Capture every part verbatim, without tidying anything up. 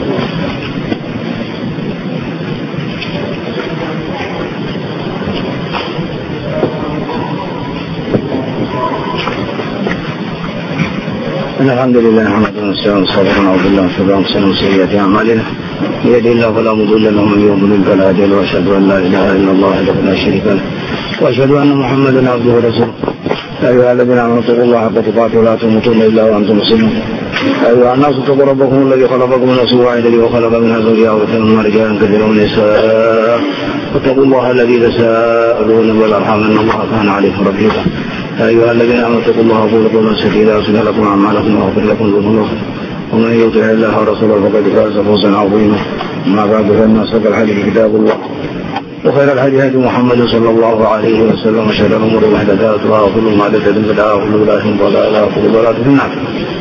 الحمد لله نحمده ونستعينه ونستغفره ونعوذ بالله من شرور انفسنا ومن سيئات اعمالنا من يهده الله فلا مضل له ومن يضلل فلا هادي له واشهد ان لا اله الا الله وحده لا شريك له واشهد ان محمدا عبده ورسوله. يا ايها الذين امنوا اتقوا الله حق تقاته ولا تموتن الا وانتم مسلمون. يا ايها الناس اتقوا ربكم الذي خلقكم من نفس واحده وخلق منها زوجها وبث منهما رجالا كثيرا ونساء واتقوا الله الذي تساءلون به والارحام ان الله كان عليكم رقيبا. يا أيها الذين آمنوا اتقوا الله وقولوا قولا سديدا يصلح لكم أعمالكم ويغفر لكم ذنوبكم ومن يطع الله ورسوله فقد فاز فوزا عظيما. أما بعد فإن أصدق الحديث كتاب الله وخير الهدي هدي محمد صلى الله عليه وسلم وشر الأمور محدثاتها وكل محدثة بدعة وكل بدعة ضلالة وكل ضلالة في النار.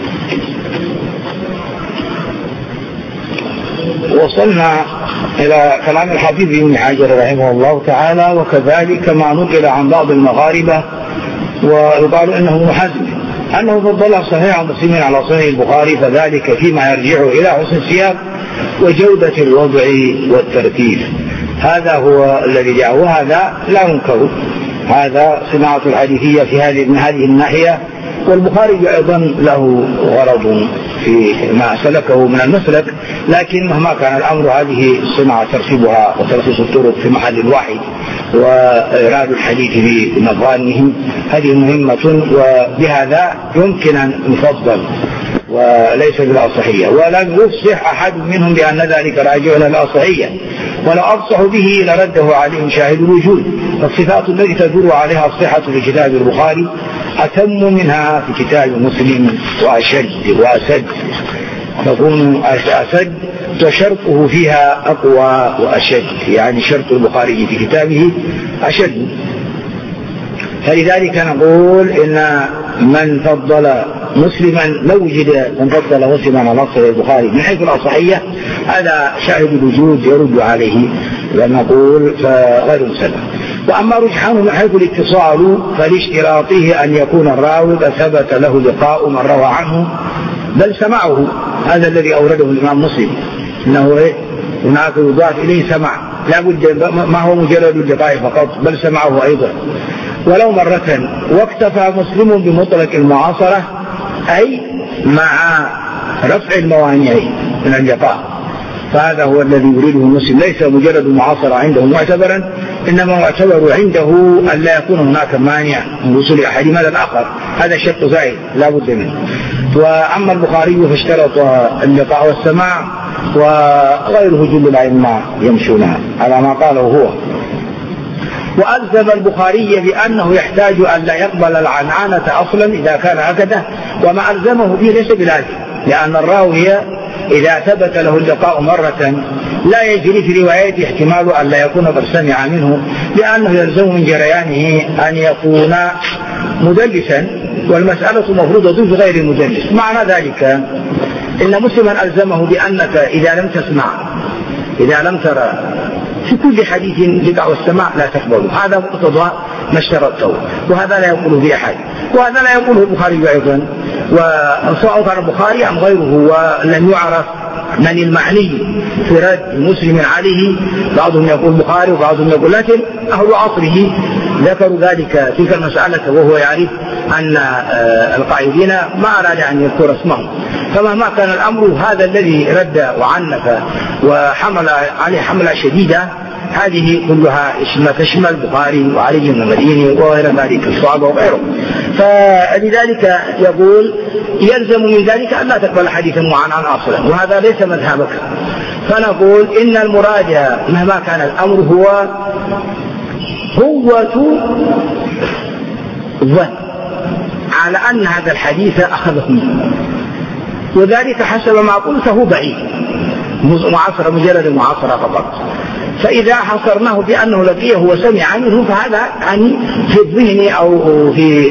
وصلنا إلى كلام الحبيب ابن حجر رحمه الله تعالى، وكذلك ما نقل عن بعض المغاربة ويقال إنه محزن أنه فضل صحيح مسلم على صحيح البخاري، فذلك فيما يرجع إلى حسن السياق وجودة الوضع والترتيب. هذا هو الذي جاء، وهذا لا ينكر، هذا صناعة الحديثية في هذه من هذه الناحية. والبخاري أيضا له غرض في ما سلكه من المسلك، لكن مهما كان الأمر هذه الصناعة ترتيبها وتلخيص الطرق في محل واحد وإيراد الحديث بمضانه هذه مهمة، وبهذا يمكن أن نفضل وليس بالأصحية. ولم يفصح أحد منهم بأن ذلك راجع إلى الأصحية، ولو أفصح به لرده عليهم شاهد الوجود. فالصفات التي تدور عليها الصحة في كتاب البخاري أتم منها في كتاب مسلم وأشد وأسد، تكون أسد وشرطه فيها أقوى وأشد، يعني شرط البخاري في كتابه أشد. فلذلك نقول إن من فضل مسلما، لو وجد من فضل مسلما على صحيح البخاري من حيث الأصحية هذا شاهد الوجود يرد عليه، ونقول فغير مسلم. وأما رجحانه من حيث الاتصال فلاشتراطه أن يكون الراوي ثبت له لقاء من روى عنه بل سمعه. هذا الذي أورده الإمام مسلم، إنه إيه؟ هناك يضاف إليه سمع، لا بد ما هو مجرد اللقاء فقط بل سمعه أيضا ولو مرة. واكتفى مسلم بمطلق المعاصرة، أي مع رفع الموانع من اللقاء، فهذا هو الذي يريده مسلم، ليس مجرد معاصرة عنده معتبرا، إنما معتبر عنده أن لا يكون هناك مانع من وصول أحدهما إلى الآخر، هذا شرط زائد لا بد منه. وأما البخاري فاشترط اللقاء والسماع، وغيره جل الأئمة يمشون على ما قاله هو. وألزم البخاري بأنه يحتاج أن لا يقبل العنعنة أصلا إذا كان هكذا، وما ألزمه به ليس بلازم، لأن الراوي إذا ثبت له اللقاء مرة لا يجري في روايته احتمال أن لا يكون قد سمع منه، لأنه يلزم من جريانه أن يكون مدلسا، والمسألة مفروضة في غير المدلس. معنى ذلك إن مسلما ألزمه بأنك إذا لم تسمع، إذا لم ترى في كل حديث لقاء والسماع لا تقبله، هذا مقتضى ما اشترطه، وهذا لا يقوله بأحد، وهذا لا يقوله البخاري أيضا، وسواء كان البخاري أم غيره. ولم يعرف من المعني في رد مسلم عليه، بعضهم يقول البخاري وبعضهم يقول، لكن أهل عصره ذكروا ذلك تلك المسألة، وهو يعرف أن القائدين ما أراد أن يذكر اسمهم. فمهما كان الأمر هذا الذي رد وعنف وحمل عليه حملة شديدة، هذه كلها تشمل البخاري وعلي بن المديني وغير ذلك الصحابة وغيره. فلذلك يقول يلزم من ذلك أن لا تقبل حديثا معنعن أصلا، وهذا ليس مذهبك. فنقول إن المراد مهما كان الأمر هو قوة الظن على أن هذا الحديث أخذه منه، وذلك حسب ما قلته بعيد معاصرة، مجرد معاصرة فقط. فإذا حصرناه بأنه لقيه وسمع منه فهذا يعني في الذهن أو في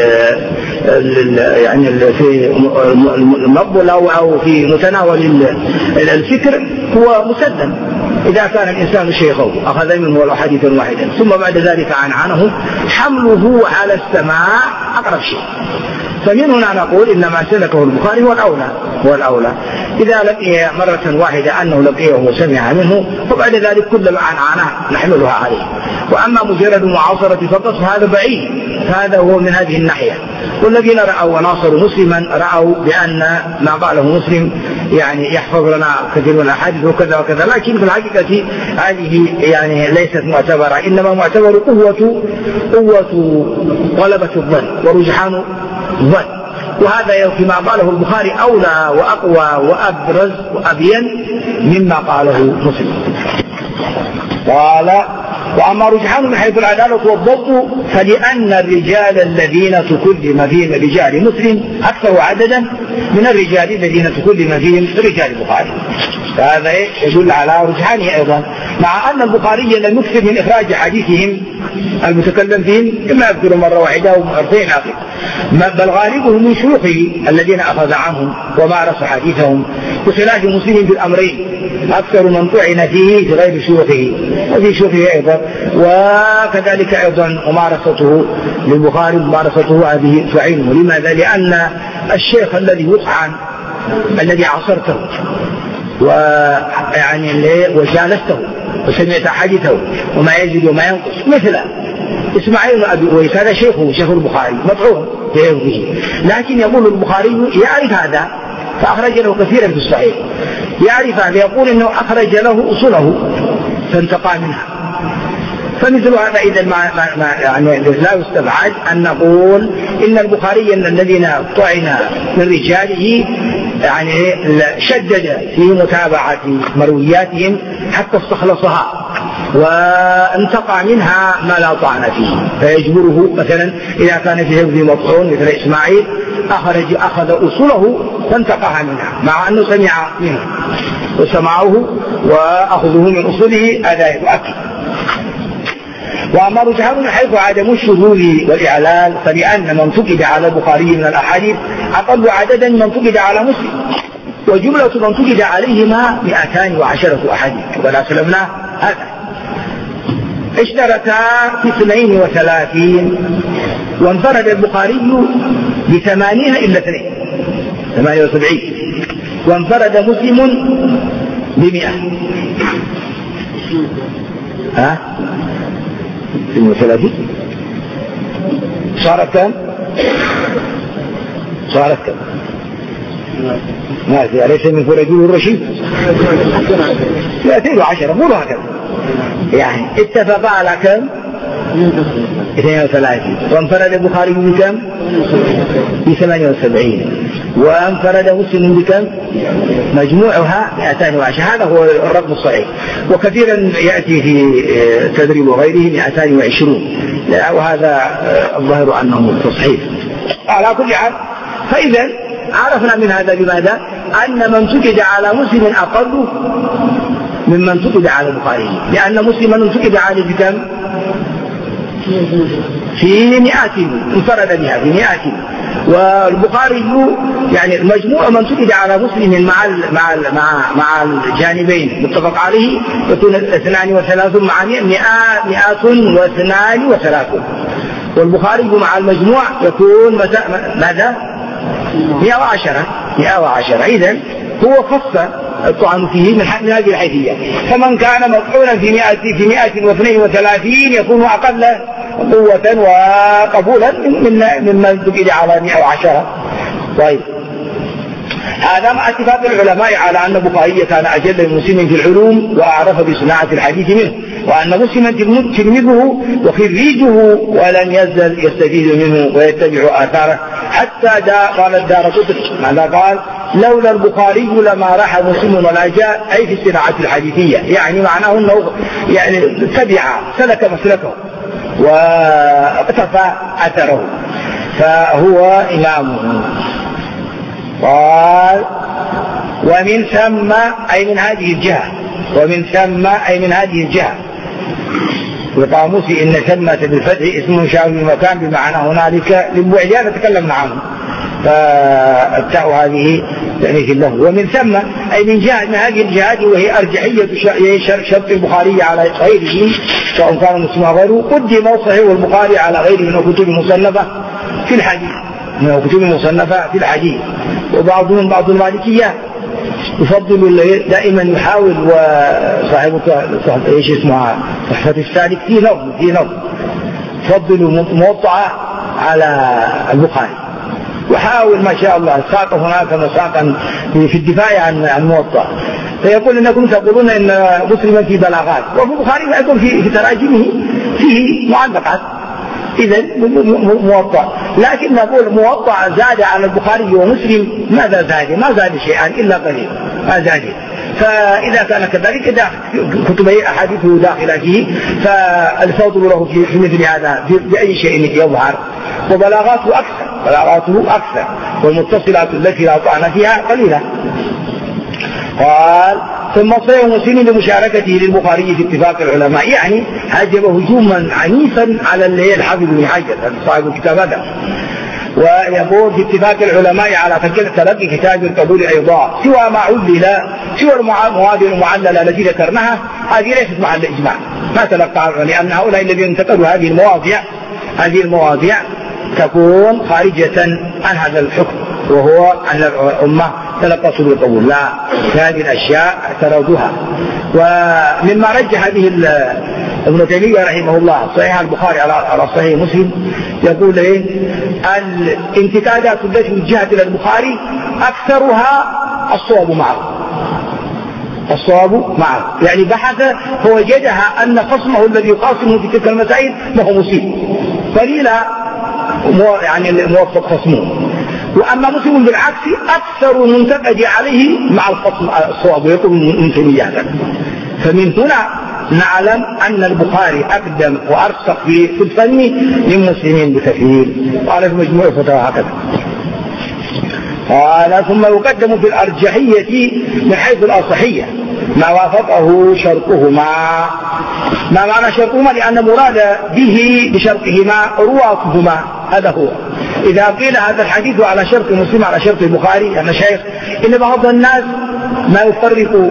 يعني في المقبل أو في متناول الفكر هو مسلم. إذا كان الإنسان شيخه أخذ منه ولو حديثا واحدا ثم بعد ذلك عنعنه، حمله على السماع أقرب شيء. فمن هنا نقول إن ما سلكه البخاري هو الأولى هو الأولى إذا لقي مرة واحدة أنه لقيه وسمع منه وبعد ذلك كل العنعنة نحملها عليه. وأما مجرد معاصرة فقط فهذا بعيد، هذا هو من هذه الناحية. والذين رأوا وناصروا مسلما رأوا بأن ما قاله مسلم يعني يحفظ لنا كثير من الأحاديث وكذا وكذا، لكن في الحقيقة هذه يعني ليست معتبرة، إنما معتبر قوة قوة غلبة الظن ورجحان الظن، وهذا فيما قاله البخاري أولى وأقوى وأبرز وأبين مما قاله مسلم. قال: وأما رجحان من حيث العدالة والضبط فلأن الرجال الذين تكلم فيهم رجال مسلم أكثر عددا من الرجال الذين تكلم فيهم رجال البخاري، فهذا يدل على رجحانه أيضا، مع أن البخاري لم يكثر من إخراج حديثهم المتكلم فيهم إما يذكر مرة واحدة أو مرتين أخر، بل غالبهم من شيوخه الذين أخذ عنهم ومارس حديثهم، بخلاف مسلم بالأمرين، أكثر من طعن فيه في غير شيوخه وفي شيوخه أيضا. وكذلك أيضا ممارسته للبخاري ممارسته هذه تعينه. لماذا؟ لأن الشيخ الذي يطعن الذي عاصرته ويعني وجالسته وسمعت حديثه وما يزيد وما ينقص، مثل إسماعيل بن أبي أويس هذا شيخه شيخ البخاري مطعون بحفظه، لكن يقول البخاري يعرف هذا فأخرج له كثيرا في الصحيح، يعرف هذا يقول إنه أخرج له أصوله فانتقى منها. فمثل هذا إذا ما ما يعني لا يستبعد أن نقول إن البخاري إن الذين طعن من رجاله يعني شدد في متابعة مروياتهم حتى استخلصها وانتقى منها ما لا طعن فيه، فيجبره مثلا إذا كان في حفظ مطعون مثل إسماعيل أخرج أخذ أصوله فانتقاها منها مع أنه سمع منه، وسمعه وأخذه من أصوله هذا يؤكد. وأما رجحان من حيث عدم الشذوذ والإعلال فلأن من فقد على البخاري من الأحاديث أقل عددا من فقد على مسلم، وجملة من فقد عليهما مئتان وعشرة أحاديث، ولا سلمنا هذا اشتركا في اثنين وثلاثين، وانفرد البخاري بثمانين إلا اثنين ثمانية وسبعين، وانفرد مسلم بمئة. ها اثنين وثلاثين صارت كم؟ صارت كم؟ ما في أليس من فرجوه الرشيد مئتين وعشرة قولوا هكذا، يعني اتفق على كم؟ اثنين وثلاثين، وانفرد البخاري بكم؟ بثمانية وسبعين، وانفرد مسلم بكم؟ مجموعها مئتان وعشرة، هذا هو الرقم الصحيح. وكثيرا يأتي في تدريب وغيره مئتان وعشرون، وهذا الظاهر عنه تصحيح. على كل حال فإذا عرفنا من هذا لماذا؟ أن من فقد على مسلم أقل ممن فقد على البخاري، لأن مسلما فقد عليه بكم؟ في مئات، انفرد بها في مئات، والبخاري يعني مجموع من فقد على مسلم مع ال مع ال مع مع الجانبين متفق عليه يكون اثنان وثلاثون مع مئة مئات واثنان وثلاثون، والبخاري مع المجموع يكون ماذا؟ مئة وعشرة مئة وعشرة. إذن هو خص الطعن فيه من هذه الحيثية، فمن كان مطعونا في مئة في مئة واثنين وثلاثين يكون أقل قوة وقبولا ممن فقد على مئة وعشرة. طيب، هذا مع اتفاق العلماء على أن البخاري كان أجل من مسلم في العلوم وأعرف بصناعة الحديث منه، وأن مسلما تلميذه وخريجه ولن يزل يستفيد منه ويتبع آثاره حتى جاء. قال الدارقطني ماذا قال؟ لولا البخاري لما راح مسلم ولا جاء، أي في الصناعة الحديثية، يعني معناه أنه يعني تبع سلك مسلكه واقتفى أثره، فهو إمامه. قال: ومن ثم أي من هذه الجهة، ومن ثم أي من هذه الجهة. وقاموس إن ثمة بالفتح اسم شاء المكان بمعنى هنالك للبعدية تكلمنا عنه، فالتاء هذه تأنيث له. ومن ثم أي من جهة من هذه الجهات، وهي أرجحية شرط البخاري على غيره سواء كان مسلم غيره، قدم صحيح البخاري على غيره من الكتب المصنفة في الحديث، من الكتب المصنفة في الحديث. وبعضهم بعض المالكية يفضل دائما يحاول وصاحب ايش اسمها تحفة السالك في نظم في نظم يفضل موطأ على البخاري، وحاول ما شاء الله ساق هناك مساقا في الدفاع عن الموطأ، فيقول انكم تقولون ان مسلما في بلاغات، وفي البخاري ايضا في في تراجمه فيه معلقات، اذا موطأ. لكن نقول موطأ زاد على البخاري ومسلم، ماذا زاد؟ ما زاد شيئا الا قليل، ما زاد. فإذا كان كذلك إذا كتب أحاديثه داخلة فيه فالفضل له في مثل هذا بأي شيء يظهر، وبلاغاته أكثر بلاغاته أكثر والمتصلات التي لا طعن فيها قليلة. قال ثم صحيح مسلم بمشاركته للبخاري في اتفاق العلماء، يعني هاجم هجوما عنيفا على الحافظ بن حجر صاحب الكتاب هذا، ويقول في اتفاق العلماء على تلقي كتاب القبول أيضا سوى ما علل، سوى المواد المعللة التي ذكرناها هذه ليست محل إجماع، ما تلقى، لأن هؤلاء الذين انتقدوا هذه المواضيع هذه المواضيع تكون خارجة عن هذا الحكم، وهو أن الأمة تلقى صدور القبول، لا، هذه الأشياء اعترضوها. ومما رجح به ابن تيمية رحمه الله صحيح البخاري على صحيح مسلم، يقول ايه الانتقادات التي وجهت الى البخاري اكثرها الصواب معه، الصواب معه، يعني بحث فوجدها ان خصمه الذي يخاصمه في تلك المسائل ما هو مصيب، قليلا يعني موفق خصمه. واما مسلم بالعكس اكثر المنتقد عليه مع الخصم الصواب، ويقول من تيمية. فمن هنا نعلم أن البخاري أقدم وأرسخ في الفن من مسلم بكثير. قال في مجموع فتاوى هكذا. قال ثم يقدم في الأرجحية من حيث الأصحية ما وافقه شرطهما. ما معنى شرطهما؟ لأن مراد به بشرطهما رواتهما، هذا هو. إذا قيل هذا الحديث على شرط مسلم على شرط البخاري، أنا شيخ إن بعض الناس ما يفرق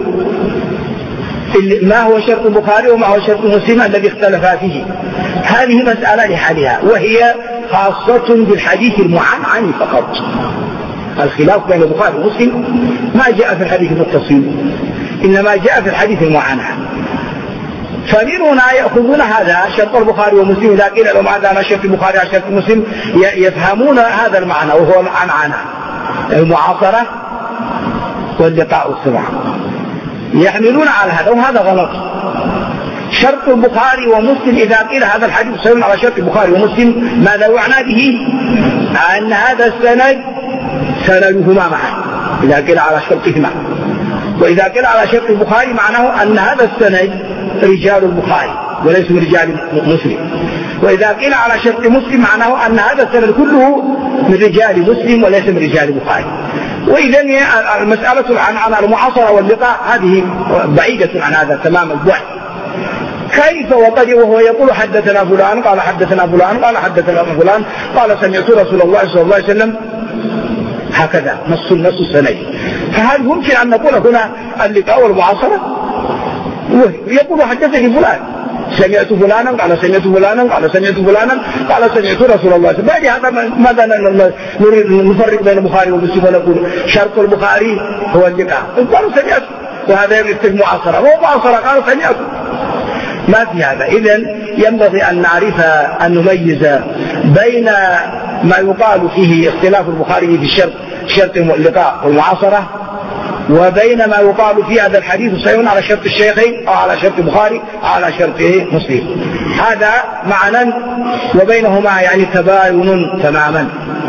ما هو شرط البخاري وما هو شرط مسلم الذي اختلفا فيه، هذه مسألة لحالها، وهي خاصة بالحديث المعنعن فقط. الخلاف بين البخاري ومسلم ما جاء في الحديث المتصل، إنما جاء في الحديث المعنعن. فمن هنا يأخذون هذا شرط البخاري ومسلم، إذا قيل لهم هذا على شرط البخاري على شرط مسلم يفهمون هذا المعنى، وهو العنعنة، المعاصرة واللقاء والسماع، يحملون على هذا، وهذا غلط. شرط البخاري ومسلم إذا قيل هذا الحديث صحيح على شرط البخاري ومسلم، ماذا يعنى به؟ أن هذا السند سندهما معا إذا قيل على شرطهما، وإذا قيل على شرط البخاري معناه أن هذا السند رجال البخاري وليس من رجال مسلم، وإذا قيل على شرط مسلم معناه أن هذا السند كله من رجال مسلم وليس من رجال البخاري. وإذا المسألة عن المعاصرة واللقاء هذه بعيدة عن هذا تمام البعد. كيف وقد وهو يقول حدثنا فلان قال حدثنا فلان قال حدثنا فلان قال سمعت رسول الله صلى الله عليه وسلم، هكذا نص النص السند. فهل ممكن أن نقول هنا اللقاء والمعاصرة؟ يقول حدثني فلان سمعت فلانا قال سمعت فلانا قال سمعت فلانا قال سمعت رسول الله صلى الله عليه وسلم. هذا ماذا نريد نفرق بين البخاري ومسلم ونقول شرط البخاري هو اللقاء قالوا سمعت، وهذا يرتب معاصرة وهو معاصرة قالوا سمعت، ما في هذا. إذن ينبغي أن نعرف أن نميز بين ما يقال فيه اختلاف البخاري في الشرط شرط اللقاء والمعاصرة، وبين ما يقال في هذا الحديث صحيح على شرط الشيخين أو على شرط البخاري أو على شرط مسلم، هذا معنى وبينهما يعني تباين تماما.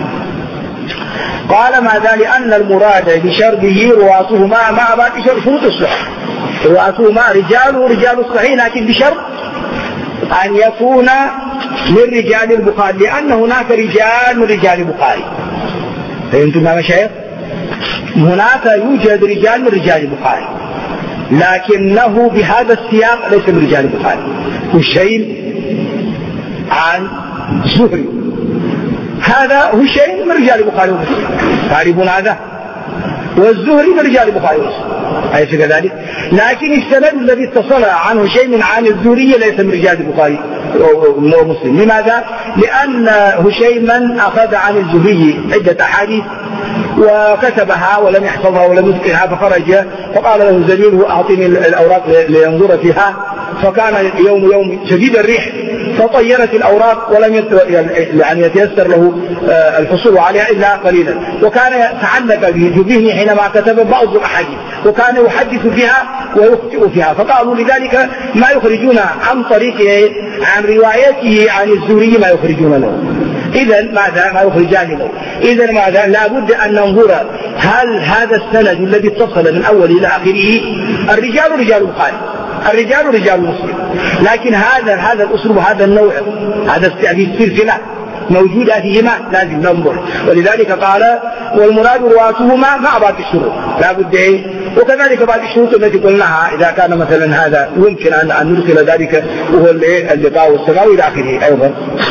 قال ماذا؟ لأن المراد بشرطه رواتهما مع باقي شروط الصحيح، رواتهما رجال رجال الصحيح، لكن بشرط أن يكون من رجال البخاري، لأن هناك رجال من رجال البخاري. فهمتم يا مشايخ؟ هناك يوجد رجال من رجال البخاري، لكنه بهذا السياق ليس من رجال البخاري. هشيم عن زهري، هذا هشيم من رجال البخاري ومسلم، تعرفون هذا، والزهري من رجال البخاري ومسلم، أليس كذلك؟ لكن السند الذي اتصل عن هشيم عن الزهري ليس من رجال البخاري ومسلم. لماذا؟ لأن هشيما أخذ عن الزهري عدة أحاديث وكتبها ولم يحفظها ولم يتقنها، فخرج فقال له زميله أعطني الأوراق لينظر فيها، فكان يوم يوم شديد الريح فطيرت الأوراق ولم يعني يتيسر له الحصول عليها إلا قليلا، وكان تعلق بذهنه حينما كتب بعض الأحاديث وكان يحدث فيها ويخطئ فيها، فقالوا لذلك ما يخرجون عن طريقه عن روايته عن الزهري ما يخرجون له. إذا ماذا ما يخرجان له؟ إذا ماذا؟ لابد أن ننظر هل هذا السند الذي اتصل من أول إلى آخره الرجال رجال البخاري، الرجال رجال مسلم، لكن هذا هذا الأسلوب هذا النوع هذا السلسلة موجودة فيهما لازم ننظر. ولذلك قال والمراد رواتهما مع بعض الشروط لابد إيه؟ وكذلك بعض الشروط التي قلناها إذا كان مثلا هذا يمكن أن ندخل ذلك وهو اللقاء والسماء إلى آخره أيضا.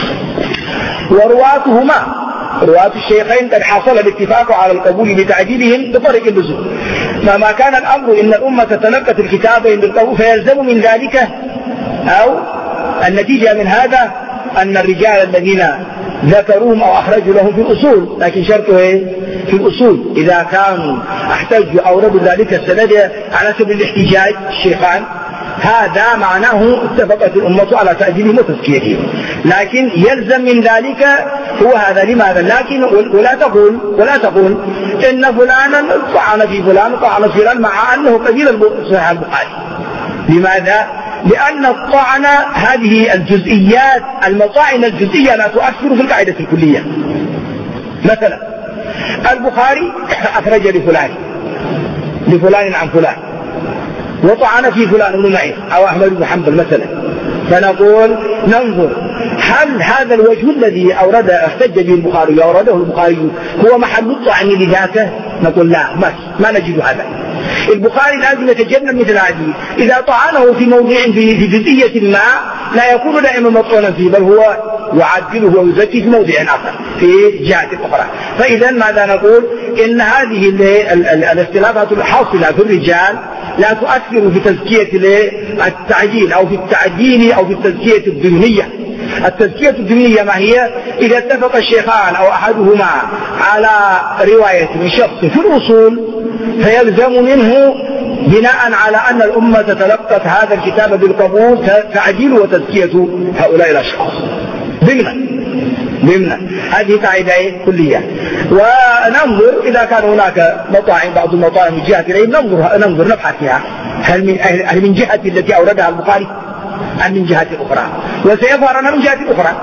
ورواتهما رواة الشيخين قد حصل الاتفاق على القبول بتعديلهم بطريق اللزوم، فما كان الأمر إن الأمة تلقت الكتابين بالقبول فيلزم من ذلك أو النتيجة من هذا أن الرجال الذين ذكروهم أو أخرجوا لهم في الأصول، لكن شرطه إيه؟ في الأصول إذا كانوا احتجوا أو ردوا ذلك السند على سبيل الاحتجاج الشيخان هذا معناه اتفقت الأمة على تأجيلهم وتزكيتهم، لكن يلزم من ذلك هو هذا. لماذا؟ لكن ولا تقول ولا تقول إن فلانا طعن في فلان طعن في فلان مع أنه قبيل صحيح البخاري. لماذا؟ لأن الطعن هذه الجزئيات المطاعن الجزئية لا تؤثر في القاعدة الكلية. مثلا البخاري أخرج لفلان لفلان عن فلان وطعن في فلان بن معين أو أحمد بن حنبل مثلا، فنقول ننظر هل هذا الوجه الذي أورد احتج به البخاري أورده البخاري هو محل الطعن لذاته؟ نقول لا، ما, ما نجد هذا. البخاري لازم يتجنب مثل هذه، إذا طعنه في موضع في جزئية ما لا يكون دائما مطعونا فيه، بل هو يعدله ويزكي في موضع آخر في جهة أخرى. فإذا ماذا نقول؟ إن هذه الاختلافات الحاصلة في الرجال لا تؤثر في تزكية التعجيل أو في التعديل أو في التزكية الضمنية. التزكية الضمنية ما هي؟ إذا اتفق الشيخان أو أحدهما على رواية من شخص في الأصول فيلزم منه بناء على أن الأمة تلقت هذا الكتاب بالقبول تعديل وتزكية هؤلاء الأشخاص ضمنا ضمنا هذه قاعدة كلية. وننظر إذا كان هناك مطاعم بعض المطاعم من جهة إليه ننظر ننظر نبحث فيها هل من هل من جهة التي أوردها البخاري أم من جهة أخرى، وسيظهر من جهة أخرى.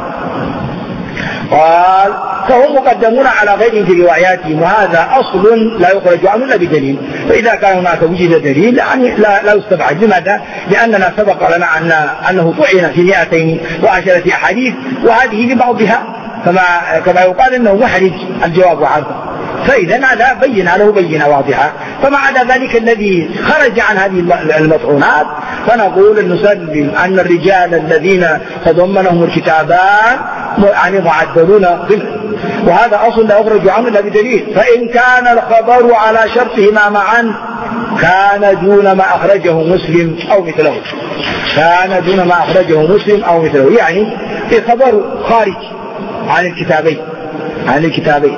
قال فهم مقدمون على غيرهم في رواياتهم، وهذا أصل لا يخرج عنه إلا بدليل، فإذا كان هناك وجد دليل يعني لا, لا يستبعد. لماذا؟ لأننا سبق لنا أن أنه طعن في مئتين وعشرة أحاديث وهذه ببعضها كما كما يقال أنه محرج الجواب عنه، فإذا هذا بين له بينة واضحة. فما عدا ذلك الذي خرج عن هذه المطعونات فنقول نسلم أن الرجال الذين تضمنهم الكتابان يعني معدلون ضمن، وهذا أصل لا يخرج عنه إلا بدليل. فإن كان الخبر على شرطهما معا كان دون ما أخرجه مسلم أو مثله، كان دون ما أخرجه مسلم أو مثله، يعني الخبر خارج عن الكتابين عن الكتابين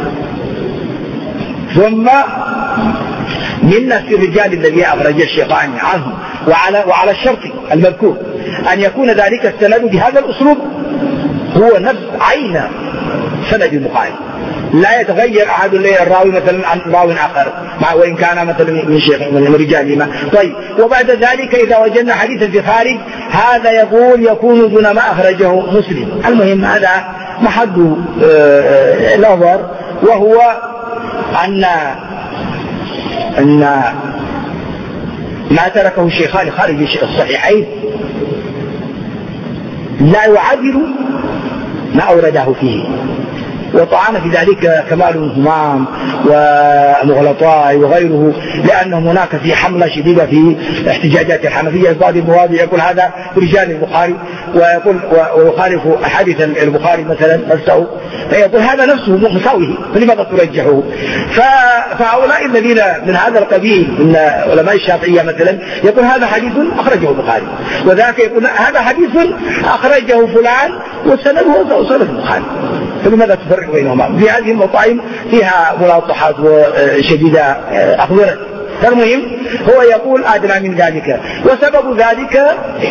ثم من نفس الرجال الذي أخرج الشيخان عنه وعلى, وعلى الشرط المذكور أن يكون ذلك السند بهذا الأسلوب هو نفس عين سند البخاري، لا يتغير أحد الراوي مثلا عن راوي آخر مع وإن كان مثلا من شيخ من رجالهما. طيب وبعد ذلك إذا وجدنا حديثا في خارج هذا يقول يكون دون ما أخرجه مسلم. المهم هذا محل نظر، وهو أن أن ما تركه الشيخان خارج الصحيحين لا يعادل ما أورده فيه، وطعن في ذلك كمال الهمام ومغلطاء وغيره، لأن هناك في حملة شديدة في احتجاجات الحنفية في بعض المواضع يقول هذا رجال البخاري ويقول ويخالف حديث البخاري مثلا نفسه، فيقول هذا نفسه مساويه، فلماذا ترجحه؟ فهؤلاء الذين من هذا القبيل من علماء الشافعية مثلا يقول هذا حديث أخرجه البخاري، وذاك يقول هذا حديث أخرجه فلان وسنده سند البخاري، فلماذا تفرق بينهما؟ في هذه المطاعم فيها ملاطحات شديدة أخبرت. فالمهم هو يقول أدنى من ذلك، وسبب ذلك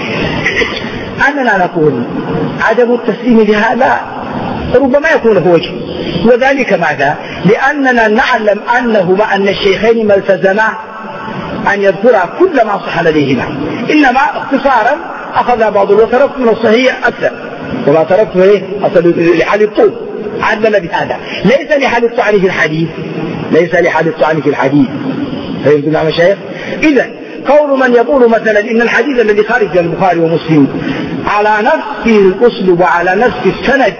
أننا نقول عدم التسليم لهذا ربما يكون هو وجه، وذلك ماذا؟ لأننا نعلم أنه مع أن الشيخين ما التزما أن يذكر كل ما صح لديهما، إنما اختصارا أخذ بعض وتركت من الصحيح أكثر، وما تركته إيه؟ أصل لحال الطول عدل بهذا، ليس لحال الطعن في الحديث، ليس لحال الطعن في الحديث. فهمتم يا مشايخ؟ إذا قول من يقول مثلا إن الحديث الذي خارج البخاري ومسلم على نفس الأسلوب وعلى نفس السند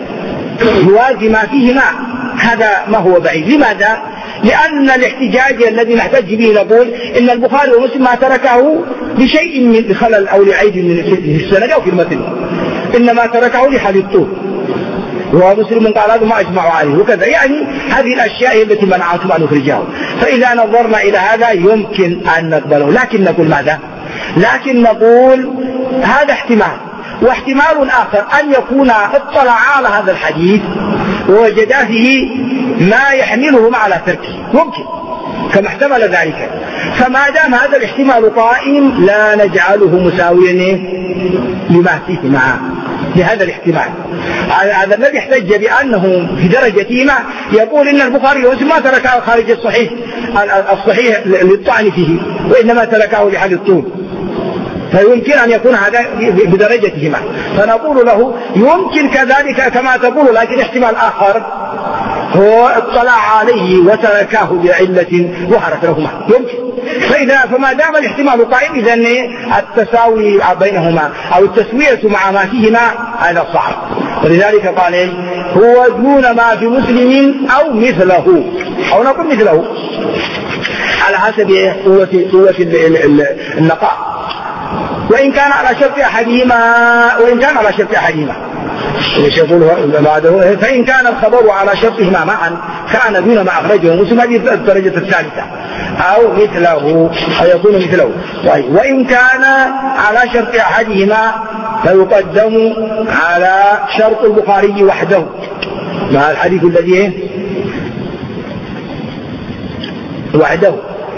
يوازي ما فيهما، هذا ما هو بعيد. لماذا؟ لأن الاحتجاج الذي نحتج به نقول إن البخاري ومسلم ما تركه بشيء من خلل أو لعيب من السند أو في المتن، إنما تركه لحال الطول، ومسلم قال هذا ما أجمع عليه وكذا، يعني هذه الأشياء التي منعتم أن نخرجها. فإذا نظرنا إلى هذا يمكن أن نقبله، لكن نقول ماذا؟ لكن نقول هذا احتمال، واحتمال آخر أن يكون اطلع على هذا الحديث ووجد فيه ما يحملهم على تركه، ممكن كما احتمل ذلك. فما دام هذا الاحتمال قائم لا نجعله مساويا لما فيه معه لهذا الاحتمال. هذا الذي احتج بأنه في درجتهما يقول إن البخاري ومسلم ما تركه خارج الصحيح الصحيح للطعن فيه، وإنما تركه لحال الطول، فيمكن أن يكون هذا بدرجتهما. فنقول له يمكن كذلك كما تقول، لكن احتمال آخر هو اطلع عليه وتركه بعلة ظهرت لهما، يمكن. فإذا فما دام الاحتمال قائم إذن التساوي بينهما أو التسوية مع ما فيهما هذا صعب. ولذلك قال هو دون ما في مسلم أو مثله، أو نقول مثله على حسب قوة قوة النقاء، وإن كان على شرط أحدهما وإن كان على شرط أحدهما بعده، فإن كان الخبر على شرطهما معا كان دون ما أخرجه مسلم، هذه الدرجة الثالثة، أو مثله أو يكون مثله. طيب وإن كان على شرط أحدهما فيقدم على شرط البخاري وحده مع الحديث الذي وحده،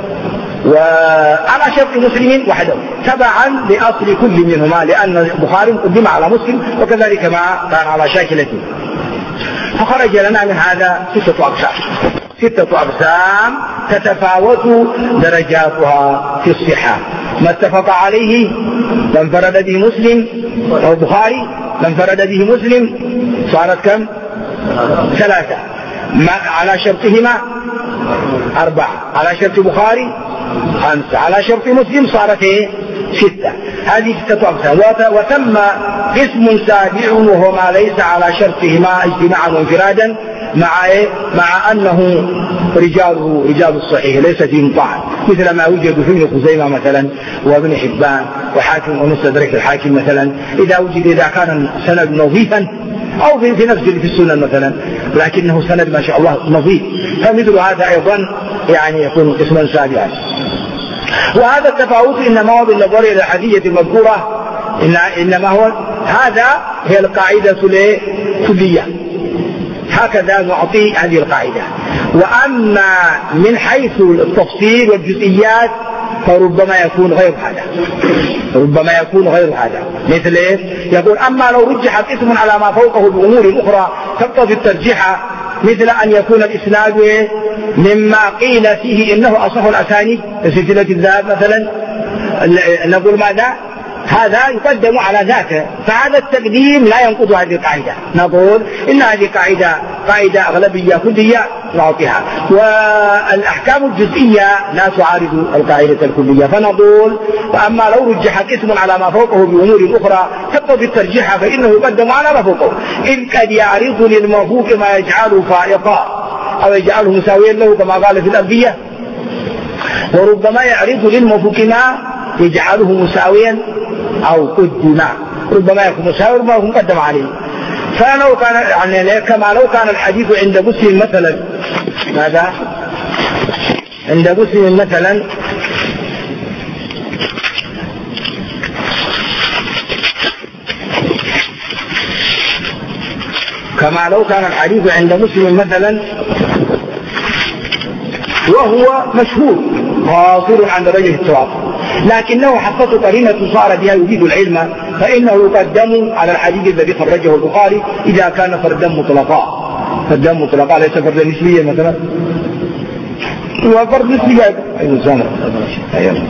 وعلى شرط مسلم وحده تبعا لأصل كل منهما، لأن البخاري قدم على مسلم وكذلك ما كان على شاكلته. فخرج لنا من هذا ستة أقسام ستة أقسام تتفاوت درجاتها في الصحة. ما اتفق عليه من فرد به مسلم أو البخاري، من فرد به مسلم صارت كم؟ ثلاثة. ما على شرطهما أربعة، على شرط البخاري خمسة، على شرط مسلم صارت ايه؟ ستة. هذه ستة أقسام. وتم قسم سابع وهو ما ليس على شرطهما اجتماعا وانفرادا، مع ايه؟ مع أنه رجاله رجال الصحيح ليس فيهم طعن، مثل ما وجد في ابن خزيمة مثلا وابن حبان وحاكم ومستدرك الحاكم مثلا، إذا وجد إذا كان سند نظيفا، أو في في نفس في السنن مثلا لكنه سند ما شاء الله نظيف، فمثل هذا أيضا يعني يكون قسما سابعا. وهذا التفاوت إنما هو بالنظر إلى الحديث المذكورة، إنما هو هذا هي القاعدة الكلية، هكذا نعطي هذه القاعدة. وأما من حيث التفصيل والجزئيات فربما يكون غير هذا، ربما يكون غير هذا. مثل إيه؟ يقول أما لو رجح الاسم على ما فوقه بأمور أخرى تقتضي الترجيح، مثل أن يكون الإسناد مما قيل فيه إنه أصح الأسانيد، سلسلة الذهب مثلا، نقول ماذا؟ هذا يقدم على ذاته، فهذا التقديم لا ينقض هذه القاعدة. نقول إن هذه قاعدة قاعدة أغلبية كلية نعطيها، والأحكام الجزئية لا تعارض القاعدة الكلية. فنقول فأما لو رجح قسم على ما فوقه بأمور أخرى تقتضي الترجيح فإنه يقدم على ما فوقه، إذ قد يعرض للمفوق ما يجعله فائقا أو يجعله مساويا له كما قال في الأبدية، وربما يعرض للمفوق ما يجعله مساويا أو قدم، ربما يكون مساوي ربما يكون قدم عليه. فلو كان يعني كما لو كان الحديث عند مسلم مثلا، ماذا عند مسلم مثلا كما لو كان الحديث عند مسلم مثلا وهو مشهور قاصر عن درجة التواتر، لكنه حقته قرينة صار بها يفيد العلم، فإنه يقدم على الحديث الذي خرجه البخاري إذا كان فردا مطلقا. فردا مطلقا ليس فردا نسبيا مثلا، هو فرد نسبي أيضا سنة. أيضا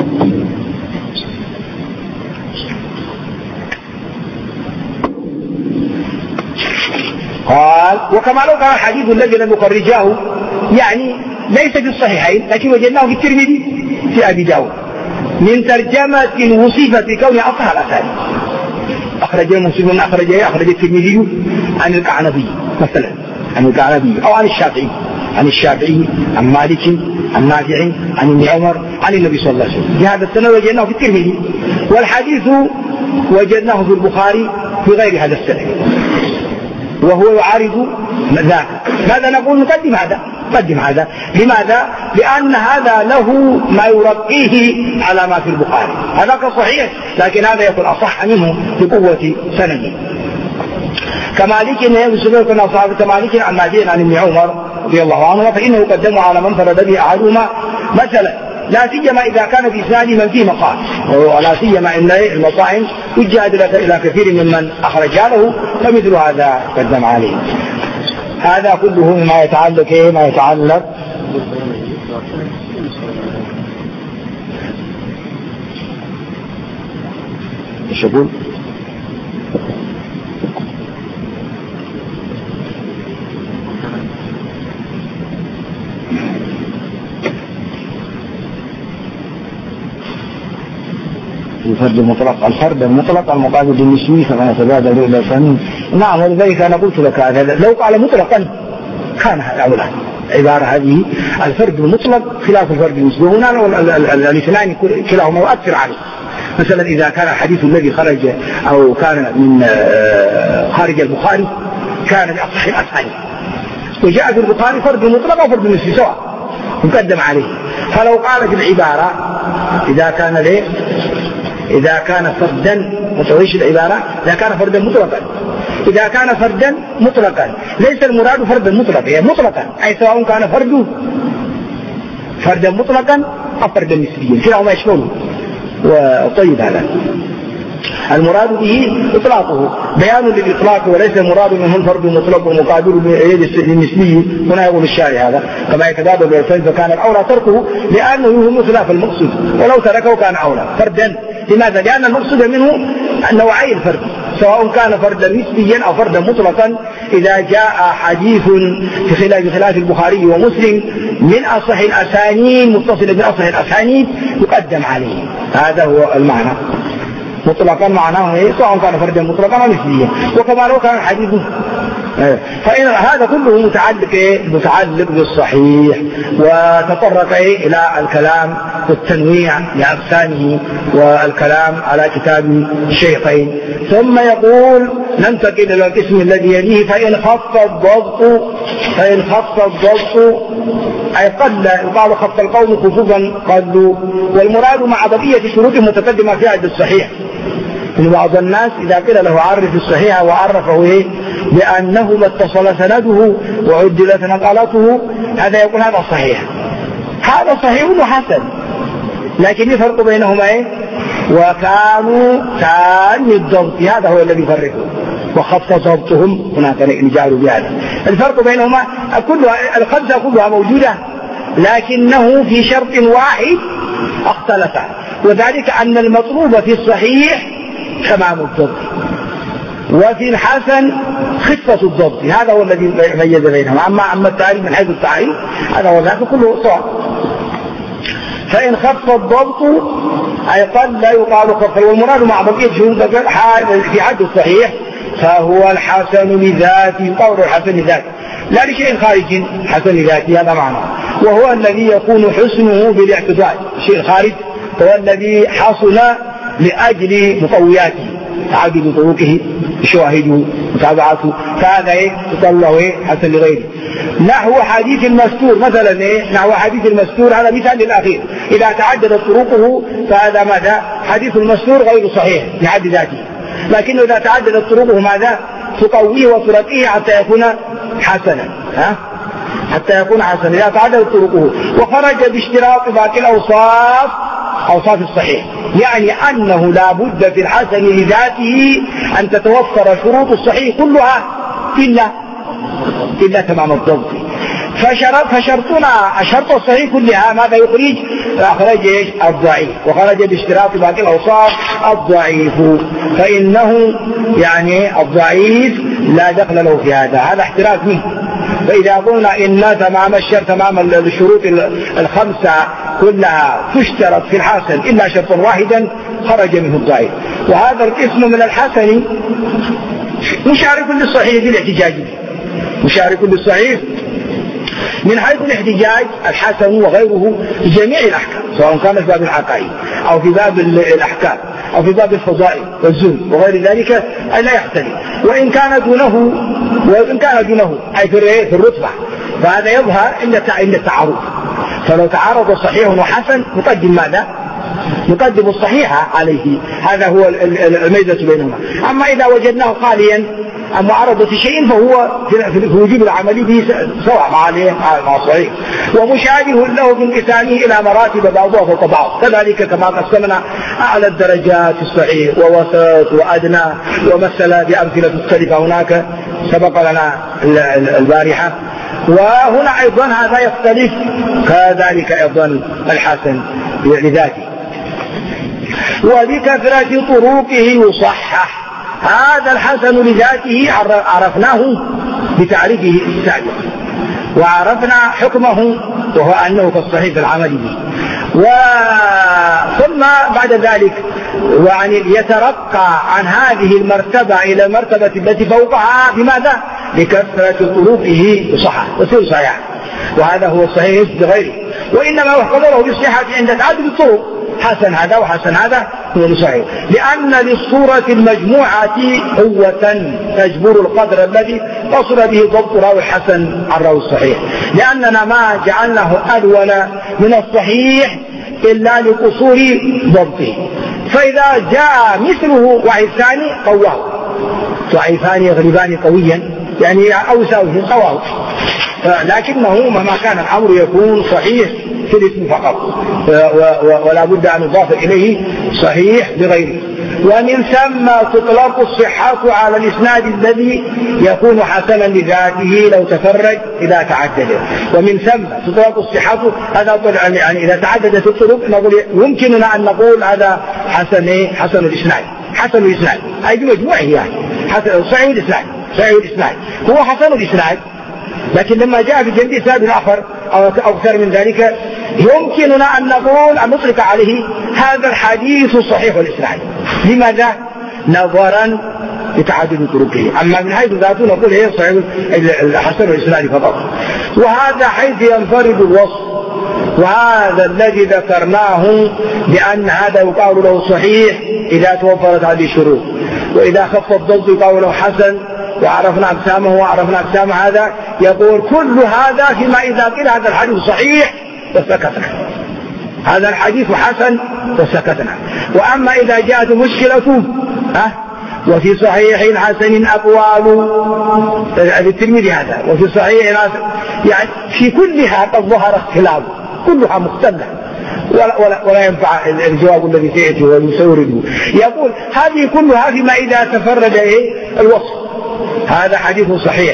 قال وكما لو كان الحديث الذي لم يخرجاه يعني ليس في الصحيحين لكن وجدناه في الترمذي في أبي داود من ترجمة وصفت بكون أصح الأسانيد، أخرجه مسلم أخرجه أخرج الترمذي عن القعنبي مثلا، عن القعنبي أو عن الشافعي عن الشافعي عن مالك عن نافع عن ابن عمر عن النبي صلى الله عليه وسلم. بهذا السند وجدناه في الترمذي، والحديث وجدناه في البخاري في غير هذا السند وهو يعارض ذاك. ماذا نقول؟ نقدم هذا نقدم هذا لماذا؟ لأن هذا له ما يرقيه على ما في البخاري، هذاك صحيح لكن هذا يكون أصح منه بقوة سنده. كمالك يسمى كنا صحابة مالك عن نافع عن ابن عمر رضي الله عنه، فإنه يقدم على من فرد به أحدهما مثلا، لا سيما إذا كان في إسناده من فيه مقال، ولا سيما إن المطاعم تجاد إلى كثير ممن أخرج له، فمثل هذا قدم عليه. هذا كله ما يتعلق إيه ما يتعلق إيش أقول؟ الفرد المطلق الفرد المطلق المقابل للنسبي كما يتبادل إلى ثاني. نعم، ولذلك أنا قلت لك هذا لو قال مطلقا كان أولى عبارة هذه. الفرد المطلق خلاف الفرد النسبي، هنا الاثنان كلاهما يؤثر عليه. مثلا إذا كان الحديث الذي خرج أو كان من خارج البخاري كان بأصح الأسانيد، وجاء في البخاري فرد مطلق وفرد نسبي سواء مقدم عليه. فلو قالت العبارة إذا كان ليه إذا كان فردا متويش العبارة إذا كان فردا مطلقا إذا كان فردا مطلقا ليس المراد فردا مطلقا، يعني مطلقا أي سواء كان فرد فردا مطلقا أو فردا نسبيا كلاهما يشمله. وطيب هذا المراد به إطلاقه بيان للإطلاق، وليس المراد منه الفرد المطلق ومقابل للنسبي. هنا يقول الشارع هذا كما يتبادل بالفرد فكان الأولى تركه لأنه يهم خلاف المقصود، ولو تركه كان أولى فردا. لماذا؟ لأن المقصود منه نوعي الفرد سواء كان فردا نسبيا أو فردا مطلقا. إذا جاء حديث في خلاف خلاف البخاري ومسلم من أصح الأسانيد متصل من أصح الأسانيد يقدم عليه، هذا هو المعنى. مطلقا معناه ايه؟ سواء كان فردا مطلقا او نسبيا، وكما لو كان الحديث فإن هذا كله متعلق ايه؟ متعلق بالصحيح، وتطرق ايه؟ الى الكلام والتنويع لاقسامه والكلام على كتاب الشيخين. ثم يقول ننتقل الى القسم الذي يليه، فإن خف الضبط فإن خف الضبط أي قل يقال خف القوم خفوفا قلوا، والمراد مع بقية شروط متقدمة في عد الصحيح. بعض الناس إذا قيل له عرف الصحيح وعرفه إيه؟ بأنه ما اتصل سنده وعدلت نقلته، هذا يقول هذا صحيح، هذا صحيح وحسن، لكن يفرق بينهما إيه؟ وكانوا تام الضبط، هذا هو الذي يفرقه. وخف ضبطهم هناك نجعل بهذا الفرق بينهما. كلها الخمسة كلها موجودة، لكنه في شرط واحد اختلف، وذلك أن المطلوب في الصحيح تمام الضبط، وفي الحسن خفة الضبط، هذا هو الذي ميز بينهم. أما أما التعريف من حيث التعريف هذا هو ذاك كله سواء. فإن خف الضبط أي قد لا يقال خف، والمراد مع بقية شروط في حد الصحيح فهو الحسن لذاته، قول الحسن لذاته لا لشيء خارج، حسن لذاته هذا معنى، وهو الذي يكون حسنه بالاعتدال. الشيء الخارج هو الذي حصل لأجل مقوياته، تعدد طرقه، شواهده، متابعته، فهذا ايه يقال له ايه حسن لغيره. نحو حديث المستور مثلا، ايه نحو حديث المستور، هذا مثال للأخير، إذا تعددت طرقه فهذا ماذا؟ حديث المستور غير صحيح لحد ذاته، لكنه إذا تعددت طرقه ماذا؟ تقويه وترقيه حتى يكون حسنا، ها؟ حتى يكون حسنا إذا تعددت طرقه، وخرج باشتراط باقي الأوصاف أوصاف الصحيح، يعني أنه لا بد في الحسن لذاته أن تتوفر شروط الصحيح كلها إلا إلا تمام الضبط. فشرطنا الشرط الصحيح كلها ماذا يخرج؟ أخرج إيش؟ الضعيف، وخرج باشتراط باقي الأوصاف الضعيف، فإنه يعني الضعيف لا دخل له في هذا، هذا احتراز منه. فإذا قلنا إن تمام الشرط تمام الشروط الخمسة كلها تشترط في الحسن إلا شرطا واحدا خرج منه الضعيف. وهذا القسم من الحسن مشارك للصحيح في الاحتجاج، مشارك للصحيح من حيث الاحتجاج الحسن وغيره في جميع الأحكام، سواء كان في باب العقائد أو في باب الأحكام أو في باب الفضائل والزهد وغير ذلك لا يختلف. وإن كان دونه وإن كان دونه أي في الرتبة فهذا يظهر عند التعارض. فلو تعارض صحيح وحسن نقدم ماذا؟ نقدم الصحيح عليه، هذا هو الميزة بينهما. أما إذا وجدناه خاليا عن معارضة شيء فهو في وجوب العمل به سواء مع الصحيح، ومشابه له بانقسامه إلى مراتب بعضها فوق بعض، كذلك كما قسمنا أعلى الدرجات في الصحيح ووسط وأدنى، ومثل بأمثلة مختلفة هناك سبق لنا البارحة. وهنا أيضا هذا يختلف كذلك أيضا الحسن لذاته، وبكثرة طرقه يصحح. هذا الحسن لذاته عرفناه بتعريفه السابق، وعرفنا حكمه وهو أنه كالصحيح في العمل به. ثم بعد ذلك يعني يترقى عن هذه المرتبة إلى المرتبة التي فوقها بماذا؟ بكثرة طرقه يصحح ويصير صحيح، وهذا هو الصحيح بغيره. وإنما يحكم له بالصحة عند تعدد الطرق، حسن هذا وحسن هذا هو صحيح، لأن للصورة المجموعة قوة تجبر القدر الذي تصل به ضبط راوي الحسن عن راوي الصحيح، لأننا ما جعلناه أدون من الصحيح إلا لقصور ضبطه. فإذا جاء مثله وعي ثاني قواه، ضعيفان يغلبان قويا يعني أوسعه قواه، لكنه مهما كان الأمر يكون صحيح في الاسم فقط، ولا بد أن يضاف إليه صحيح بغيره. ومن ثم تطلق الصحة على الإسناد الذي يكون حسنا لذاته لو تفرج إذا تعدد. ومن ثم تطلق الصحة، هذا يعني إذا تعددت الطرق نقول يمكننا أن نقول هذا حسن حسن الإسناد، حسن الإسناد أي بمجموعه يعني حسن صحيح الإسناد، صحيح الإسناد هو حسن الإسناد، لكن لما جاء في جنب إسناد آخر أو أكثر من ذلك يمكننا أن نقول أن نطلق عليه هذا الحديث صحيح الإسناد. لماذا؟ نظرا لتعدد طرقه. أما من حيث ذاته نقول هي صحيح الحسن الإسناد فقط. وهذا حيث ينفرد الوصف، وهذا الذي ذكرناه بأن هذا يقال له صحيح إذا توفرت هذه الشروط، وإذا خف الضبط يقال له حسن، وعرفنا أقسامه وعرفنا أقسام هذا. يقول كل هذا فيما إذا قيل هذا الحديث صحيح وسكتنا، هذا الحديث حسن وسكتنا. وأما إذا جاءت مشكلة ها وفي صحيح حسن أقوال الترمذي هذا، وفي صحيح يعني في كلها قد ظهر اختلاف، كلها مختلفة، ولا, ولا, ولا ينفع الجواب الذي سيأتي ويسورده. يقول هذه كلها فيما إذا تفرد إيه الوصف، هذا حديث صحيح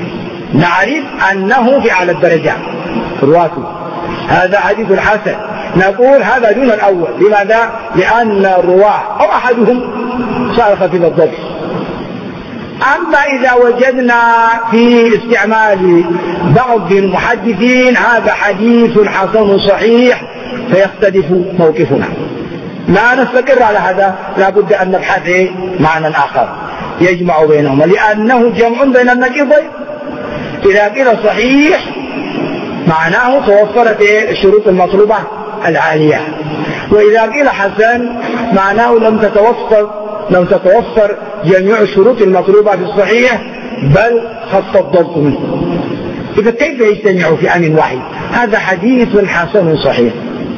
نعرف أنه في أعلى الدرجات رواته، هذا حديث الحسن نقول هذا دون الأول. لماذا؟ لأن الرواة أو أحدهم صار خفيف الضبط. أما إذا وجدنا في استعمال بعض المحدثين هذا حديث حسن صحيح فيختلف موقفنا، لا نستقر على هذا، لا بد أن نبحث معنى آخر يجمع بينهما، لأنه جمع بين النقيضين. إذا قيل صحيح معناه توفرت الشروط المطلوبة العالية، وإذا قيل حسن معناه لم تتوفر لم تتوفر جميع الشروط المطلوبة في الصحيح بل خف الضبط منه. إذا كيف يجتمع في آن واحد؟ هذا حديث حسن صحيح.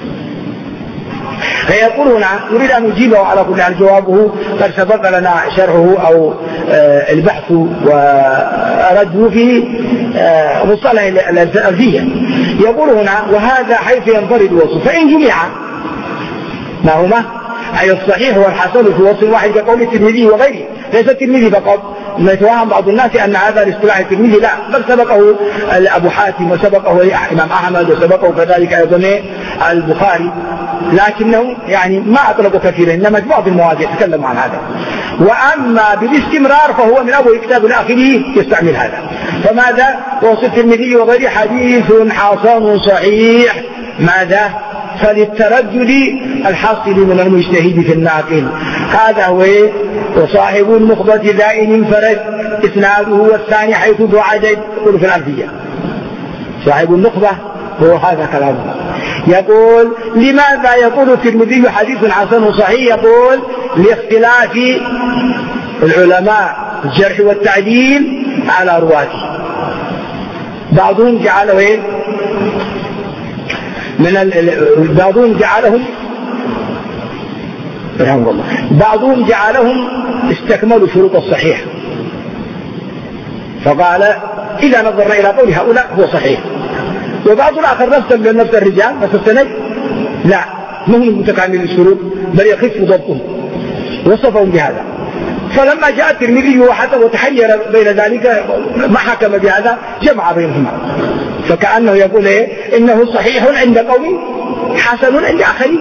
فيقول هنا نريد أن نجيبه على كل حال، جوابه قد سبق لنا شرحه أو البحث ورده في مصطلح الألفية. يقول هنا وهذا حيث ينفرد وصف، فإن جمع ما هما أي الصحيح والحسن في وصف واحد كقول الترمذي وغيره، ليس الترمذي فقط، ما يتوهم بعض الناس أن هذا الاصطلاح الترمذي، لا، بل سبقه أبو حاتم وسبقه الإمام أحمد وسبقه كذلك أيضا البخاري، لكنه يعني ما أطلقوا كثيرا، إنما في بعض المواضيع تكلموا عن هذا. وأما بالاستمرار فهو من أول كتاب لآخره يستعمل هذا. فماذا؟ وصف الترمذي وغيره حديث حسن صحيح، ماذا؟ فللتردد الحاصل من المجتهد في الناقل، هذا هو. وصاحب النخبة ذائن انفرد إسناده والثاني حيث ذو عدد، يقول في الألفية صاحب النخبة هو هذا كلامه. يقول لماذا يقول الترمذي حديث حسن صحيح؟ يقول لاختلاف العلماء الجرح والتعديل على رواته. بعضهم جعله ايه من ال... بعضهم جعلهم رحمه الله بعضهم جعلهم استكملوا شروط الصحيح، فقال إذا نظرنا إلى قول هؤلاء هو صحيح. وبعض الآخر نفسه من نفس الرجال نفس السند لا، ما هم متكامل الشروط بل يخف ضبطهم، وصفهم بهذا. فلما جاء الترمذي وحتى وتحير بين ذلك ما حكم بهذا، جمع بينهما، فكأنه يقول إيه؟ إنه صحيح عند قوم حسن عند آخرين.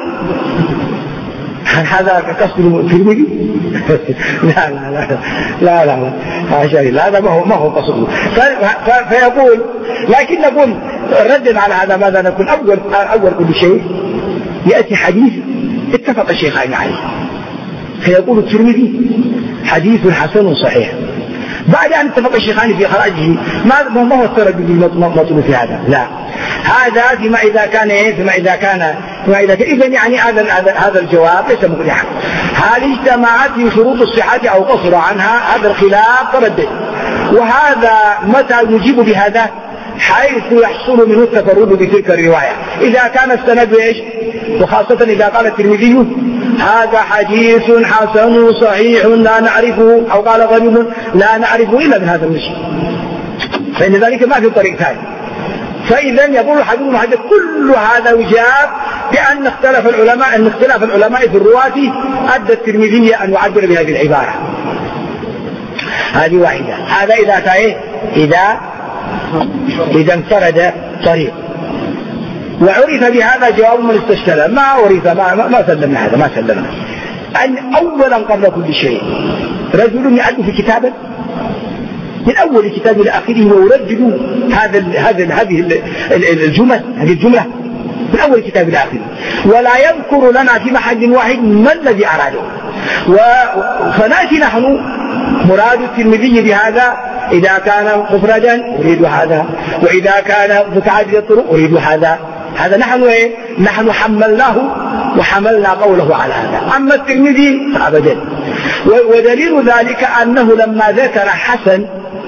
هذا قصد الترمذي؟ لا لا لا لا لا لا لا هذا ما هو ما هو قصده. فيقول لكن نقول ردا على هذا ماذا نقول؟ أول أول كل شيء يأتي حديث اتفق الشيخان عليه، فيقول الترمذي حديث حسن صحيح، بعد أن اتفق الشيخان في خراجه ما ما هو التردد المطلوب في هذا؟ لا، هذا فيما إذا كان إيه فيما إذا كان فيما إذا كان إذن يعني هذا هذا الجواب ليس مقنعا. هل اجتمعت في شروط الصحة أو قصر عنها؟ هذا الخلاف تردد. وهذا متى نجيب بهذا؟ حيث يحصل منه التفرد بتلك الرواية، إذا كان السند إيش، وخاصة إذا قال الترمذي هذا حديث حسن صحيح لا نعرفه، أو قال غريب لا نعرفه إلا من هذا الوجه، فإن ذلك ما في طريق ثاني. فإذا يقول الحديث المحدث كل هذا يجاب بأن اختلف العلماء أن اختلاف العلماء في الرواة أدى الترمذي أن يعبر بهذه العبارة. هذه واحدة. هذا إذا كان إذا إذا انفرد طريق. وعرف بهذا جواب من استشكل، ما عرف ما ما سلمنا هذا ما سلمنا. أن أولا قبل كل شيء رجل يألف كتابا من أول كتاب إلى آخره ويردد هذا هذا هذه الجمل هذه الجملة من أول كتاب إلى آخره، ولا يذكر لنا في محل واحد ما الذي أراده. فنأتي نحن مراد الترمذي بهذا إذا كان مفردا أريد هذا، وإذا كان متعدد الطرق أريد هذا. هذا نحن إيه؟ نحن حملناه وحملنا قوله على هذا. أما الترمذي فأبدا. ودليل ذلك أنه لما ذكر حسن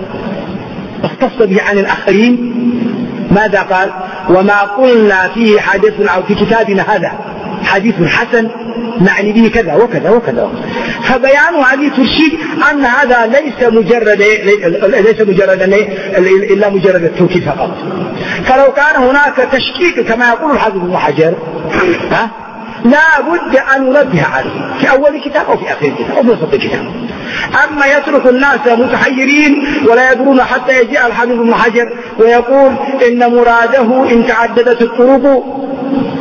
اختص به عن الآخرين، ماذا قال؟ وما قلنا فيه حديث أو في كتابنا هذا حديث حسن نعني به كذا وكذا وكذا. فبيان هذه ترشد أن هذا ليس مجرد ليس مجرد إلا مجرد التوكيد فقط. فلو كان هناك تشكيك كما يقول الحافظ ابن حجر ها لا بد أن ننبه عليه في أول كتاب أو في آخر كتاب أو في وسط الكتاب. أما يترك الناس متحيرين ولا يدرون حتى يجيء الحافظ ابن حجر ويقول إن مراده إن تعددت الطرق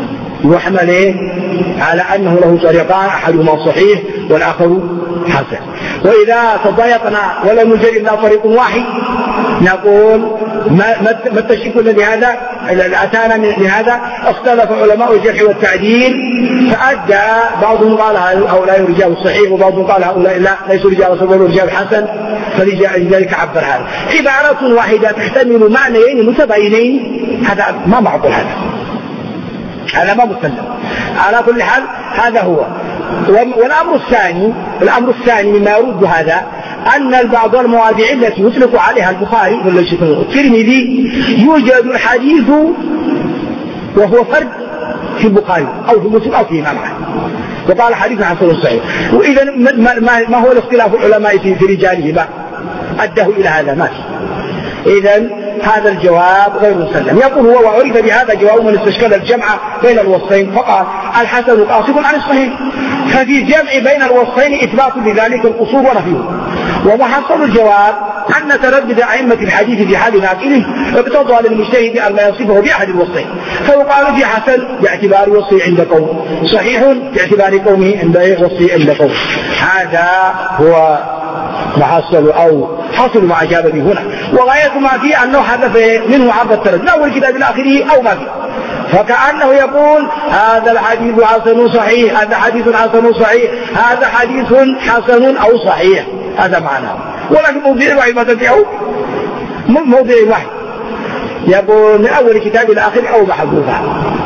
يحمل إيه؟ على أنه له طريقان أحدهما صحيح والآخر حسن. وإذا تضايقنا ولم نجد إلا طريق واحد نقول ما, ما التشكيك الذي هذا أتانا من هذا؟ اختلف علماء الجرح والتعديل فأدى بعضهم قال هؤلاء رجال صحيح وبعضهم قال هؤلاء لا ليسوا رجال صحيح ورجال حسن، فلذلك عبر هذا عبارة واحدة تحتمل معنيين متباينين. هذا ما معقول، هذا هذا ما مسلم. على كل حال هذا هو. والأمر الثاني الأمر الثاني مما يرد هذا أن البعض المواضع التي يطلق عليها البخاري والترمذي يوجد الحديث وهو فرد في البخاري أو في مسلم أو في إمام أحمد وقال حديث حسن صحيح. وإذا ما هو الاختلاف العلماء في رجاله ما أداه إلى هذا؟ ما إذا هذا الجواب غير مسلم. يقول هو وعرف بهذا جواب من استشكل الجمع بين الوصفين فقال الحسن قاصد عن الصحيح، ففي جمع بين الوصفين إثبات لذلك القصور ونفيه. ومحصل الجواب أن تردد أئمة الحديث في حال ناقله اقتضى للمجتهد أن لا يصفه بأحد الوصفين، فيقال في حسن باعتبار وصفه عند قوم، صحيح باعتبار قومه عند وصفه عند قوم. هذا هو محصل أو حصل ما أجاب به هنا. وغاية ما فيه أنه حدث منه عرض التردد أول كتاب الآخره أو ما فيه، فكأنه يقول هذا الحديث حسن صحيح، هذا حديث حسن صحيح، هذا حديث حسن أو صحيح، هذا معناه. ولكن موضع واحد ما تبعه موضع واحد يقول من أول كتاب الآخر أو محذوفا،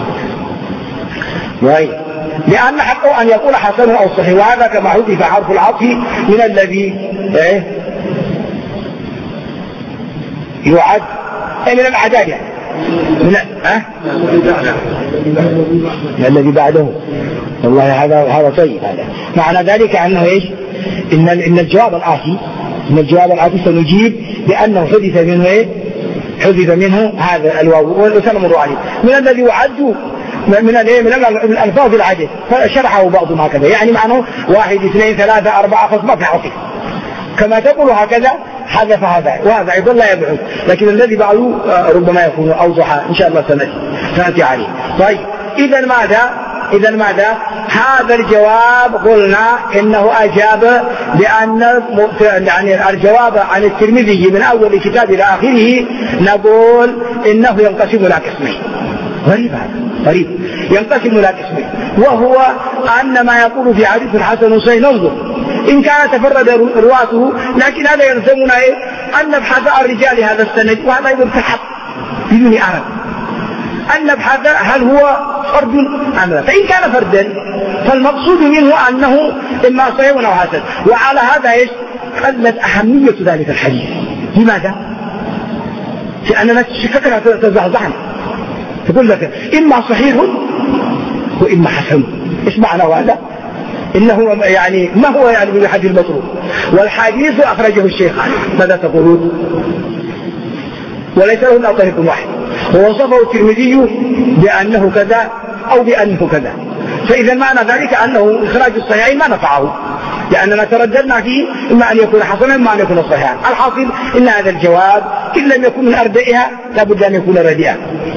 لأن حقه أن يقول حسن أو صحيح، وهذا كما حذف حرف العطف من الذي إيه؟ يعد من الأعداد يعني من أه؟ الذي بعده. والله هذا هذا طيب. هذا معنى ذلك أنه إيش؟ إن إن الجواب الآتي إن الجواب الآتي سنجيب بأنه حذف منه إيه؟ حذف منه هذا الواو وسنمر عليه من الذي يعد من الايه من الالفاظ العدد، فشرحه بعضهم هكذا يعني معناه واحد اثنين ثلاثة أربعة خمسة ما في عطف كما تقول هكذا حذف هذا، وهذا أيضا لا يبعد، لكن الذي بعده ربما يكون أوضح إن شاء الله سنأتي عليه. طيب إذا ماذا إذا ماذا هذا الجواب قلنا إنه أجاب بأن يعني الجواب عن الترمذي من أول كتاب إلى آخره نقول إنه ينقسم إلى قسمين. غريب هذا غريب ينقسم إلى قسمين، وهو أن ما يقول في حديث الحسن صحيح ننظر إن كان تفرد رواته، لكن هذا يلزمنا إيه؟ أن نبحث عن رجال هذا السند، وهذا أيضا تحت بدون أعلم أن نبحث هل هو فرد أم لا. فإن كان فردا فالمقصود منه أنه إما صحيح أو حسن، وعلى هذا إيش قلت أهمية ذلك الحديث. لماذا؟ لأننا شككنا تزعزعنا تقول لك إما صحيح وإما حسن. إيش معنى هذا؟ إنه يعني ما هو يعني من الحديث المطلوب؟ والحديث أخرجه الشيخان، ماذا تقولون؟ وليس له إلا طريق واحد، ووصفه الترمذي بأنه كذا أو بأنه كذا، فإذا معنى ذلك أنه إخراج الصحيحين ما نفعه، لأننا ترددنا فيه إما أن يكون حسنا إما أن يكون صحيحا. الحاصل إن هذا الجواب إن لم يكن من أردئها لابد أن يكون رديئا.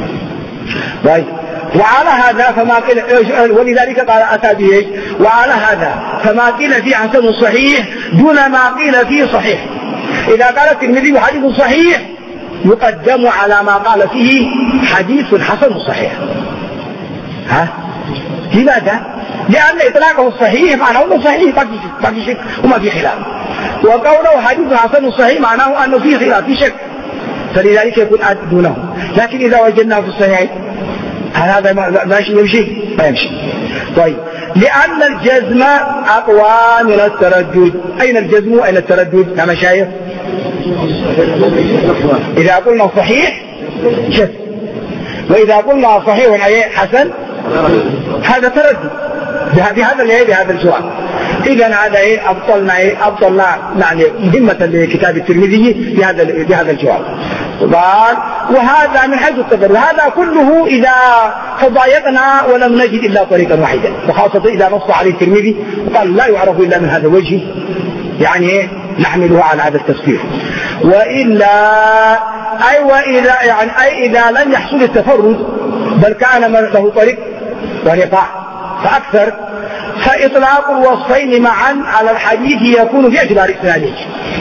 طيب وعلى هذا فما قيل، ولذلك قال أتى به، وعلى هذا فما قيل في حسن صحيح دون ما قيل فيه صحيح. إذا قال الترمذي حديث صحيح يقدم على ما قال فيه حديث حسن صحيح. ها؟ لماذا؟ لأن إطلاقه الصحيح معناه أنه صحيح ما في شك وما في خلاف، وقوله حديث حسن صحيح معناه أنه فيه خلاف في شك، فلذلك يكون دونه. لكن إذا وجدناه في الصحيح هذا ماشي يمشي ما يمشي. طيب لأن الجزم أقوى من التردد. أين الجزم وأين التردد يا مشايخ؟ إذا قلنا صحيح جزم، وإذا قلنا صحيح أي حسن هذا تردد بهذا الايه بهذا الجواب. إذا هذا ايه أبطلنا ايه أبطلنا يعني مهمة لكتاب الترمذي بهذا بهذا الجواب. قال وهذا من حيث التفرد، هذا كله إذا تضايقنا ولم نجد إلا طريقا واحدا، وخاصة إذا نص عليه الترمذي وقال لا يعرف إلا من هذا الوجه، يعني ايه نحمله على هذا التفسير. وإلا أي وإذا يعني أي إذا لم يحصل التفرد بل كان له طريق ونقاع فأكثر، فإطلاق الوصفين معا على الحديث يكون باعتبار إسناده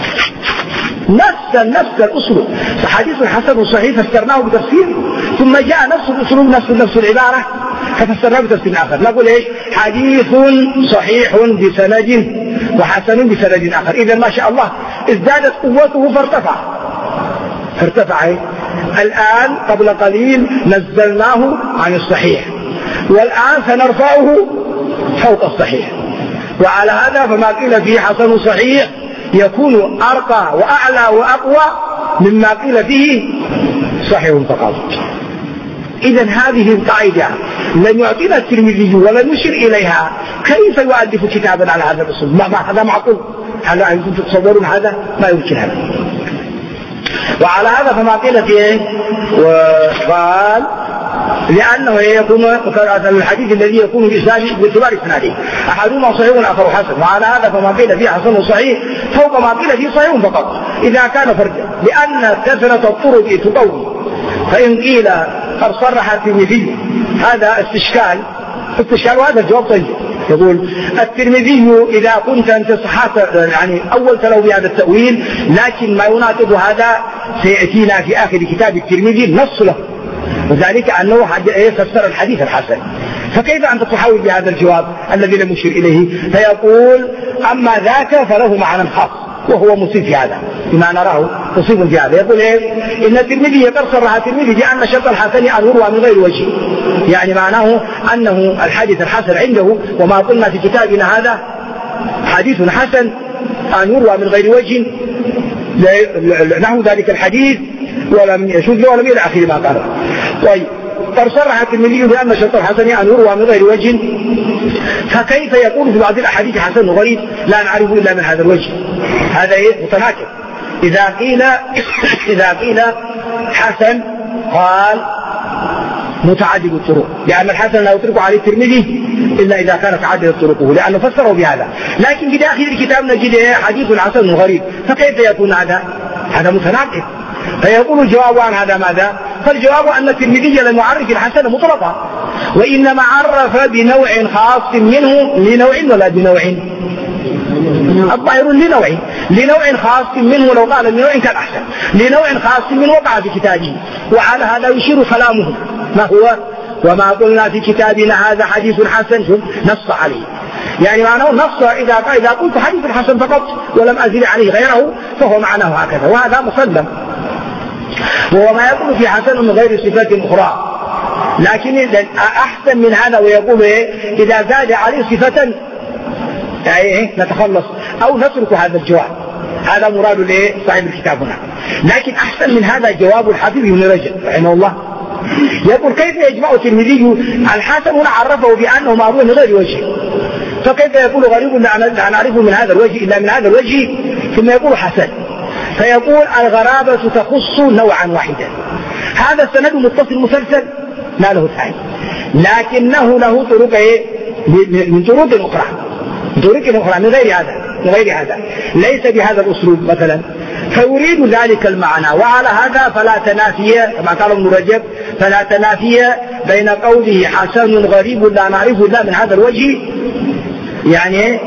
نفس نفس الأسلوب. فحديث حسن صحيح فسرناه بتفسير، ثم جاء نفس الأسلوب نفس نفس العبارة ففسرناه بتفسير آخر. نقول إيش؟ حديث صحيح بسند وحسن بسند آخر. إذا ما شاء الله ازدادت قوته فارتفع فارتفع إيه؟ الآن قبل قليل نزلناه عن الصحيح، والآن سنرفعه فوق الصحيح. وعلى هذا فما قيل فيه حسن صحيح يكون أرقى وأعلى وأقوى مما قيل فيه صحيح فقط. إذا هذه القاعدة لم يعطينا الترمذي ولم يشر إليها، كيف يؤلف كتابا على هذا الأصول؟ ما هذا معقول؟ هل أنتم تتصورون هذا؟ ما يمكن هذا. وعلى هذا فما قيل فيه وقال لأنه يكون الحديث الذي يكون باعتبار إسناده أحدهما صحيح والآخر حسن. وعلى هذا فما قيل فيه حسن صحيح فوق ما قيل فيه صحيح فقط إذا كان فردا، لأن كثرة الطرق تقوي. فإن قيل قد صرح الترمذي هذا استشكال استشكال وهذا الجواب طيب. يقول الترمذي إذا كنت أنت صحات يعني أول تلو بهذا التأويل، لكن ما يناقض هذا سيأتينا في آخر كتاب الترمذي نص له، وذلك أنه فسر الحديث الحسن. فكيف أنت تحاول بهذا الجواب الذي لم يشير إليه؟ فيقول أما ذاك فله معنى خاص وهو مصيب في هذا بما نراه مصيب في هذا. يقول إيه؟ إن الترمذي قد صرح الترمذي بأن شرط الحسن أن يروى من غير وجه، يعني معناه أنه الحديث الحسن عنده، وما قلنا في كتابنا هذا حديث حسن أن يروى من غير وجه نحو ذلك الحديث ولم يشذ ولم إلى آخر ما قال. طيب قد صرح الترمذي بأن شرط الحسن أن يروى من غير وجه، فكيف يقول في بعض الأحاديث حسن غريب لا نعرفه إلا من هذا الوجه؟ هذا متناقض. إذا قيل إذا قيل حسن قال متعدد الطرق، لأن الحسن لا يطلق عليه الترمذي إلا إذا كانت عدد طرقه، لأنه فسره بهذا. لكن في داخل الكتاب نجد حديث حسن غريب، فكيف يكون هذا؟ هذا متناقض. فيقول الجواب عن هذا ماذا؟ فالجواب أن الترمذي لم يعرف الحسن مطلقا، وإنما عرف بنوع خاص منه لنوع ولا بنوع الظاهر لنوع لنوع خاص منه، لو قال لنوع كان أحسن، لنوع خاص منه وقع في كتابه. وعلى هذا يشير كلامه ما هو وما قلنا في كتابنا هذا حديث حسن نص عليه، يعني معناه نص إذا إذا قلت حديث حسن فقط ولم أزل عليه غيره فهو معناه هكذا، وهذا مسلم. وهو ما يقول في حسن من غير صفات أخرى، لكن أحسن من هذا ويقول إيه؟ إذا زاد عليه صفة يعني نتخلص أو نترك هذا الجواب. هذا مراد ليه صاحب الكتاب هنا. لكن أحسن من هذا جواب الحافظ ابن رجب رحمه الله، يقول كيف يجمع الترمذي الحسن هنا عرفه بأنه معروف من غير وجه، فكيف يقول غريب لا نعرفه من هذا الوجه إلا من هذا الوجه، ثم يقول حسن. فيقول الغرابة تخص نوعا واحدا. هذا السند متصل مسلسل ما له ثاني، لكنه له طرق ايه من طرق أخرى طرق أخرى من غير هذا من غير هذا ليس بهذا الأسلوب مثلا، فيريد ذلك المعنى. وعلى هذا فلا تنافي كما قال ابن رجب فلا تنافي بين قوله حسن غريب لا نعرفه إلا من هذا الوجه يعني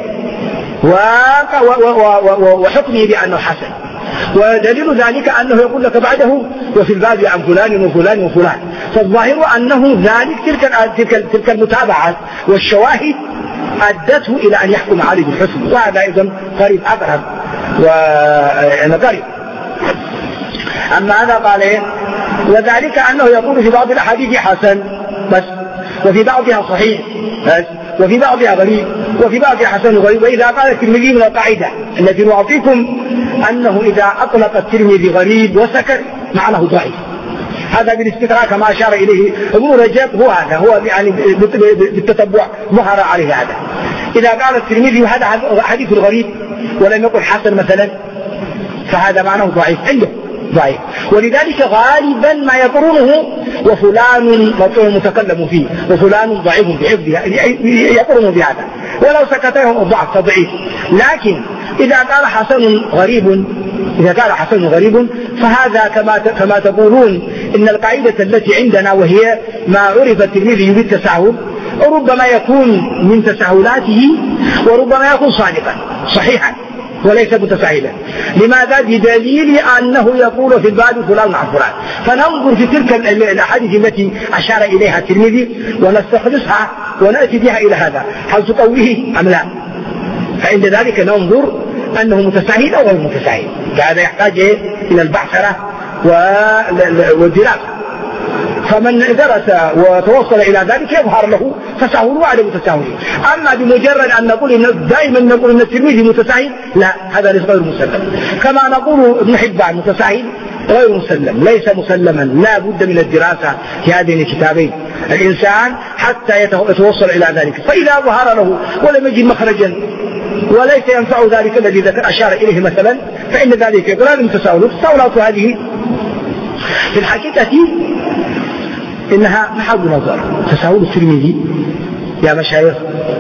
وحكمه بأنه حسن. ودليل ذلك أنه يقول لك بعده وفي الباب عن فلان وفلان وفلان، فالظاهر أنه ذلك تلك تلك تلك المتابعات والشواهد أدته إلى أن يحكم عليه بالحسن، وهذا أيضا قريب أقرب وأنا قريب. أما هذا قال إيه؟ وذلك أنه يقول في بعض الأحاديث حسن بس، وفي بعضها صحيح بس، وفي بعضها غريب، وفي بعضها حسن غريب. وإذا قال الترمذي من القاعدة التي نعطيكم أنه إذا أطلق الترمذي غريب وسكت معناه ضعيف، هذا بالاستقراء كما أشار إليه ابن رجب، هو هذا هو يعني بالتتبع ظهر عليه هذا. إذا قال الترمذي هذا حديث غريب ولم يقل حسن مثلا فهذا معناه ضعيف عنده ضعيف، ولذلك غالبا ما يقرنه وفلان متكلم فيه وفلان ضعيف بحفظه يقرنه بهذا، ولو سكتهم الضعف فضعيف. لكن إذا قال حسن غريب إذا قال حسن غريب فهذا كما كما تقولون إن القاعدة التي عندنا وهي ما عرف الترمذي بالتساهل ربما يكون من تساهلاته وربما يكون صادقا صحيحا وليس متساهلا. لماذا؟ بدليل أنه يقول في الباب فلان عن فلان. فننظر في تلك الأحاديث التي أشار إليها الترمذي ونستخلصها ونأتي بها إلى هذا، هل تقويه أم لا؟ فعند ذلك ننظر أنه متساهل أو غير متساهل. فهذا يحتاج إلى البحث والدراسة. فمن درس وتوصل إلى ذلك يظهر له تساهل وعدم تساهل. أما بمجرد أن نقول إن دائما نقول إن الترمذي متساهل، لا، هذا ليس غير مسلم. كما نقول ابن حبان متساهل غير مسلم، ليس مسلما، لا بد من الدراسة في هذين الكتابين الإنسان حتى يتوصل إلى ذلك. فإذا ظهر له ولم يجد مخرجا وليس ينفع ذلك الذي ذكر أشار إليه مثلا، فإن ذلك يقول هذا متساهل. التساهلات هذه في الحقيقة إنها محل نظر. تساهل الترمذي يا مشايخ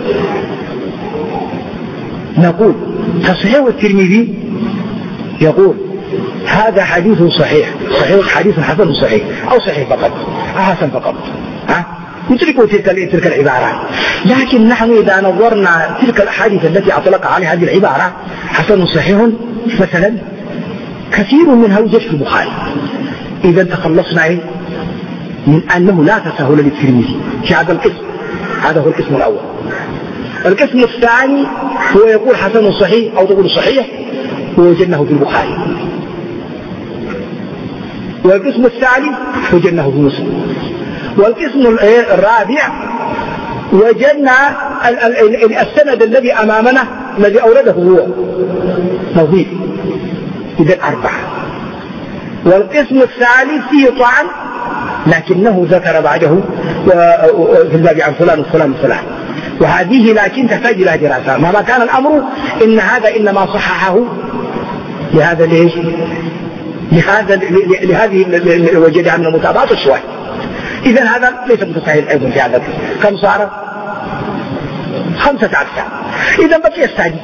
نقول تصحيح الترمذي يقول هذا حديث صحيح، صحيح حديث حسن صحيح أو صحيح فقط أو حسن فقط، ها نتركوا تلك تلك العبارات. لكن نحن إذا نظرنا تلك الأحاديث التي أطلق عليها هذه العبارة حسن صحيح مثلا كثير منها يوجد في البخاري. إذا تخلصنا من أنه لا تساهل للترمذي في هذا القسم. هذا هو القسم الأول. القسم الثاني هو يقول حسن صحيح أو تقول صحيح ووجدناه في البخاري. والقسم الثالث وجدناه في مسلم. والقسم الرابع وجدنا السند الذي أمامنا الذي أورده هو نظيف. إذا أربعة. والقسم الثالث فيه طعن لكنه ذكر بعده في الباب عن فلان وفلان وفلان، وهذه لكن تحتاج إلى دراسة. ما كان الأمر إن هذا إنما صححه لهذا ليش لهذا لهذه وجد عن المتابعات الشواهد. إذن هذا ليس متساهل أيضا في هذا. كم صار؟ خمسة أقسام. إذن بقي السادس.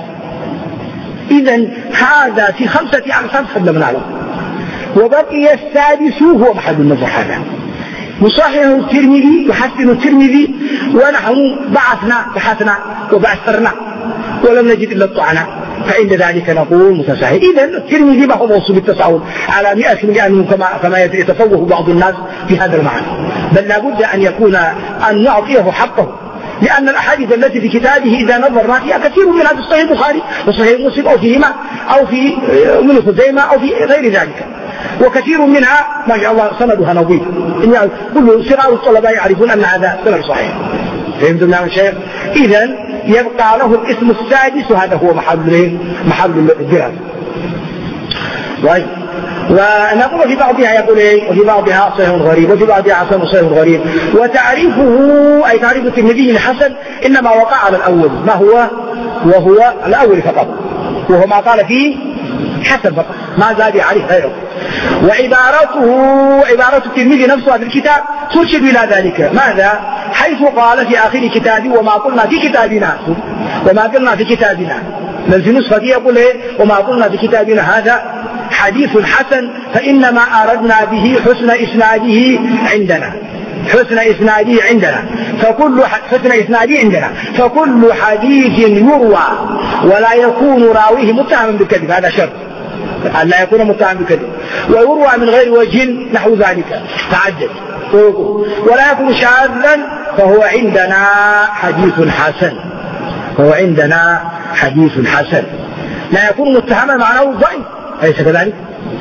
إذن هذا في خمسة أقسام سلمنا له، وبقي السادس هو محل النظر. هذا يصحح الترمذي يحسن الترمذي ونحن بعثنا بحثنا وبعثرنا ولم نجد إلا الطعنة، فعند ذلك نقول متساهل. إذن الترمذي ما هو موصول بالتساهل على مئة من كما كما يتفوه بعض الناس في هذا المعنى، بل لا بد أن يكون أن نعطيه حقه، لأن الأحاديث التي في كتابه إذا نظرنا فيها كثير منها في صحيح البخاري وصحيح مسلم أو فيهما أو في ابن خزيمة أو في غير ذلك، وكثير منها ما شاء الله سندها نظيف. يعني كل صغار الطلبة يعرفون أن هذا سند صحيح. فهمتم يا شيخ؟ إذن يبقى له الاسم السادس وهذا هو محل محل الدراسة. طيب، ونقول في بعضها يقول ايه وفي بعضها صحيح غريب وفي بعضها حسن صحيح غريب. وتعريفه أي تعريف الترمذي الحسن إنما وقع على الأول، ما هو وهو الأول فقط، وهو ما قال فيه حسن فقط ما زاد عليه غيره. وعبارته عبارة الترمذي نفسها في الكتاب ترشد إلى ذلك. ماذا؟ حيث قال في آخر كتابه وما قلنا في كتابنا وما قلنا في كتابنا، بل في نسخة يقول ايه وما قلنا في كتابنا هذا حديث حسن فإنما أردنا به حسن إسناده عندنا، حسن إسناده عندنا فكل حسن إسناده عندنا فكل حديث يروى ولا يكون راويه متهما بالكذب، هذا شرط أن لا يكون متهم بالكذب، ويروى من غير وجه نحو ذلك تعدد، ولا يكون شاذا فهو عندنا حديث حسن، فهو عندنا حديث حسن. لا يكون متهما معناه ضعيف، أليس كذلك؟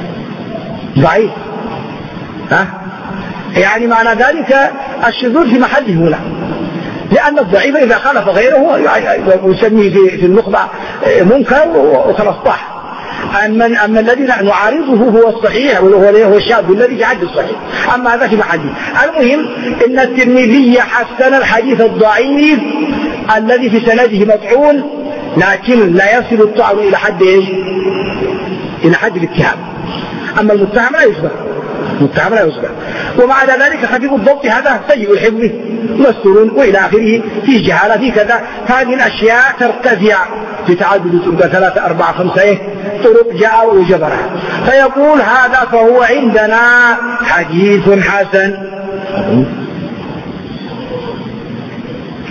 ضعيف، ها؟ يعني معنى ذلك الشذوذ في محله هنا، لأن الضعيف إذا خالف غيره يسميه في النخبة منكر وخلاص طاح. أما, أما الذي نعارضه هو الصحيح وهو الشاذ الذي في حد الصحيح، أما هذا في محله. المهم إن الترمذي حسن الحديث الضعيف الذي في سنده مطعون، لكن لا يصل الطعن إلى حد إيش؟ إلى حد الاتهام. أما المتهم لا يصبح، المتهم لا يصبح. ومع ذلك خفيف الضبط هذا سيء الحفظ مستور وإلى آخره، في جهالة في كذا. هذه الأشياء ترتفع في تعدد طرق ثلاثة أربعة خمسة إيه طرق جاء وجبرها، فيقول هذا فهو عندنا حديث حسن.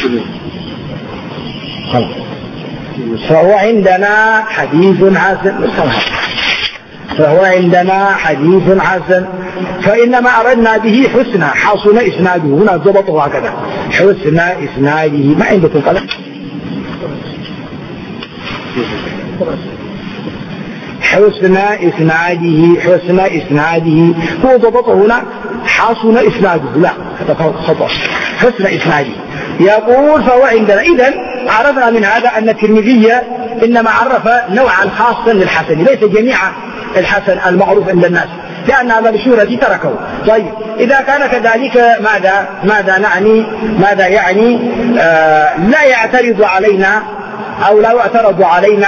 خلاص. فهو عندنا حديث حسن، فهو عندنا حديث حسن، فإنما أردنا به حسن حسن إسناده، هنا ضبطه هكذا حسن إسناده. ما عندكم قلم؟ حسن إسناده، حسن إسناده هو ضبطه هنا حسن إسناده، لا خطأ، حسن إسناده. يقول فهو عندنا. إذن عرفنا من هذا أن الترمذي إنما عرف نوعا خاصا للحسن، ليس جميع الحسن المعروف عند الناس، لأن هذا الشهرة تركه. طيب إذا كان كذلك ماذا ماذا نعني ماذا يعني آه لا يعترض علينا أو لا يعترض علينا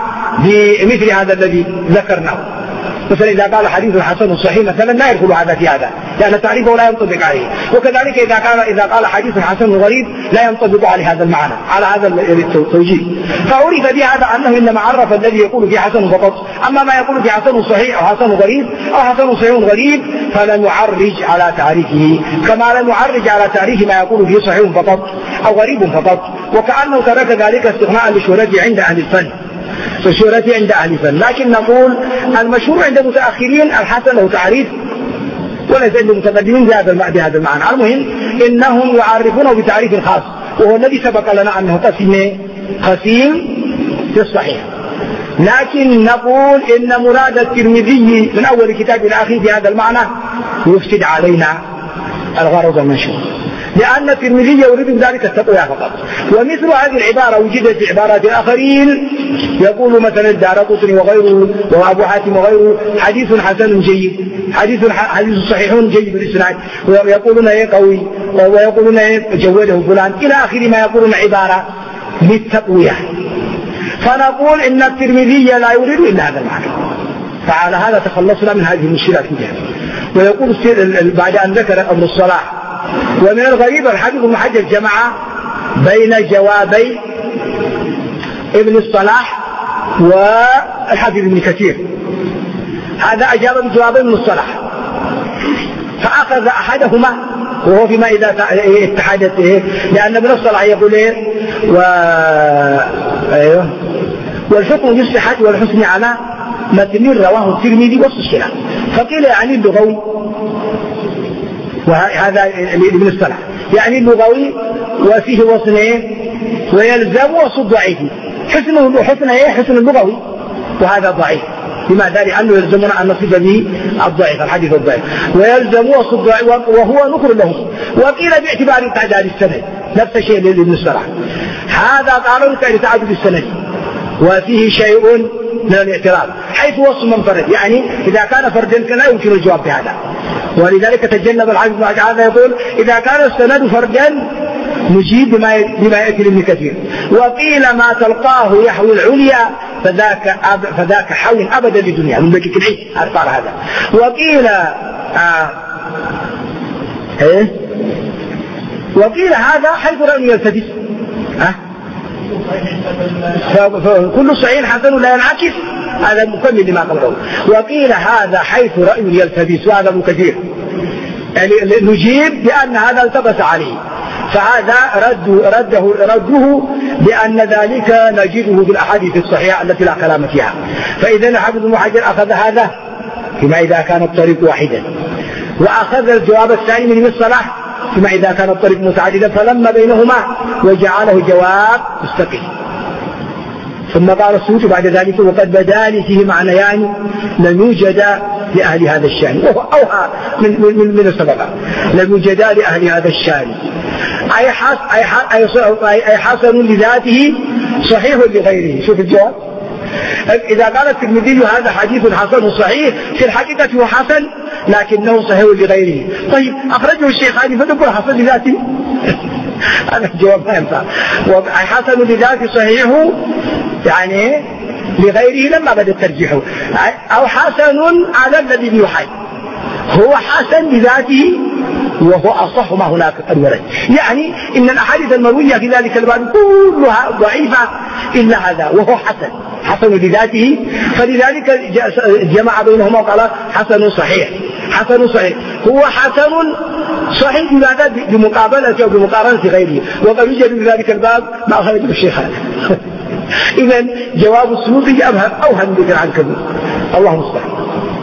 بمثل هذا الذي ذكرناه. مثلا إذا قال حديث حسن صحيح مثلا لا يدخل هذا في هذا، لأن تعريفه لا ينطبق عليه. وكذلك إذا قال إذا قال حديث حسن غريب لا ينطبق على هذا المعنى، على هذا التوجيه. فعرف بهذا أنه إنما عرف الذي يقول في حسن فقط. أما ما يقول في حسن صحيح أو حسن غريب أو حسن صحيح غريب فلن يعرج على تعريفه، كما لن يعرج على تعريف ما يقول فيه صحيح فقط أو غريب فقط، وكأنه ترك ذلك استغناء لشهرته عند أهل الفن، فشهرته عند أهل الفن. لكن نقول المشهور عند المتأخرين الحسن له تعريف، وليس عند المتقدمين بهذا المعنى. المهم إنهم يعرفونه بتعريف خاص، وهو الذي سبق لنا أنه قسيم قسيم في الصحيح. لكن نقول إن مراد الترمذي من أول كتاب إلى آخره بهذا المعنى يفسد علينا الغرض المنشور، لأن الترمذي يريد بذلك التقوى فقط. ومثل هذه العبارة وجدت في عبارات الآخرين، يقول مثلا الدارقطني وغيره وأبو حاتم وغيره حديث حسن جيد، حديث حديث صحيح جيد بالإسناد، ويقولون ايه قوي، ويقولون ايه جوده فلان إلى آخر ما يقولون عبارة للتقوية. فنقول إن الترمذي لا يريد إلا هذا المعنى، فعلى هذا تخلصنا من هذه المشكلات كلها. ويقول بعد أن ذكر أمر الصلاح. ومن الغريب الحافظ ابن حجر جمع بين جوابي ابن الصلاح والحافظ ابن كثير، هذا أجاب بجوابي ابن الصلاح فأخذ أحدهما وهو فيما إذا اتحدت إيه، لأن ابن الصلاح يقول إيه و... أيوه والحكم بالصحة والحسن على متن رواه الترمذي والصحيح، فقيل يعني اللغوي، وهذا لابن الصلاح يعني اللغوي وفيه وصن ويلزم وصف ضعيف، حسنه حسن ايه حسن اللغوي وهذا ضعيف. لماذا؟ لأنه يلزمنا أن نصف به الضعيف الحديث الضعيف، ويلزم وصف ضعيف وهو نكر له. وقيل باعتبار تعداد السند نفس الشيء لابن الصلاح، هذا قالوا لتعدد السند وفيه شيء من الاعتراض حيث وصف منفرد، يعني إذا كان فردا لا يمكن الجواب بهذا. ولذلك تجنب الحافظ بن حجر يقول إذا كان السند فردا نجيب بما بما يأتي لابن كثير. وقيل ما تلقاه يحوي العليا فذاك أب فذاك حول أبدا للدنيا من بكي كالعيد قال هذا. وقيل آه إيه وقيل هذا حيث رأي يلتبس ها فكل صحيح حسن لا ينعكس، هذا مكمل لما قبله. وقيل هذا حيث رأي يلتبس، وهذا ابن كثير يعني نجيب بأن هذا التبس عليه، فهذا رد رده رده بأن ذلك نجده في الأحاديث الصحيحة التي لا كلام فيها. فإذا الحافظ ابن حجر أخذ هذا فيما إذا كان الطريق واحدا، وأخذ الجواب الثاني من ابن الصلاح فيما إذا كان الطريق متعددا، فلما بينهما وجعله جواب مستقيم. ثم قال السيوطي بعد ذلك وقد بدا لي فيه معنيان لم يوجد لأهل هذا الشأن، وهو أوحى من, من, من السبب لم يوجد لأهل هذا الشأن، أي, حس أي, أي, أي حسن لذاته صحيح لغيره. شوف الجواب، إذا قال الترمذي هذا حديث حسن صحيح في الحقيقة هو حسن لكنه صحيح لغيره. طيب أخرجه الشيخاني فتقول حسن لذاته هذا الجواب ما ينفع. حسن لذاته صحيح يعني لغيره لما بدأ ترجيحه، أو حسن على الذي يحي، هو حسن لذاته وهو أصح ما هناك قد ورد. يعني إن الأحاديث المروية في ذلك الباب كلها ضعيفة إلا هذا وهو حسن حسن لذاته، فلذلك جمع بينهما وقال حسن صحيح. حسن صحيح هو حسن صحيح بماذا؟ بمقابلة أو بمقارنة غيره، وقد يوجد في ذلك الباب ما خرج الشيخان. إذا جواب السيوطي أوهم أوهم ذكر عن كبير. الله المستعان.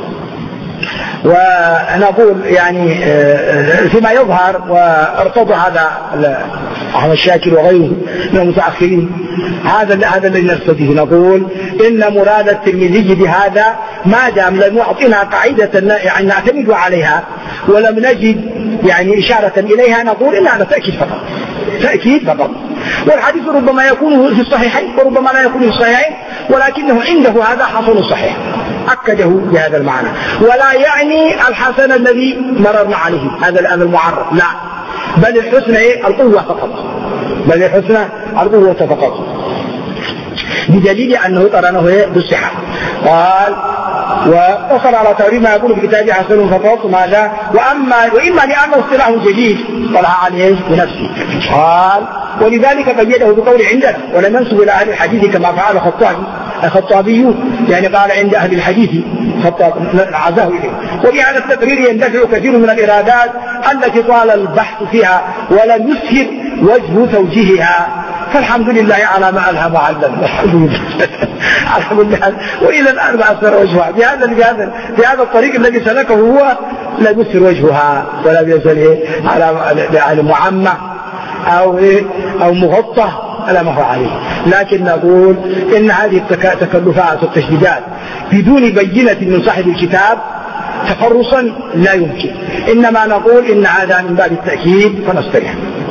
ونقول يعني فيما يظهر وارتضى هذا أحمد الشاكر وغيره من المتأخرين هذا هذا الذي نستفيد، نقول إن مراد الترمذي بهذا ما دام لم يعطينا قاعدة يعني نعتمد عليها ولم نجد يعني إشارة إليها، نقول إن هذا تأكيد فقط، تأكيد فقط. والحديث ربما يكون في الصحيحين وربما لا يكون في الصحيحين، ولكنه عنده هذا حسن صحيح أكده بهذا المعنى، ولا يعني الحسن الذي مررنا عليه هذا الآن المعرف، لا، بل الحسن القوة فقط، بل الحسن القوة فقط، بدليل أنه قرنه بالصحة. قال وأخر على تقريب ما يقول في كتابه حسن فقط ماذا؟ وأما وإما لأنه اصطلاح جديد طلع عليه بنفسه. قال ولذلك قيده بقول عندنا ولم ينسب إلى أهل الحديث كما فعل الخطابي الخطابي يعني قال عند أهل الحديث خطاب عزاه إليه. وبهذا التقرير يندفع كثير من الإرادات التي طال البحث فيها ولم يسهل وجه توجيهها، فالحمد لله على ما ألهم علم. الحمد لله الحمد لله. وإلى الآن ما أسر وجهها بهذا بهذا بهذا الطريق الذي سلكه هو لا يسر وجهها ولا يزال على على معمى أو أو مغطى على ما هو عليه. لكن نقول إن هذه التكلفات والتشديدات بدون بينة من صاحب الكتاب تفرصا لا يمكن، إنما نقول إن هذا من باب التأكيد فنستريح.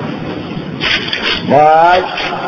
قال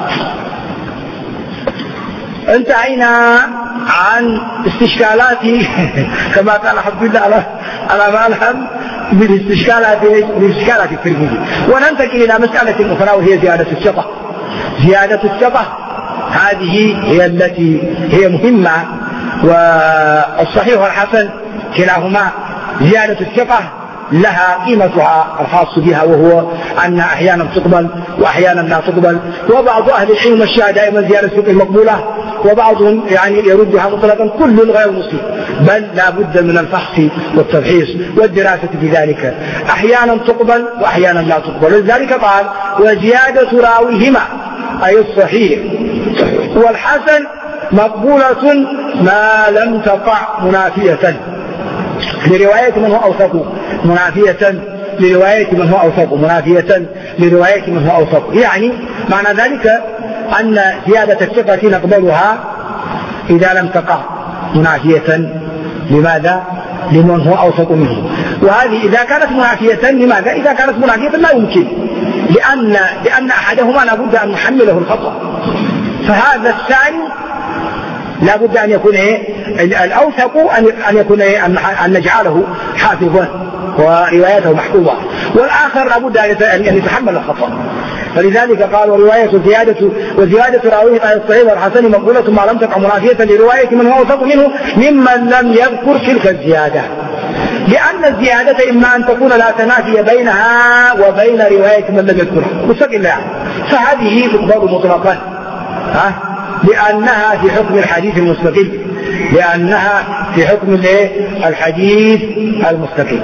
انتهينا عن استشكالات كما قال حفظ الله على على ما ألهم من استشكالات من استشكالات الترمذي، وننتقل إلى مسألة أخرى وهي زيادة الثقة. زيادة الثقة هذه هي التي هي مهمة، والصحيح والحسن كلاهما زيادة الثقة لها قيمتها الخاص بها، وهو أن أحيانا تقبل وأحيانا لا تقبل، وبعض أهل العلم مشى دائما زيادة الثقة مقبولة، وبعضهم يعني يردها مطلقا كل غير مسلم، بل لا بد من الفحص والتفحيص والدراسة في ذلك، أحيانا تقبل وأحيانا لا تقبل. لذلك قال وزيادة راويهما أي الصحيح والحسن مقبولة ما لم تقع منافية لرواية من هو أوثق، منافية لرواية من هو أوثق، منافية لرواية من هو أوثق. يعني معنى ذلك أن زيادة الثقة نقبلها إذا لم تقع منافية لماذا؟ لمن هو أوثق منه. وهذه إذا كانت منافية لماذا؟ إذا كانت منافية لا يمكن، لأن لأن أحدهما لا بد أن يحمله الخطأ، فهذا الثاني لا بد أن يكون إيه؟ الأوثق أن يكون إيه؟ أن نجعله حافظا وروايته محفوظة، والآخر لا بد أن يتحمل الخطأ. فلذلك قال ورواية زيادة وزيادة راويه على الصحيح والحسن مقبولة ما لم تقع منافية لرواية من هو أوثق منه ممن لم يذكر تلك الزيادة، لأن الزيادة إما أن تكون لا تنافي بينها وبين رواية من لم يذكرها مستقل يعني، فهذه تقبل مطلقا ها لأنها في حكم الحديث المستقل، لأنها في حكم الحديث المستقل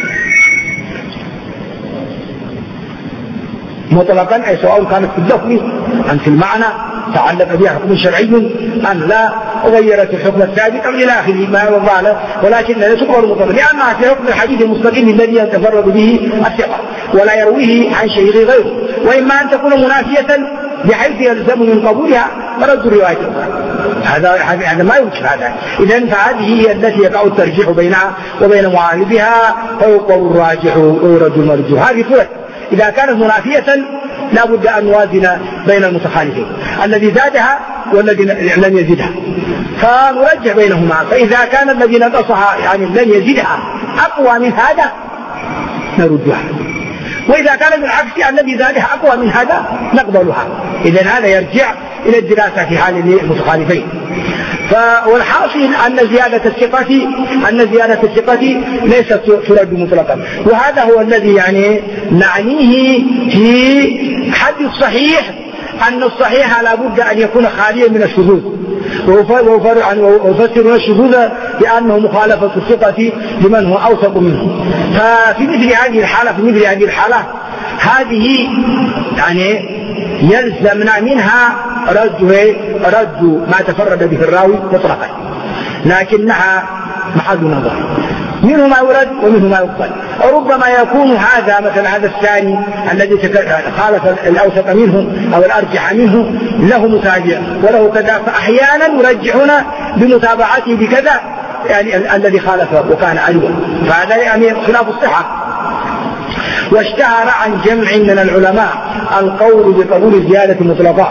مطلقا، أي سواء كانت في اللفظ أم في المعنى تعلق بها حكم شرعي أم لا، وغيرت الحكم الثابت أم إلى آخره ما يوضع له، ولكن لا تقبل مطلقا لأنها في حكم الحديث المستقل الذي يتفرد به الثقة ولا يرويه عن شيء غيره، وإما أن تكون منافية بحيث يلزم من قبولها فرد الرواية. هذا هذا ما يمكن هذا. إذن فهذه هي التي يقع الترجيح بينها وبين معارضها، فيقبل الراجح ويرد المرجوح. هذه فرق. إذا كانت منافية لا بد أن نوازن بين المتخالفين، الذي زادها والذي لم يزدها، فنرجح بينهما. فإذا كان الذي نقصها يعني لم يزدها أقوى من هذا نردها، وإذا كان بالعكس الذي زادها أقوى من هذا نقبلها. إذن هذا يرجع إلى الدراسة في حال المتخالفين. والحاصل أن زيادة الثقة أن زيادة الثقة ليست ترد مطلقا، وهذا هو الذي يعني نعنيه في حد الصحيح، أن الصحيح لا بد أن يكون خاليا من الشذوذ، ويفسرون الشذوذ بأنه مخالفة الثقة لمن هو أوثق منه. ففي مثل هذه الحالة في مثل هذه الحالة هذه يعني يلزمنا منها رد رد ما تفرد به الراوي مطلقا، لكنها محل نظر، منه ما يرد ومنه ما يقبل. وربما يكون هذا مثلا هذا الثاني الذي خالف الأوثق منه أو الأرجح منه له متابع وله كذا، فأحيانا يرجحون بمتابعته بكذا يعني الذي خالفه وكان علوا، فهذا يعني خلاف الصحة. واشتهر عن جمع من العلماء القول بقبول الزيادة مطلقة.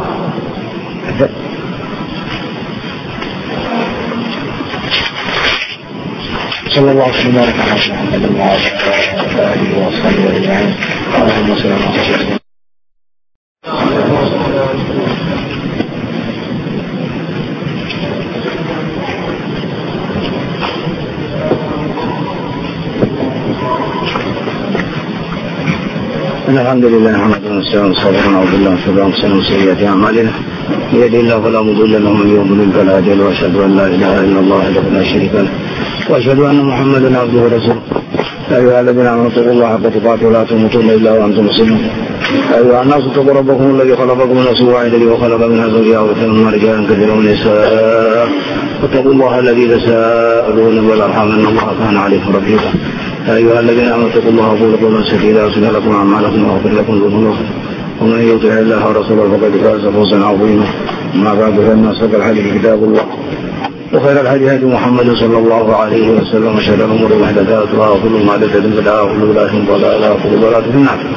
صلى الله عليه وسلم وعلى آله وصحبه أجمعين. اللهم صل على محمد. الحمد لله نحمده ونستعينه ونستغفره ونعوذ بالله من شرور انفسنا وسيئات اعمالنا، من يهده الله فلا مضل له ومن يضلل فلا هادي له، واشهد ان لا اله الا الله وحده لا شريك له، واشهد ان محمدا عبده ورسوله. يا ايها الذين امنوا اتقوا الله حق تقاته ولا تموتن الا وانتم مسلمون. يا ايها الناس اتقوا ربكم الذي خلقكم من نفس واحده وخلق منها زوجها وبث منهما رجالا كثيرا ونساء، واتقوا الله الذي تساءلون والارحام ان الله كان عليكم رقيبا. يا أيها الذين آمنوا اتقوا الله وقولوا قولا سديدا يصلح لكم أعمالكم ويغفر لكم ذنوبكم، ومن يطع الله ورسوله فقد فاز فوزا عظيما. أما بعد فإن أصدق الحديث كتاب الله، وخير الهدي هدي محمد صلى الله عليه وسلم، وشر الأمور محدثاتها وكل محدثة بدعة وكل بدعة ضلالة وكل ضلالة في النار.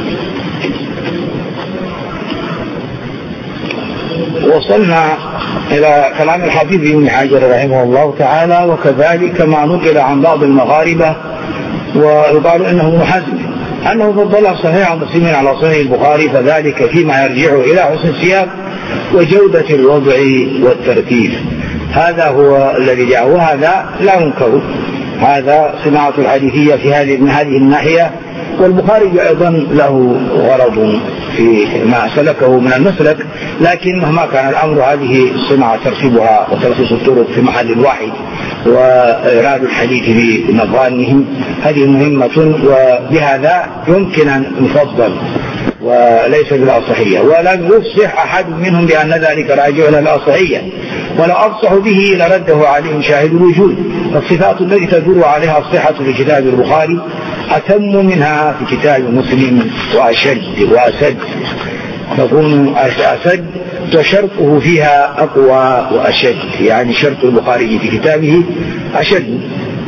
وصلنا إلى كلام الحافظ ابن حجر رحمه الله تعالى، وكذلك ما نقل عن بعض المغاربة ويقال انه محزن انه فضل صحيح مسلم على صحيح البخاري، فذلك فيما يرجع الى حسن السياق وجودة الوضع والترتيب. هذا هو الذي جاء، وهذا لا ينكر، هذا صناعة الحديثية في هذه من هذه الناحية. والبخاري أيضا له غرض في ما سلكه من المسلك، لكن مهما كان الأمر هذه الصناعة ترتيبها وتلخيص الطرق في محل واحد وإيراد الحديث بمظانه هذه مهمة، وبهذا يمكن أن نفضل وليس بالأصحية. ولم يفصح أحد منهم بأن ذلك راجع إلى الأصحية، ولو أفصح به لرده عليهم شاهد الوجود. فالصفات التي تدور عليها الصحة في كتاب البخاري أتم منها في كتاب مسلم وأشد وأسد، تكون أسد وشرطه فيها أقوى وأشد، يعني شرط البخاري في كتابه أشد.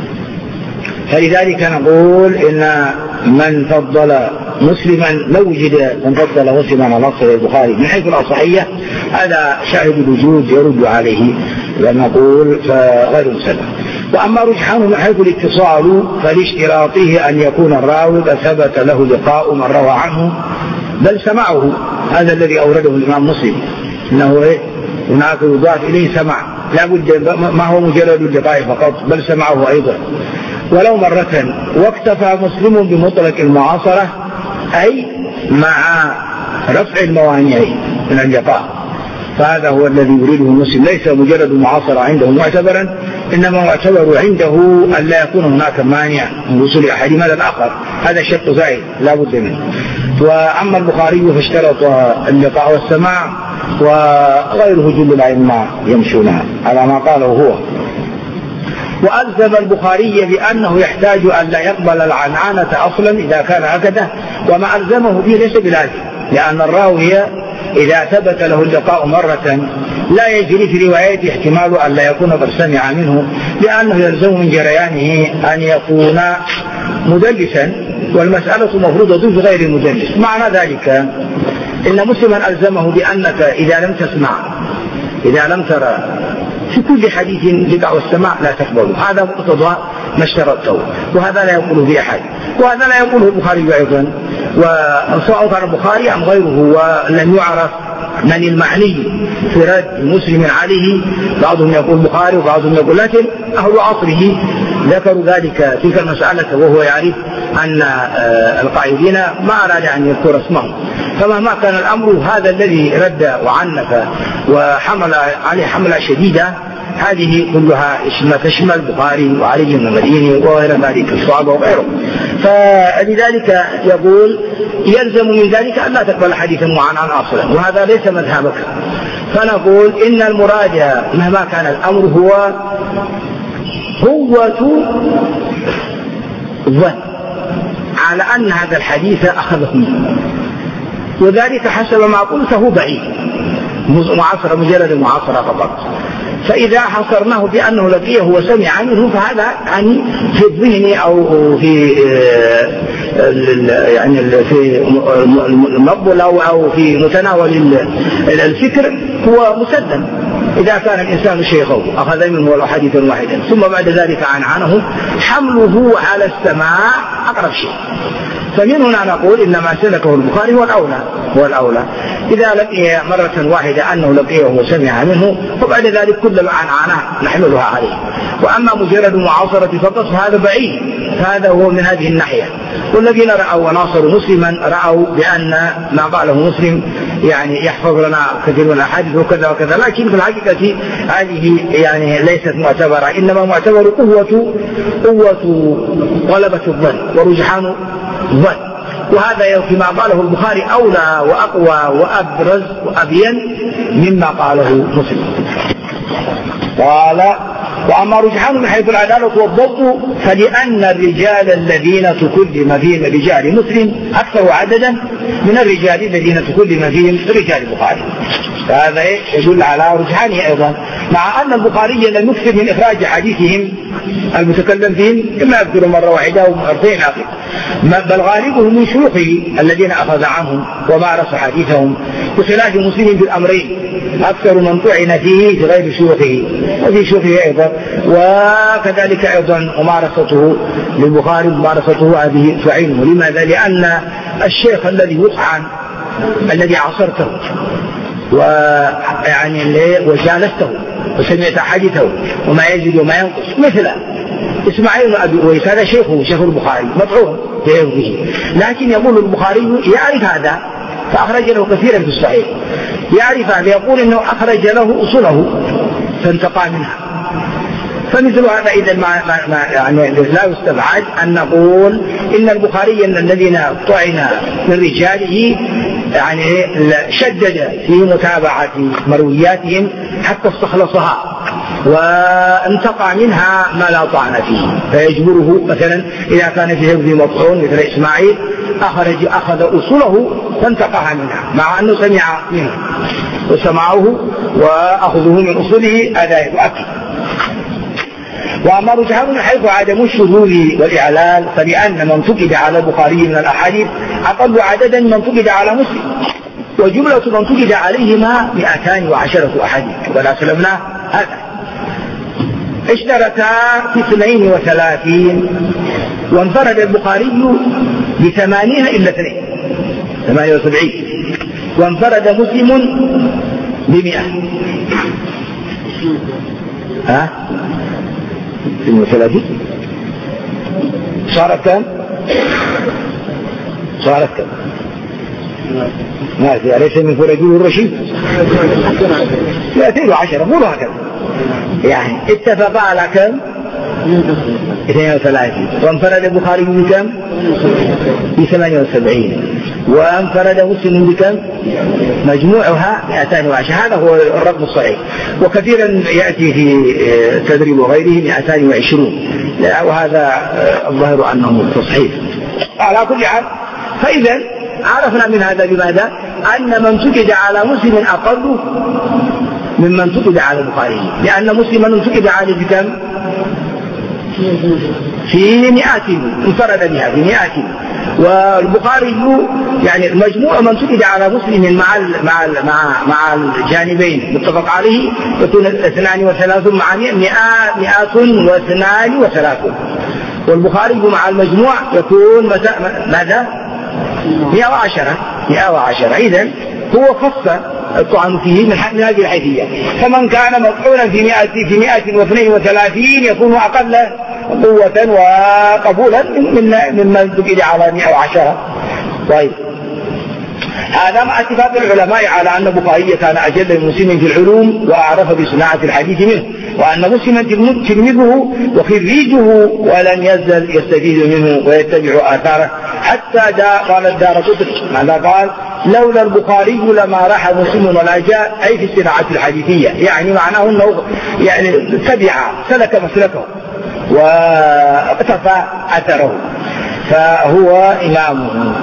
فلذلك نقول إن من فضل مسلما لو وجد من فضل مسلما على صحيح البخاري من حيث الأصحية هذا شاهد الوجود يرد عليه، ونقول فغير مسلم. وأما رجحانه من حيث الاتصال فلاشتراطه أن يكون الراوي ثبت له لقاء من روى عنه بل سمعه، هذا الذي أورده الإمام مسلم، إنه إيه؟ هناك يضاف إليه سمع، لا بد ما هو مجرد اللقاء فقط بل سمعه أيضا ولو مرة. واكتفى مسلم بمطلق المعاصرة أي مع رفع الموانع من اللقاء، فهذا هو الذي يريده المسلم، ليس مجرد معاصرة عنده معتبرا، إنما معتبر عنده أن لا يكون هناك مانع من وصول أحدهما إلى الآخر، هذا شرط زائد لا بد منه. وأما البخاري فاشترط اللقاء والسماع، وغيره جل الأئمة يمشونها على ما قاله هو. وألزم البخاري بأنه يحتاج أن لا يقبل العنعنة أصلا إذا كان هكذا، وما ألزمه به ليس بلازم، لأن الراوي إذا ثبت له اللقاء مرة لا يجري في روايته احتمال أن لا يكون قد سمع منه، لأنه يلزم من جريانه أن يكون مدلسا، والمسألة مفروضة في غير المدلس. معنى ذلك إن مسلما ألزمه بأنك إذا لم تسمع إذا لم ترى في كل حديث لقاء والسماع لا تقبله، هذا مقتضى ما اشترطه، وهذا لا يقوله في أحد، وهذا لا يقوله البخاري أيضا، وسواء كان البخاري أم غيره. ولم يعرف من المعني في رد مسلم عليه، بعضهم يقول البخاري وبعضهم يقول، لكن أهل عصره ذكروا ذلك تلك المسألة وهو يعرف أن القائدين ما أراد أن يذكر اسمه. فمهما كان الأمر هذا الذي رد وعنف وحمل عليه حملة شديدة هذه كلها تشمل البخاري وعلي بن المديني وغير ذلك الصحابة وغيره. فلذلك يقول يلزم من ذلك أن لا تقبل حديثا معانا أصلا، وهذا ليس مذهبك. فنقول إن المراد مهما كان الأمر هو قوة الظن على أن هذا الحديث أخذه منه، وذلك حسب ما قلته بعيد معاصرة مجرد معاصرة فقط. فإذا حصرناه بأنه لقيه وسمع منه فهذا يعني في الذهن أو في يعني في المقبل أو في متناول الفكر هو مسلم. إذا كان الإنسان شيخه أخذ منه حديثا واحدا ثم بعد ذلك عنعنه، حمله على السماع أقرب شيء. فمن هنا نقول إنما سلكه البخاري هو الأولى هو الأولى إذا لقي مرة واحدة أنه لقيه وسمع منه، وبعد ذلك كل ما عنعنه نحملها عليه. وأما مجرد معاصرة فقط فهذا بعيد، هذا هو من هذه الناحية. والذين رأوا وناصروا مسلما رأوا بأن ما قاله مسلم يعني يحفظ لنا كثير من الأحاديث وكذا وكذا، لكن في الحقيقة هذه يعني ليست معتبرة، إنما معتبر قوة قوة غلبة الظن ورجحان الظن. وهذا فيما قاله البخاري أولى وأقوى وأبرز وأبين مما قاله مسلم. قال: وأما رجحان من حيث العدالة والضبط فلأن الرجال الذين تكلم فيهم رجال مسلم أكثر عددا من الرجال الذين تكلم فيهم رجال البخاري. فهذا يدل على رجحانه أيضا، مع أن البخاري لم يكثر من إخراج حديثهم المتكلم فيهم إما يذكر مرة واحدة أو مرتين أخير، بل غالبهم من شيوخه الذين أخذ عنهم ومارس حديثهم، بخلاف مسلم في الأمرين أكثر من طعن فيه في غير شيوخه وفي شيوخه أيضا. وكذلك أيضا ممارسته للبخاري ممارسته هذه تعينه. لماذا؟ لأن الشيخ الذي يطعن الذي عصرته ويعني وجالسته وسمعت حديثه وما يزيد وما ينقص، مثل إسماعيل أبي أويس هذا شيخه شيخ البخاري مطعون به، لكن يقول البخاري يعرف هذا فأخرج له كثيرا في الصحيح، يعرف هذا يقول إنه أخرج له أصوله فانتقى منها. فمثل هذا إذا ما, ما, ما يعني لا يستبعد أن نقول إن البخاري الذين طعن من رجاله يعني شدد في متابعة مروياتهم حتى استخلصها وانتقى منها ما لا طعن فيه، فيجبره مثلا إذا كان في حفظ مطعون مثل إسماعيل أخرج أخذ أصوله فانتقاها منها مع أنه سمع منه وسمعه وأخذه من أصوله هذا يؤكد. وأما رجحان من حيث عدم الشذوذ والإعلال فلأن من فقد على البخاري من الأحاديث أقل عددا من فقد على مسلم، وجملة من فقد عليهما مئتان وعشرة أحاديث، ولا سلمنا هذا اشترتا في اثنين وثلاثين، وانفرد البخاري بثمانين إلا اثنين ثمانية وسبعين، وانفرد مسلم بمئة. ها اثنين وثلاثين صارت كم؟ صارت كم؟ ما في أليس من فرجول الرشيد مئتين وعشرة مو هكذا، يعني اتفق على كم؟ اثنين وثلاثين، وانفرد البخاري بكم؟ بثمانية وسبعين، وانفرد مسلم بكم؟ مجموعها مئتان وعشرة. هذا هو الرقم الصحيح، وكثيرا يأتي في تدريب وغيره مئتان وعشرون، وهذا الظاهر أنه تصحيح. على كل حال فإذا عرفنا من هذا بماذا؟ أن من فقد على مسلم أقل ممن فقد على البخاري، لأن مسلما فقد عليه بكم؟ في مئات، انفرد بها في مئات، والبخاري يعني المجموع من فقد على مسلم مع مع مع مع الجانبين متفق عليه يكون اثنان وثلاثون مع مئة مئات واثنان وثلاثون، والبخاري مع المجموع يكون ماذا؟ مئة وعشرة مئة وعشرة. إذن هو خص الطعن فيه من هذه الحيثية، فمن كان مطعونا في مئة في مئة واثنين وثلاثين يكون أقل قوة وقبولا ممن فقد على مئة وعشرة. طيب، هذا مع اتفاق العلماء على أن البخاري كان أجل من مسلم في العلوم وأعرف بصناعة الحديث منه، وأن مسلما تلميذه وخريجه ولن يزل يستفيد منه ويتبع آثاره حتى قال الدارقطني ماذا قال؟ لولا البخاري لما راح مسلم ولا جاء، أي في الصناعة الحديثية، يعني معناه أنه يعني تبع سلك مسلكه واقتفى أثره فهو إمامه.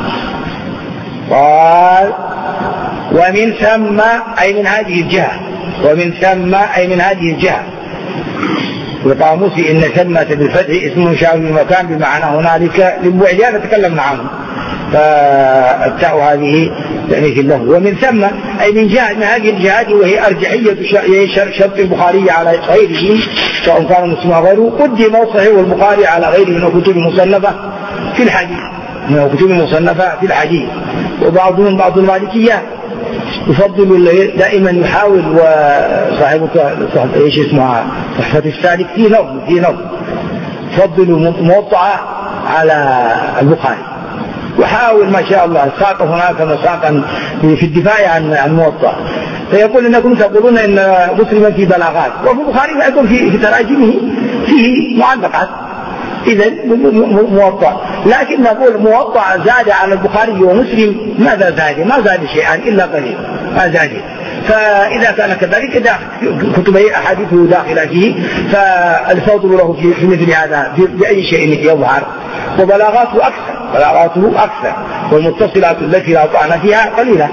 قال ومن ثم أي من هذه الجهة، ومن ثم أي من هذه الجهة. وقاموس إن ثمة بالفتح اسم شاء المكان بمعنى هنالك للبعد تكلمنا عنه، فالتاء هذه يعني في اللفظ. ومن ثم أي من جهة من هذه الجهات، وهي أرجحية شرط البخاري على غيره سواء كان مسلم أو غيره. قدم صحيح البخاري على غيره من الكتب المصنفة في الحديث، من الكتب المصنفة في الحديث. وبعضهم بعض المالكية يفضل دائما يحاول وصاحب ايش اسمها صحفة السالك في نظم في نظم يفضل موطعة على البخاري، وحاول ما شاء الله ساق هناك مساقا في الدفاع عن الموطأ، فيقول انكم تقولون ان مسلما في بلاغات، وفي البخاري يكون في, في تراجمه فيه معلقات، إذا موطأ. لكن نقول موطأ زاد على البخاري ومسلم، ماذا زاد؟ ما زاد شيئا إلا قليل، ما زاد. فإذا كان كذلك إذا كتب أحاديثه داخلة فيه فالفضل له في مثل هذا بأي شيء يظهر. وبلاغاته أكثر، بلاغاته أكثر، والمتصلات التي لا طعن فيها قليلة.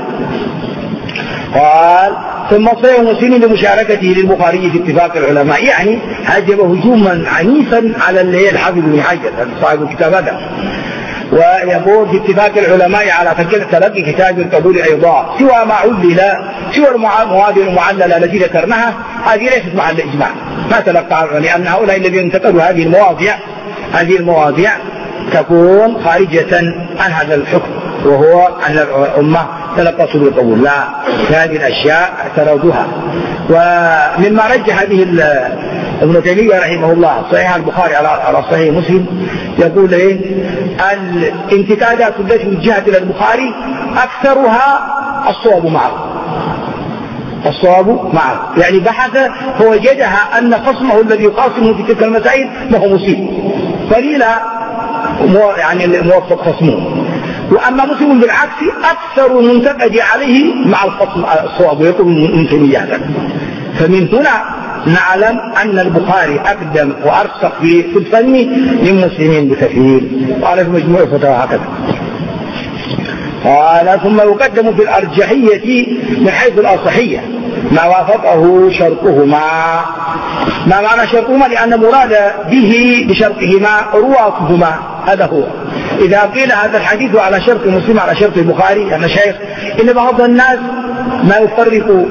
قال ثم صحيح مسلم لمشاركته للبخاري في اتفاق العلماء، يعني هجم هجوما عنيفا على اللي الحافظ بن حجر صاحب الكتاب هذا. ويقول في اتفاق العلماء على تلقي كتاب القبول أيضا سوى ما علل، سوى المواد المعللة التي ذكرناها، هذه ليست مع الإجماع، ما تلقى، لأن هؤلاء الذين انتقلوا هذه المواضيع هذه المواضيع تكون خارجة عن هذا الحكم، وهو أن الأمة تلقصوا بالقبول، لا، هذه الأشياء اعترضوها. ومما رجح هذه ابن تيمية رحمه الله صحيح البخاري على صحيح مسلم، يقول ايه الانتقادات التي وجهت إلى البخاري أكثرها الصواب معه، الصواب معه، يعني بحث فوجدها أن خصمه الذي يخاصمه في تلك المسائل ما هو مصيب، قليلا يعني موفق خصمه. وأما مسلم بالعكس أكثر منتقد عليه مع الخصم الصواب، يقول من تيمية. فمن هنا نعلم أن البخاري أقدم وأرسخ في الفن من مسلمين بكثير. قال في مجموع فتاوى هكذا. قال ثم يقدم في الأرجحية من حيث الأصحية ما وافقه شرطهما. ما معنى شرطهما؟ لأن مراد به بشرطهما رواتهما، هذا هو. إذا قيل هذا الحديث على شرط مسلم على شرط البخاري، يعني شيخ إن بعض الناس ما يفرق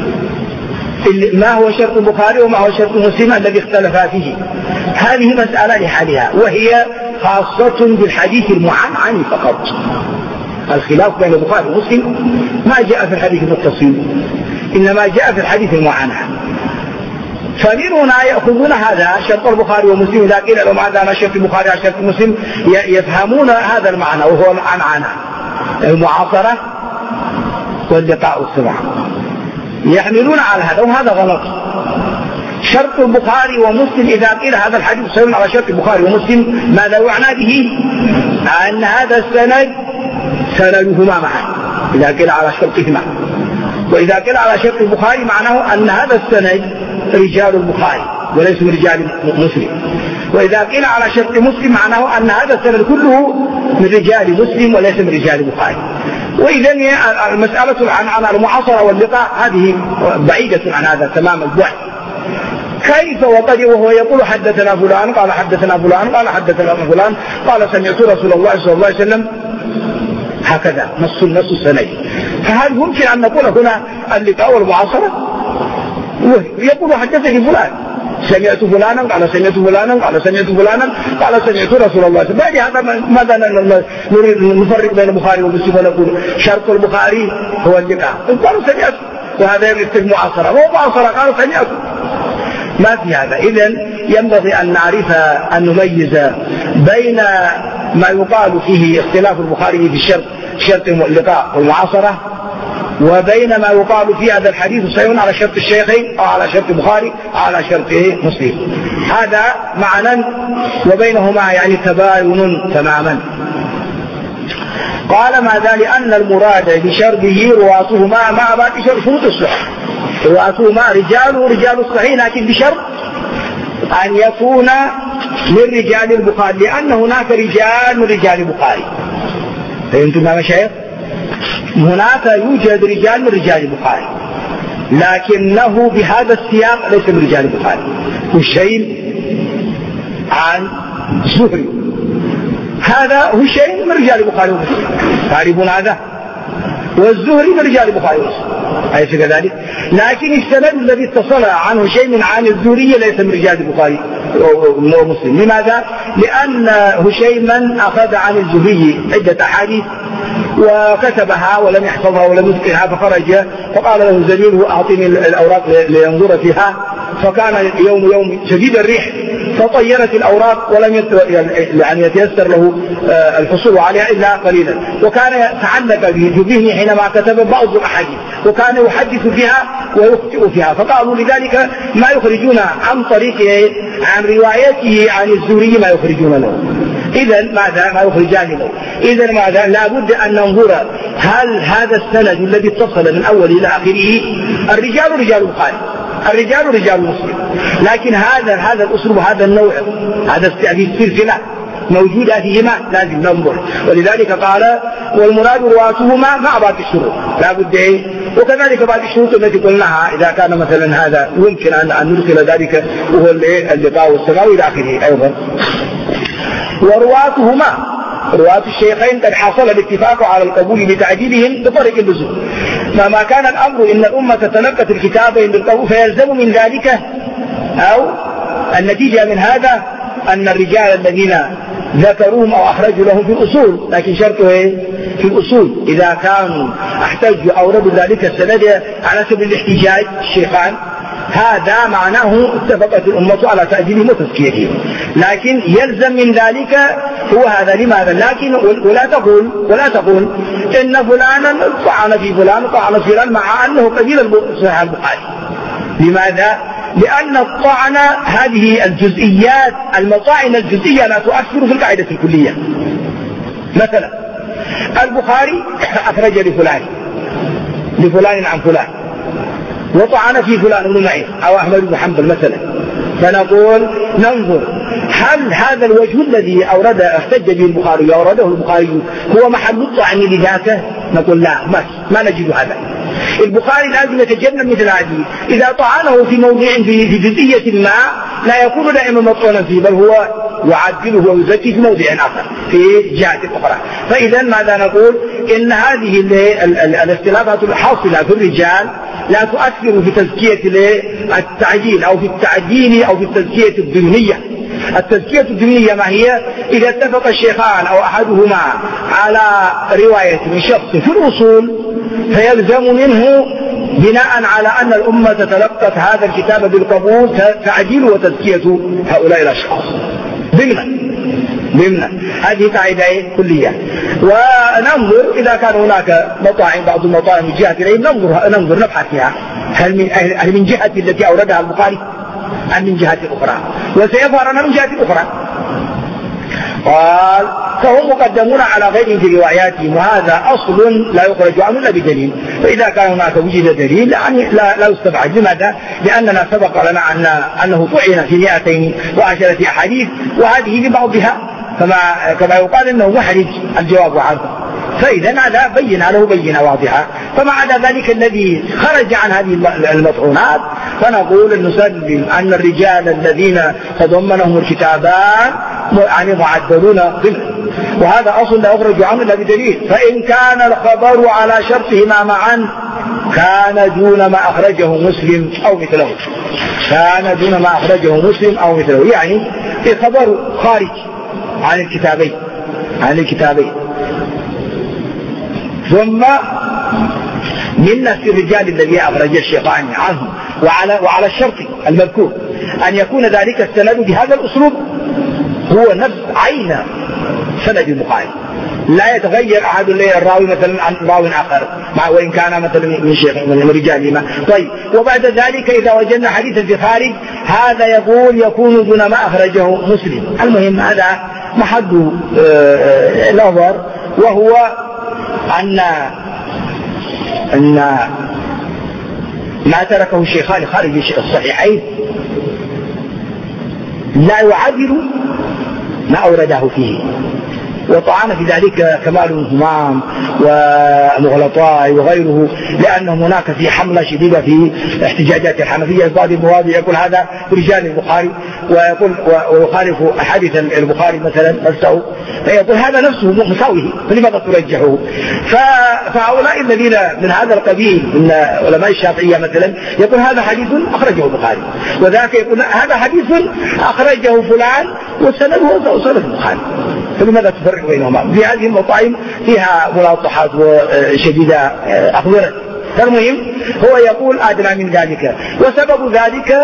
ما هو شرط البخاري وما هو شرط مسلم الذي اختلفا فيه، هذه مسألة لحالها، وهي خاصة بالحديث المعنعن فقط. الخلاف بين البخاري ومسلم ما جاء في الحديث المتصل، إنما جاء في الحديث المعنعن. فمن هنا يأخذون هذا شرط البخاري ومسلم، إذا قيل لهم هذا على شرط البخاري على شرط مسلم يفهمون هذا المعنى، وهو العنعنة، المعاصرة واللقاء والسماع، يحملون على هذا، وهذا غلط. شرط البخاري ومسلم إذا قيل هذا الحديث صحيح على شرط البخاري ومسلم، ماذا يعنى به؟ أن هذا السند سندهما معا إذا قيل على شرطهما، وإذا قيل على شرط البخاري معناه أن هذا السند رجال البخاري وليس من رجال مسلم، وإذا قيل على شرط مسلم معناه أن هذا السند كله من رجال مسلم وليس من رجال البخاري. وإذا المسألة عن المعاصرة واللقاء هذه بعيدة عن هذا تمام البعد. كيف وقد وهو يقول حدثنا فلان قال حدثنا فلان قال حدثنا فلان قال سمعت رسول الله صلى الله عليه وسلم، هكذا نص النص السند. فهل ممكن أن نقول هنا اللقاء والمعاصرة؟ يقول حدثني فلان سمعت فلانا قال سمعت فلانا قال سمعت فلانا قال سمعت رسول الله. بعد هذا ماذا نريد نفرق بين البخاري ومسلم ونقول شرط البخاري هو اللقاء، قالوا سمعت، وهذا يرتب معاصرة، وهو معاصرة قالوا سمعت، ما في هذا. إذن ينبغي أن نعرف أن نميز بين ما يقال فيه اختلاف البخاري في الشرط، شرط اللقاء والمعاصرة، وبين ما يقال في هذا الحديث صحيح على شرط الشيخين أو على شرط البخاري أو على شرط مسلم. هذا معنى وبينهما يعني تباين تماما. قال ماذا؟ لأن المراد بشرطه رواتهما مع باقي شروط الصحيح، رواتهما رجال ورجال الصحيح، لكن بشرط أن يكون من رجال البخاري، لأن هناك رجال من رجال البخاري. فهمتم يا مشايخ؟ هناك يوجد رجال من رجال البخاري، لكنه بهذا السياق ليس من رجال البخاري. هشيم عن زهري، هذا هشيم من رجال البخاري ومسلم، تعرفون هذا؟ والزهري من رجال البخاري ومسلم، أليس كذلك؟ لكن السند الذي اتصل عن هشيم عن الزهري ليس من رجال البخاري ومسلم. لماذا؟ لأن هشيما أخذ عن الزهري عدة أحاديث وكتبها ولم يحفظها ولم يتقنها، فخرج فقال له زميله أعطني الأوراق لينظر فيها، فكان يوم يوم شديد الريح فطيرت الأوراق ولم يعني يتيسر له الحصول عليها إلا قليلا، وكان يتعلق بذهنه حينما كتب بعض الأحاديث وكان يحدث فيها ويخطئ فيها، فقالوا لذلك ما يخرجون عن طريقه عن روايته عن الزهري ما يخرجون له. إذن ماذا؟ ما يخرجان له. إذن ماذا؟ لابد أن ننظر هل هذا السند الذي اتصل من أول إلى آخره الرجال رجال البخاري، الرجال رجال مسلم، لكن هذا هذا الأسلوب هذا النوع هذا السلسلة موجودة فيهما لازم ننظر. ولذلك قال والمراد رواتهما مع بعض الشروط، لابد إيه؟ وكذلك بعض الشروط التي قلناها إذا كان مثلا هذا يمكن أن ندخل ذلك وهو اللقاء والسماء إلى آخره أيضا. وروااتهما رواة الشيخين قد حصل الاتفاق على القبول بتعديلهم بطريق اللزوم، فما كان الأمر إن الأمة تتلقت الكتابين بالقبول فيلزم من ذلك أو النتيجة من هذا أن الرجال الذين ذكروهم أو أخرجوا لهم في الأصول، لكن شرطه إيه؟ في الأصول إذا كانوا احتجوا أو ردوا ذلك السند على سبيل الاحتجاج الشيخان، هذا معناه اتفقت الأمة على تأجيلهم وتزكيتهم، لكن يلزم من ذلك هو هذا. لماذا؟ لكن ولا تقول ولا تقول إن فلانا طعن في فلان طعن في فلان مع أنه قبيل صحيح البخاري. لماذا؟ لأن الطعن هذه الجزئيات المطاعن الجزئية لا تؤثر في القاعدة الكلية. مثلا البخاري أخرج لفلان لفلان عن فلان وطعن في فلان بن معين أو أحمد بن حنبل مثلا، فنقول ننظر هل هذا الوجه الذي أورد احتج به البخاري أورده البخاري هو محل الطعن لذاته؟ نقول لا، ما, ما نجد هذا. البخاري لازم يتجنب مثل هذه، إذا طعنه في موضع في جزئية ما لا يكون دائما مطعونا فيه، بل هو يعدله ويزكي في موضع آخر في جهة أخرى. فإذا ماذا نقول؟ إن هذه الاختلافات الحاصلة في الرجال لا تؤثر في تزكية التعديل أو في التعديل أو في التزكية الضمنية. التزكية الضمنية ما هي؟ إذا اتفق الشيخان أو أحدهما على رواية من شخص في الأصول فيلزم منه بناء على أن الأمة تلقت هذا الكتاب بالقبول تعديل وتزكية هؤلاء الأشخاص ضمنا ضمنا هذه قاعدة كلية. وننظر إذا كان هناك مطاعم بعض المطاعم من جهة إليه ننظر ننظر نبحث فيها هل من هل من جهة التي أوردها البخاري أم من جهة أخرى، وسيظهر أنها من جهة أخرى. قال فهم مقدمون على غيرهم في رواياتهم، وهذا أصل لا يخرج عنه إلا بدليل، فإذا كان هناك وجد دليل يعني لا, لا يستبعد. لماذا؟ لأننا سبق لنا أن أنه طعن في مئتين وعشرة أحاديث وهذه ببعضها كما كما يقال أنه محرج الجواب عنه، فإذا هذا بين له بينة واضحة. فما عدا ذلك الذي خرج عن هذه المطعونات فنقول أن نسلم أن الرجال الذين تضمنهم الكتابان يعني معدلون ضمن، وهذا أصل لا يخرج عنه إلا بدليل. فإن كان الخبر على شرطهما معا كان دون ما أخرجه مسلم أو مثله، كان دون ما أخرجه مسلم أو مثله، يعني في خبر خارج عن الكتابين عن الكتابين ثم من نفس الرجال الذي أخرج الشيخان عنه وعلى, وعلى الشرط المذكور أن يكون ذلك السند بهذا الأسلوب هو نفس عين سند البخاري، لا يتغير أحد الراوي مثلا عن راوي آخر مع وإن كان مثلا من شيخ من رجالهما. طيب، وبعد ذلك إذا وجدنا حديثا في خارج هذا يقول يكون دون ما أخرجه مسلم. المهم هذا محل نظر، وهو أن أن ما تركه الشيخان خارج الصحيحين لا يعادل ما أورده فيه، وطعن في ذلك كمال الهمام ومغلطاء وغيره، لأنه هناك في حملة شديدة في احتجاجات الحنفية في بعض المواضع يقول هذا رجال البخاري ويقول ويخالف أحاديث البخاري مثلا نفسه، فيقول هذا نفسه مساويه فلماذا ترجحه؟ فهؤلاء الذين من هذا القبيل من علماء الشافعية مثلا يقول هذا حديث أخرجه البخاري، وذاك يقول هذا حديث أخرجه فلان وسنده سند البخاري، فلماذا تفرق بينهما؟ في هذه المطاعم فيها ملاطحات شديدة أخبرت. فالمهم هو يقول أدنى من ذلك، وسبب ذلك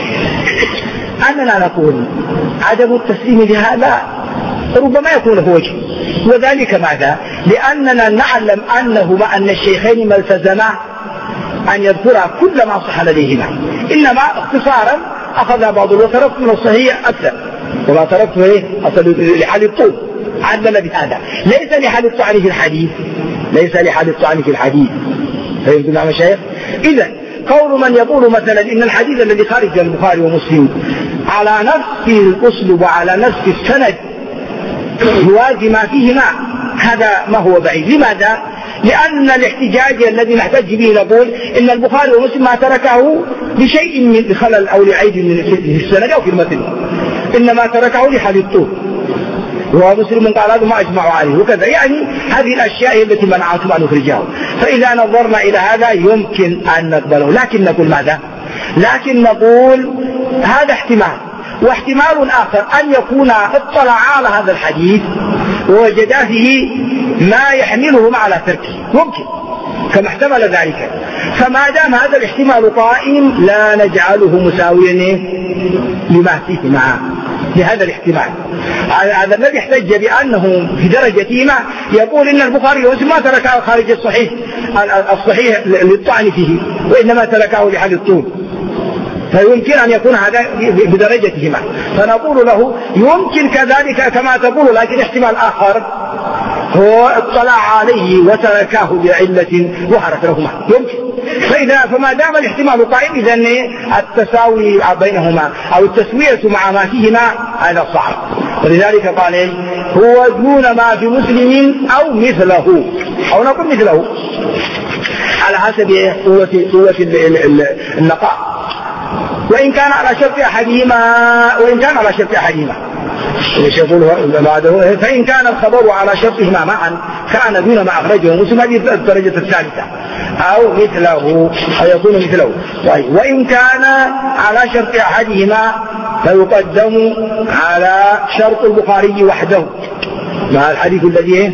أننا نقول عدم التسليم لهذا ربما يكون هو وجه، وذلك ماذا؟ لأننا نعلم أنه مع أن الشيخين ما التزما أن يذكر كل ما صح لديهما، إنما اختصارا أخذ بعض وتركت من الصحيح أكثر، وما تركته إيه أصل لحال الطول عدل بهذا، ليس لحال الطعن في الحديث، ليس لحال الطعن في الحديث. فهمتم يا مشايخ؟ إذا قول من يقول مثلا إن الحديث الذي خارج البخاري ومسلم على نفس الأسلوب وعلى نفس السند يوازي ما فيهما، هذا ما هو بعيد. لماذا؟ لأن الاحتجاج الذي نحتج به نقول إن البخاري ومسلم ما تركه بشيء من خلل أو لعيب من السند أو في المتن، إنما تركه لحال الطول، ومسلم قال هذا ما أجمع عليه وكذا، يعني هذه الأشياء التي منعتم أن نخرجها. فإذا نظرنا إلى هذا يمكن أن نقبله، لكن نقول ماذا؟ لكن نقول هذا احتمال، واحتمال آخر أن يكون اطلع على هذا الحديث ووجد فيه ما يحملهم على تركه، ممكن كما احتمل ذلك. فما دام هذا الاحتمال قائم لا نجعله مساويا لما فيه معه لهذا الاحتمال. هذا الذي احتج بأنه في درجتهما يقول إن البخاري ومسلم ما تركه خارج الصحيح الصحيح للطعن فيه، وإنما تركه لحال الطول، فيمكن أن يكون هذا بدرجتهما. فنقول له يمكن كذلك كما تقول، لكن احتمال آخر هو اطلع عليه وتركه بعلة ظهرت لهما، يمكن. فإذا فما دام الاحتمال قائم إذن التساوي بينهما أو التسوية مع ما فيهما هذا صعب. ولذلك قال هو دون ما في مسلم أو مثله، أو نقول مثله على حسب قوة قوة النقاء، وإن كان على شرط أحدهما وإن كان على شرط أحدهما يقول بعده، فإن كان الخبر على شرطهما معا كان دون ما أخرجه مسلم، هذه الدرجة الثالثة، أو مثله أو يكون مثله. وإن كان على شرط أحدهما فيقدم على شرط البخاري وحده مع الحديث الذي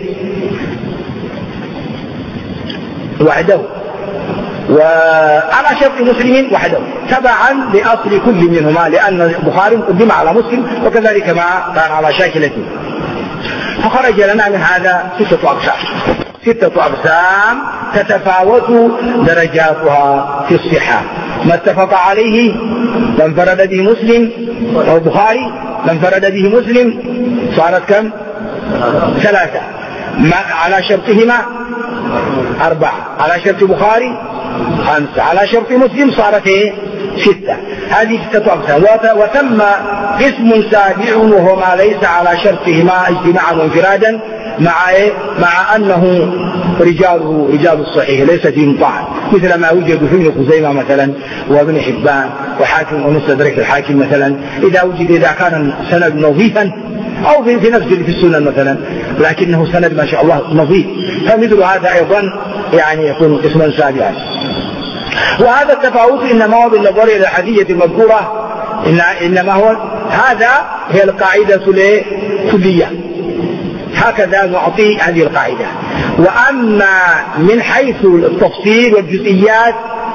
وحده، وعلى شرط مسلم وحده تبعا لأصل كل منهما، لأن البخاري قدم على مسلم وكذلك ما كان على شاكلته. فخرج لنا من هذا ستة أقسام ستة أقسام تتفاوت درجاتها في الصحة. ما اتفق عليه من فرد به مسلم أو البخاري، من فرد به مسلم صارت كم؟ ثلاثة. ما على شرطهما أربعة، على شرط البخاري خمسة، على شرط مسلم صارت ايه؟ ستة. هذه ستة أقسام. وتم قسم سابع وهو ما ليس على شرطهما اجتماعا وانفرادا، مع ايه؟ مع أنه رجاله رجال الصحيح ليس فيهم طعن، مثل ما وجد في ابن خزيمة مثلا وابن حبان وحاكم ومستدرك الحاكم مثلا، إذا وجد إذا كان سند نظيفا، أو في نفس في السنن مثلا لكنه سند ما شاء الله نظيف، فمثل هذا أيضا يعني يكون قسما سابعا. وهذا التفاوت إنما هو بالنظر إلى الحديث المذكورة، إنما هو هذا هي القاعدة الكلية، هكذا نعطي هذه القاعدة. وأما من حيث التفصيل والجزئيات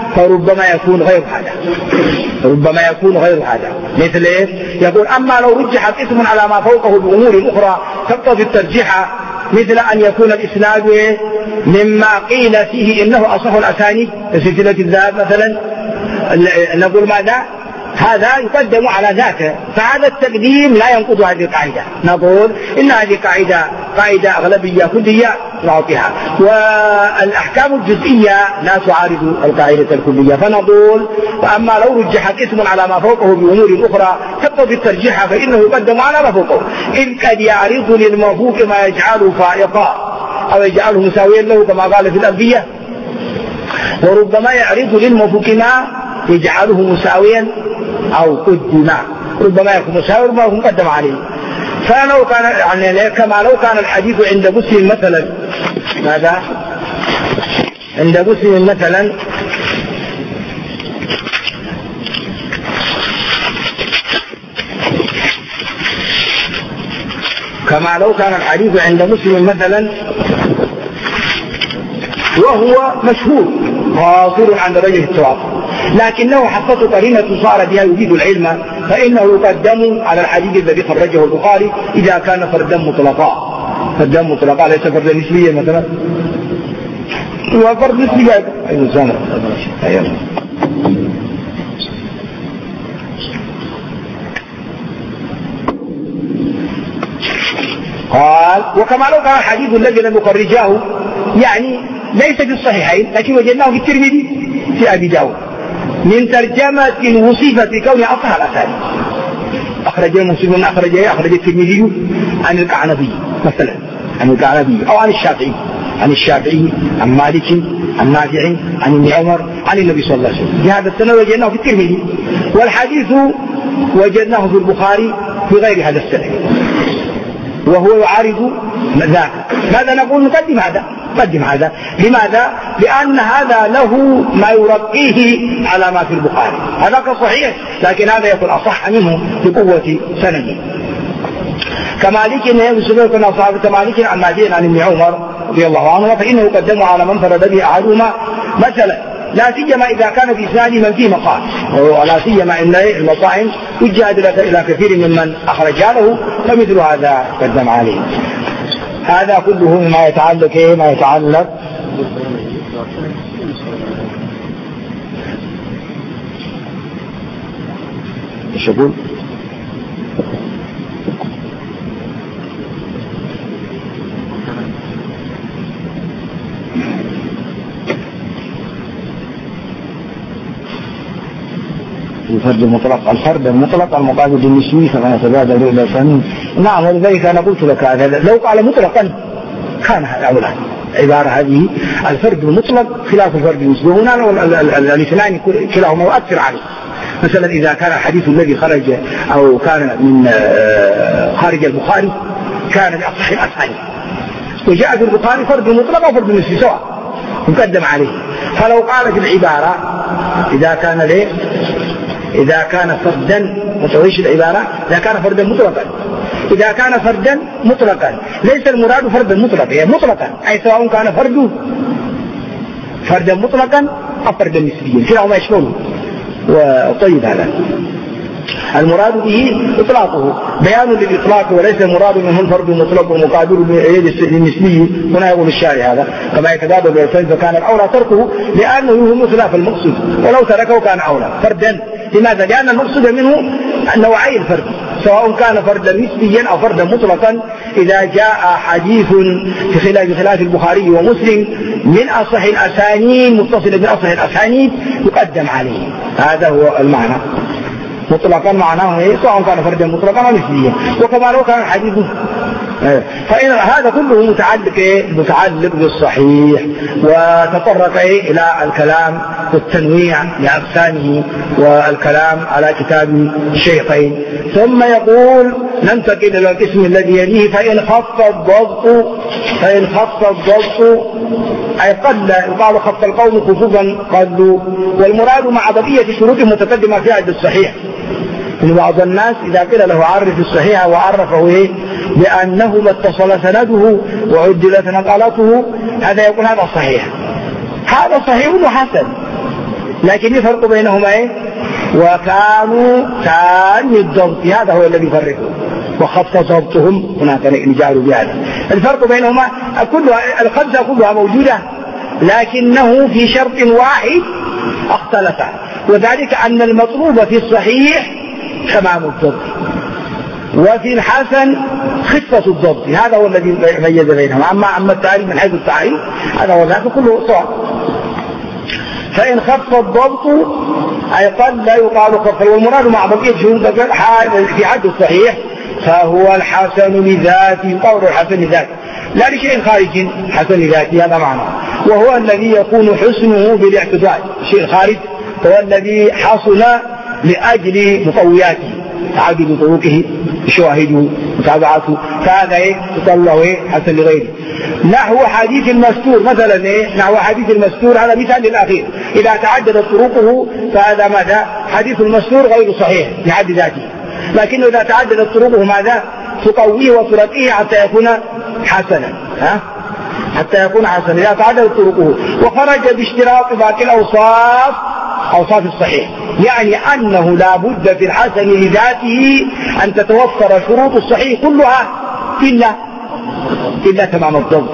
فربما يكون غير هذا ربما يكون غير هذا مثل إيه؟ يقول أما لو رجح اسم على ما فوقه بأمور أخرى تقتضي الترجيح، مثل أن يكون الإسناد مما قيل فيه إنه أصح الأسانيد سلسلة الذهب مثلا، نقول ماذا؟ هذا يقدم على ذاته، فهذا التقديم لا ينقض هذه القاعدة. نقول إن هذه قاعدة قاعدة أغلبية كلية نعطيها، والأحكام الجزئية لا تعارض القاعدة الكلية، فنقول فأما لو رجح اسم على ما فوقه بأمور أخرى تقتضي الترجيح فإنه يقدم على ما فوقه، إذ قد يعرض للمفوق ما يجعله فائقا أو يجعله مساويا له كما قال في الأنبياء، وربما يعرض للمفوق ما يجعله مساويا أو قدم، ربما يكون مساوي ربما يكون قدم عليه. فلو كان يعني كما لو كان الحديث عند مسلم مثلا، ماذا؟ عند مسلم مثلا كما لو كان الحديث عند مسلم مثلا وهو مشهور قاصر عن درجة التواتر، لكنه حققت قرينة صار بها يفيد العلم، فإنه يقدم على الحديث الذي خرجه البخاري إذا كان فردا مطلقا. فردا مطلقا ليس فردا نسبيا مثلا، هو فرد نسبي. أيوة سنة أيوة. قال وكما لو كان الحديث الذي لم يخرجاه يعني ليس في الصحيحين لكن وجدناه في الترمذي في أبي داود من ترجمة وصفت بكون أصح الأسانيد، أخرج مسلم أخرج أخرج الترمذي عن القعنبي مثلا، عن القعنبي أو عن الشافعي عن الشافعي عن مالك عن نافع عن ابن عمر عن النبي صلى الله عليه وسلم، في هذا السنة وجدناه في الترمذي، والحديث وجدناه في البخاري في غير هذا السنة وهو يعارض ذاك. ماذا نقول؟ نقدم هذا نقدم هذا لماذا؟ لأن هذا له ما يرقيه على ما في البخاري، هذاك صحيح لكن هذا يكون أصح منه بقوة سنده. كمالك يسمى كنا صحابة كمالك عن نافع عن ابن عمر رضي الله عنه، فإنه يقدم على من فرد به أحدهما مثلا، لا سيما إذا كان في إسناد من فيه مقال، ولا سيما إن المصاحف تجاد إلى كثير ممن أخرج له، فمثل هذا قدم عليه. هذا كله مما يتعلق إيه ما يتعلق ايش يقول؟ الفرد المطلق الفرد المطلق المقابل للنسوي فما يتبادل إلى فن. نعم، ولذلك أنا قلت لك هذا لو قال مطلقا كان هذا أولى. عبارة هذه الفرد المطلق خلاف الفرد النسوي، هنا الاثنان كلاهما يؤثر عليه. مثلا إذا كان الحديث الذي خرج أو كان من خارج البخاري كان لأصح الأسانيد، وجاء في البخاري فرد مطلق أو فرد نسوي سواء مقدم عليه. فلو قالت العبارة إذا كان ليه إذا كان فردا متويش العبارة إذا كان فردا مطلقا إذا كان فردا مطلقا ليس المراد فردا مطلقا، هي مطلقا أي سواء كان فرده فردا مطلقا أو فردا نسبيا كلاهما يشمله. وطيب هذا المراد به إطلاقه بيان للإطلاق وليس المراد منه الفرد المطلق ومقابل للنسبي. هنا يقول الشارع هذا كما يتبادل بالفرد فكان الأولى تركه لأنه يهم خلاف المقصود، ولو تركه كان أولى فردا. لماذا؟ لأن المقصود منه نوعي الفرد سواء كان فردا نسبيا أو فردا مطلقا. إذا جاء حديث في خلاف خلاف البخاري ومسلم من أصح الأسانيد متصل بأصح الأسانيد يقدم عليه، هذا هو المعنى. مطلقا معناه ايه؟ سواء كان فردا مطلقا او نسبيا، وكما لو كان الحديث. فإن هذا كله متعلق ايه؟ متعلق بالصحيح، وتطرق ايه؟ الى الكلام والتنويع لاقسامه والكلام على كتاب الشيخين. ثم يقول ننتقل الى القسم الذي يليه. فإن خف الضبط فإن خف الضبط أي قل يقال خف القوم خفوفا قلوا، والمراد مع بقية شروط متقدمة في عد الصحيح. إن بعض الناس إذا قيل له عرف الصحيح وعرفه إيه؟ بأنه ما اتصل سنده وعدلت نقلته، هذا يقول هذا صحيح، هذا صحيح وحسن. لكن الفرق بينهما ايه؟ وكانوا تام الضبط، هذا هو الذي يفرقه، وخف ضبطهم هناك نجعل بهذا. الفرق بينهما كلها الخمسة كلها موجودة، لكنه في شرط واحد اختلفا، وذلك أن المطلوب في الصحيح تمام الضبط، وفي الحسن خفة الضبط، هذا هو الذي ميز بينهما. أما أما التعريف من حيث التعريف هذا هو ذاك كله سواء. فإن خف الضبط أي قد لا يقال خف، والمراد مع بقية شروط في حد الصحيح فهو الحسن لذاته، قول الحسن لذاته لا لشيء خارج، حسن لذاته هذا معنى، وهو الذي يكون حسنه بالاعتدال، شيء خارج هو الذي حصل لأجل مقوياته، تعدد طرقه، شواهده، متابعته، فهذا ايه يقال له ايه حسن لغيره. نحو حديث المستور مثلا، ايه نحو حديث المستور، هذا مثال للأخير، إذا تعددت طرقه فهذا ماذا؟ حديث المستور غير صحيح لحد ذاته، لكنه إذا تعددت طرقه ماذا؟ تقويه وترقيه حتى يكون حسنا، ها؟ حتى يكون حسنا إذا تعددت طرقه، وخرج باشتراط باقي الأوصاف أوصاف الصحيح، يعني أنه لا بد في الحسن لذاته أن تتوفر شروط الصحيح كلها إلا إلا تمام الضبط.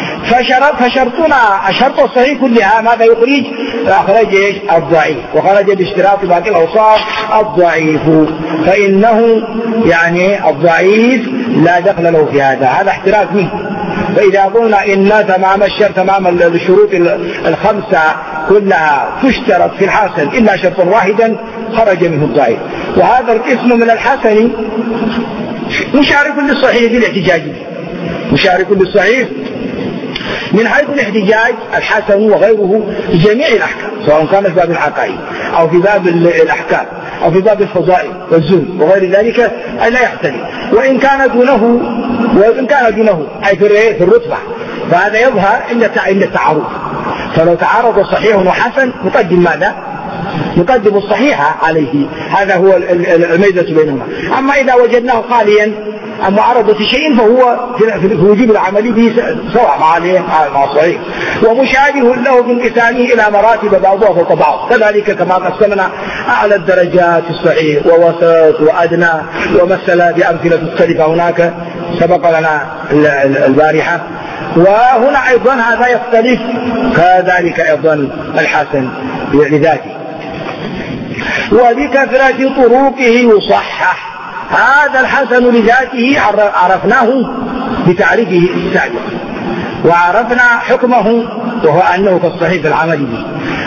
فشرطنا الشرط الصحيح كلها ماذا يخرج؟ أخرج إيش؟ الضعيف، وخرج باشتراط باقي الأوصاف الضعيف، فإنه يعني الضعيف لا دخل له في هذا، هذا احتراز منه. فإذا قلنا إن تمام الشرط تمام الشروط الخمسة كلها تشترط في الحسن إلا شرطا واحدا خرج منه الضعيف. وهذا القسم من الحسن مشارك للصحيح في الاحتجاج، مشارك للصحيح من حيث الاحتجاج الحسن وغيره في جميع الأحكام، سواء كان في باب العقائد أو في باب الأحكام أو في باب الفضائل والزهد وغير ذلك لا يختلف، وإن كان دونه وإن كان دونه أي في الرتبة، فهذا يظهر عند التعارض. فلو تعارض صحيح وحسن نقدم ماذا؟ نقدم الصحيح عليه، هذا هو الميزة بينهما. أما إذا وجدناه خاليا عن معارضة شيء فهو في وجوب العمل به سواء مع الصحيح، ومشابه له بانقسامه إلى مراتب بعضها فوق بعض، كذلك كما قسمنا أعلى الدرجات الصحيح ووسط وأدنى، ومثل بأمثلة مختلفة هناك سبق لنا البارحة. وهنا أيضا هذا يختلف، كذلك أيضا الحسن لذاته، وبكثرة طرقه يصحح. هذا الحسن لذاته عرفناه بتعريفه السابق، وعرفنا حكمه وهو أنه كالصحيح في العمل به،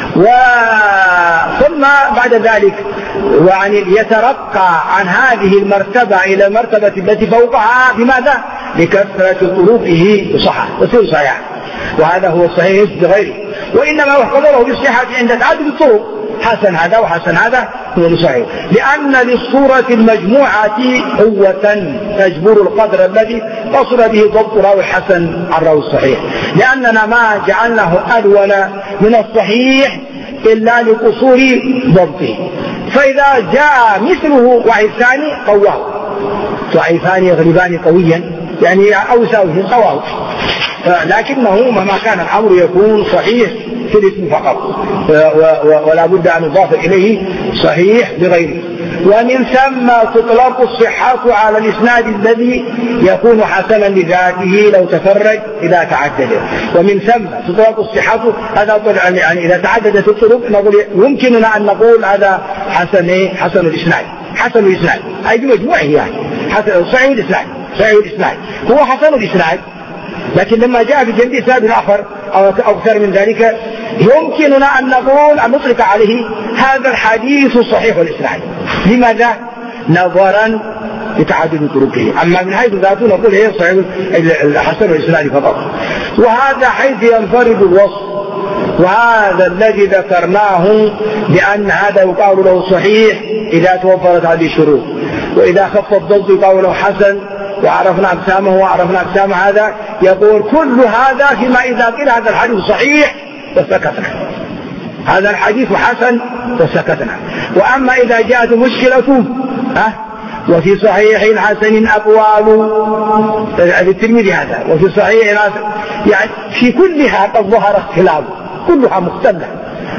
ثم بعد ذلك يعني يترقى عن هذه المرتبة إلى المرتبة التي فوقها بماذا؟ بكثرة طرقه يصحح ويصير صحيح، وهذا هو الصحيح بغيره. وإنما يحكم له بالصحة عند تعدد الطرق، حسن هذا وحسن هذا هو صحيح، لأن للصورة المجموعة قوة تجبر القدر الذي تصل به ضبط راوي الحسن عن راوي الصحيح، لأننا ما جعلناه أدون من الصحيح إلا لقصور ضبطه، فإذا جاء مثله وعي ثاني قواه، ضعيفان يغلبان قويا يعني أوسع في قواه، لكنه مهما كان الأمر يكون صحيح في الاسم فقط، ولا بد أن يضاف إليه صحيح بغيره. ومن ثم تطلق الصحة على الإسناد الذي يكون حسنا لذاته لو تفرج إذا تعدد، ومن ثم تطلق الصحة هذا يعني إذا تعددت الطرق نقول يمكننا أن نقول هذا حسن حسن الإسناد، حسن الإسناد أي بمجموعه يعني حسن صحيح الإسناد، صحيح الإسناد هو حسن الإسناد، لكن لما جاء في جنب إسناد آخر أو أكثر من ذلك يمكننا أن نقول أن نطلق عليه هذا الحديث صحيح الإسناد. لماذا؟ نظرا لتعدد طرقه. أما من حيث ذاته نقول هي صحيح حسن الإسناد فقط. وهذا حيث ينفرد الوصف، وهذا الذي ذكرناه بأن هذا يقال له صحيح إذا توفرت هذه الشروط، وإذا خف الضبط يقال له حسن، وعرفنا أقسامه وعرفنا أقسام هذا. يقول كل هذا فيما إذا قيل هذا الحديث صحيح فسكتنا، هذا الحديث حسن فسكتنا. وأما إذا جاءت مشكلة ها وفي صحيح حسن أقوال الترمذي هذا، وفي صحيح يعني في كلها قد ظهر اختلاف، كلها مختلفة،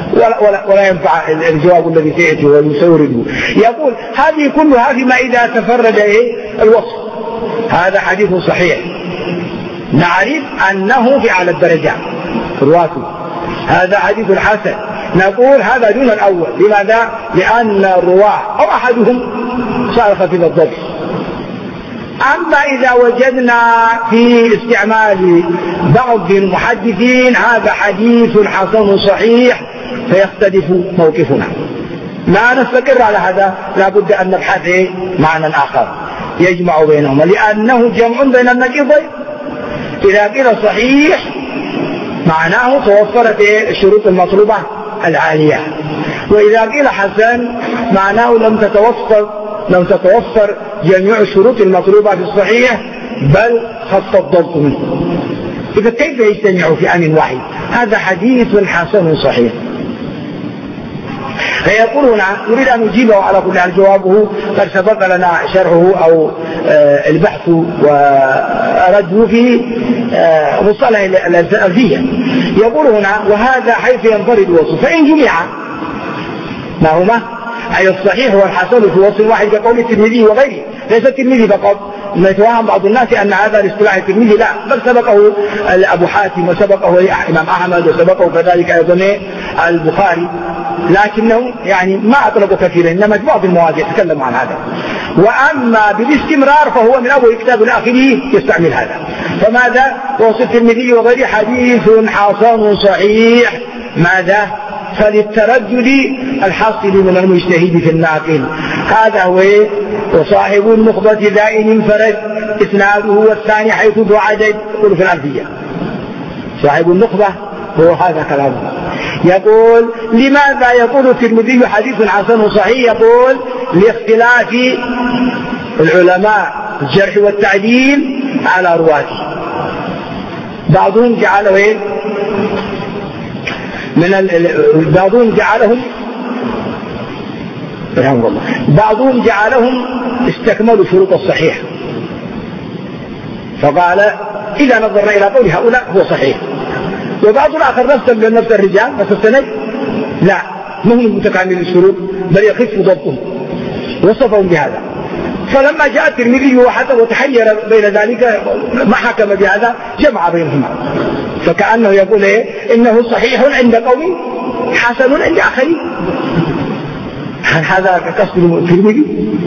ولا, ولا, ولا ينفع الجواب الذي سيأتي ويسورده. يقول هذه كلها فيما إذا تفرد إيه الوصف. هذا حديث صحيح نعرف أنه في أعلى الدرجات رواته. هذا حديث حسن نقول هذا دون الأول. لماذا؟ لأن الرواه أو أحدهم صار خفيف الضبط. أما إذا وجدنا في استعمال بعض المحدثين هذا حديث حسن صحيح فيختلف موقفنا. ما نستقر على هذا لابد أن نبحث معنى آخر يجمع بينهما، لأنه جمع بين النقيضين. إذا قيل صحيح معناه توفرت الشروط المطلوبة العالية، وإذا قيل حسن معناه لم تتوفر لم تتوفر جميع الشروط المطلوبة في الصحيح بل خط الضبط منه. إذا كيف يجتمع في آن واحد؟ هذا حديث حسن صحيح. فيقول هنا نريد أن نجيبه على كل حال. جوابه قد سبق لنا شرحه أو آه البحث ورده في آه مصطلح الألفية. يقول هنا وهذا حيث ينفرد وصف فإن جمع ما هما أي الصحيح والحسن في وصف واحد كقول الترمذي وغيره. ليس الترمذي فقط، ما يتوهم بعض الناس أن هذا الاصطلاح الترمذي، لا، بل سبقه أبو حاتم وسبقه إمام أحمد وسبقه كذلك أيضا البخاري، لكنه يعني ما أطلقوا كثيرا، إنما في بعض المواضيع تكلموا عن هذا. وأما بالاستمرار فهو من أول كتاب لآخره يستعمل هذا. فماذا؟ وصف الترمذي وغيره حديث حسن صحيح. ماذا؟ فللتردد الحاصل من المجتهد في الناقل. هذا هو وصاحب النخبة دائن انفرد إسناده والثاني حيث ذو عدد. يقول في الألفية صاحب النخبة هو هذا كلامه. يقول لماذا يقول الترمذي حديث حسن صحيح؟ يقول لاختلاف العلماء الجرح والتعديل على رواته. بعضهم جعله ايه من ال... بعضهم جعلهم رحمه الله بعضهم جعلهم استكملوا شروط الصحيح، فقال إذا نظرنا إلى قول هؤلاء هو صحيح. وبعض الآخر نفسا بنفس الرجال بس السند لا، ما هم متكامل الشروط بل يخف ضبطهم، وصفهم بهذا. فلما جاء الترمذي وتحير بين ذلك ما حكم بهذا جمع بينهما، فكأنه يقول إيه إنه صحيح عند قوم حسن عند آخرين. هذا قصد الترمذي؟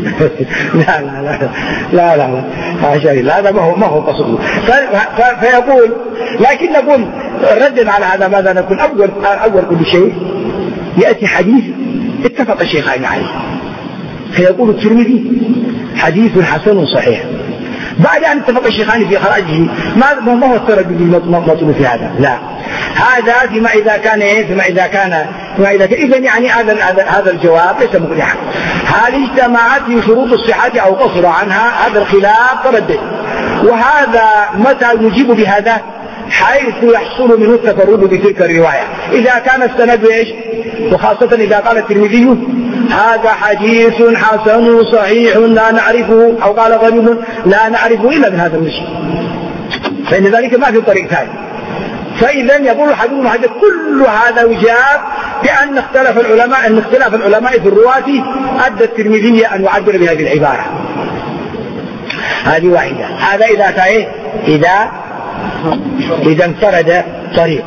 لا لا لا لا لا لا لا هذا ما هو ما هو قصده. فيقول لكن نقول ردا على هذا ماذا نقول؟ أول أول كل شيء يأتي حديث اتفق الشيخين عليه، فيقول الترمذي حديث حسن صحيح. بعد أن اتفق الشيخان في خراجه ما ما هو التردد المطلوب في هذا؟ لا، هذا فيما إذا كان إيه فيما إذا كان فيما إذا كان إذن يعني هذا هذا الجواب ليس مقنعا. هل اجتمعت في شروط الصحة أو قصر عنها؟ هذا الخلاف تردد. وهذا متى نجيب بهذا؟ حيث يحصل منه التفرد بتلك الرواية. إذا كان السند إيش؟ وخاصة إذا قال الترمذي هذا حديث حسن صحيح لا نعرفه، أو قال غريب لا نعرفه إلا من هذا الوجه، فإن ذلك ما في طريق ثاني. فإذا يقول الحديث الحديث كل هذا وجاب بأن اختلف العلماء أن اختلاف العلماء في الرواة أدى الترمذي أن يعبر بهذه العبارة. هذه واحدة. هذا إذا كان إذا إذا انفرد طريق.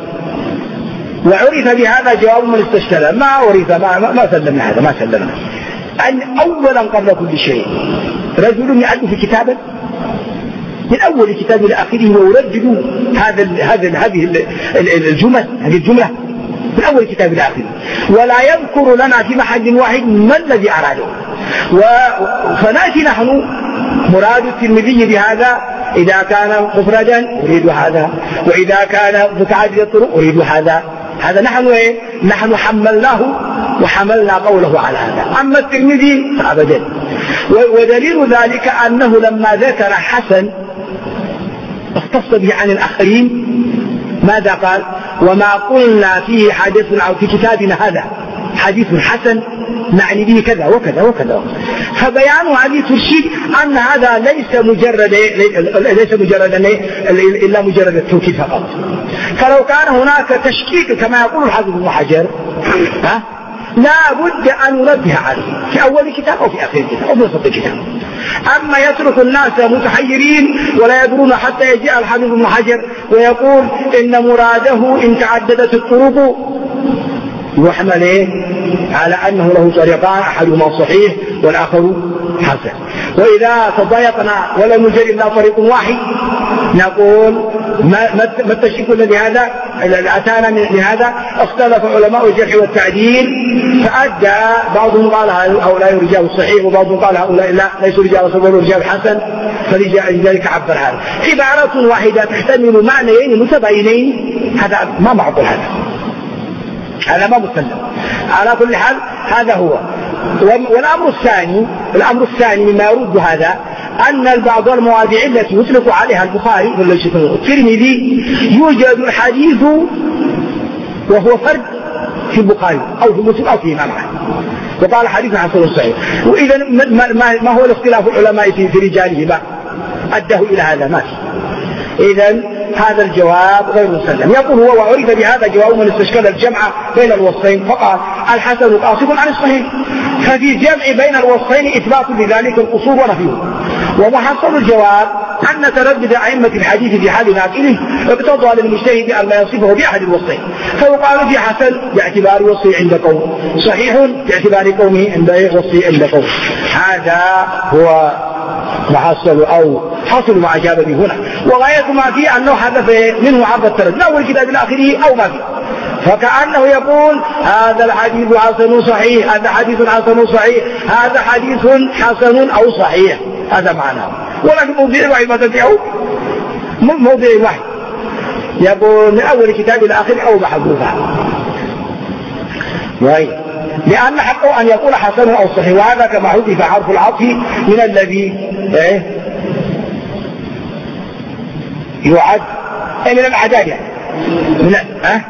وعرف بهذا جواب من استشكل، ما عرف ما ما سلمنا هذا ما سلمنا أن أولا قبل كل شيء رجل يعد في كتابه من أول كتاب إلى آخره ويردد هذا هذا هذه الجمل هذه الجملة من أول كتاب إلى آخره، ولا يذكر لنا في محل واحد ما الذي أراده. فنأتي نحن مراد الترمذي بهذا إذا كان مفردا أريد هذا، وإذا كان متعدد الطرق أريد هذا. هذا نحن إيه؟ نحن حملناه وحملنا قوله على هذا. أما الترمذي فأبدا. ودليل ذلك أنه لما ذكر حسن اختص به عن الآخرين ماذا قال؟ وما قلنا فيه حديث أو في كتابنا هذا حديث حسن نعني به كذا وكذا وكذا. فبيان هذه ترشيد أن هذا ليس مجرد ليس مجرد إلا مجرد التوكيد فقط، فلو كان هناك تشكيك كما يقول الحافظ ابن حجر ها لا بد أن ننبه عليه في أول كتاب أو في آخر كتاب أو في وسط الكتاب. أما يترك الناس متحيرين ولا يدرون حتى يجيء الحافظ ابن حجر ويقول إن مراده إن تعددت الطرق يحمل إيه؟ على أنه له طريقان أحدهما صحيح والآخر حسن. وإذا تضايقنا ولم نجد إلا طريق واحد نقول ما, ما التشكيك الذي هذا أتانا من هذا. اختلف علماء الجرح والتعديل فأدى بعضهم قال هؤلاء رجال صحيح وبعضهم قال هؤلاء لا ليسوا رجال صحيح ورجال حسن، فلذلك عبر هذا. عبارة واحدة تحتمل معنيين متباينين هذا ما معقول، هذا هذا ما مسلم. على كل حال هذا هو. والأمر الثاني الأمر الثاني مما يرد هذا أن بعض المواضيع التي يطلق عليها البخاري والترمذي يوجد الحديث وهو فرد في البخاري أو في مسلم أو في إمام أحمد وقال حديث حسن صحيح. وإذا ما هو الاختلاف العلماء في رجاله ما أداه إلى هذا ما إذا هذا الجواب غير مسلم. يقول هو وعرف بهذا جواب من استشكل الجمع بين الوصفين فقال الحسن قاصد عن الصحيح، ففي جمع بين الوصفين إثبات لذلك القصور ونفيه. ومحصل الجواب أن تردد أئمة الحديث في حال ناقله اقتضى للمجتهد أن لا يصفه بأحد الوصفين، فيقال في حسن باعتبار وصفه عند قوم، صحيح باعتبار قومه عند وصفه عند قوم. هذا هو محصل أو حصل ما أجاب به هنا. وغاية ما فيه أنه حدث منه عرض التردد لا أول كتاب الآخره أو ما فيه، فكأنه يقول هذا الحديث حسن صحيح، هذا حديث حسن صحيح، هذا حديث حسن أو صحيح، هذا معناه. ولكن موضع واحد ما تنفعه موضع واحد يقول من أول كتاب الآخر أو محذوفة، لأن حقه أن يقول حسن أو صحيح، وهذا كما حذف حرف العطف من الذي إيه يعد من الأعداد يعني من أه؟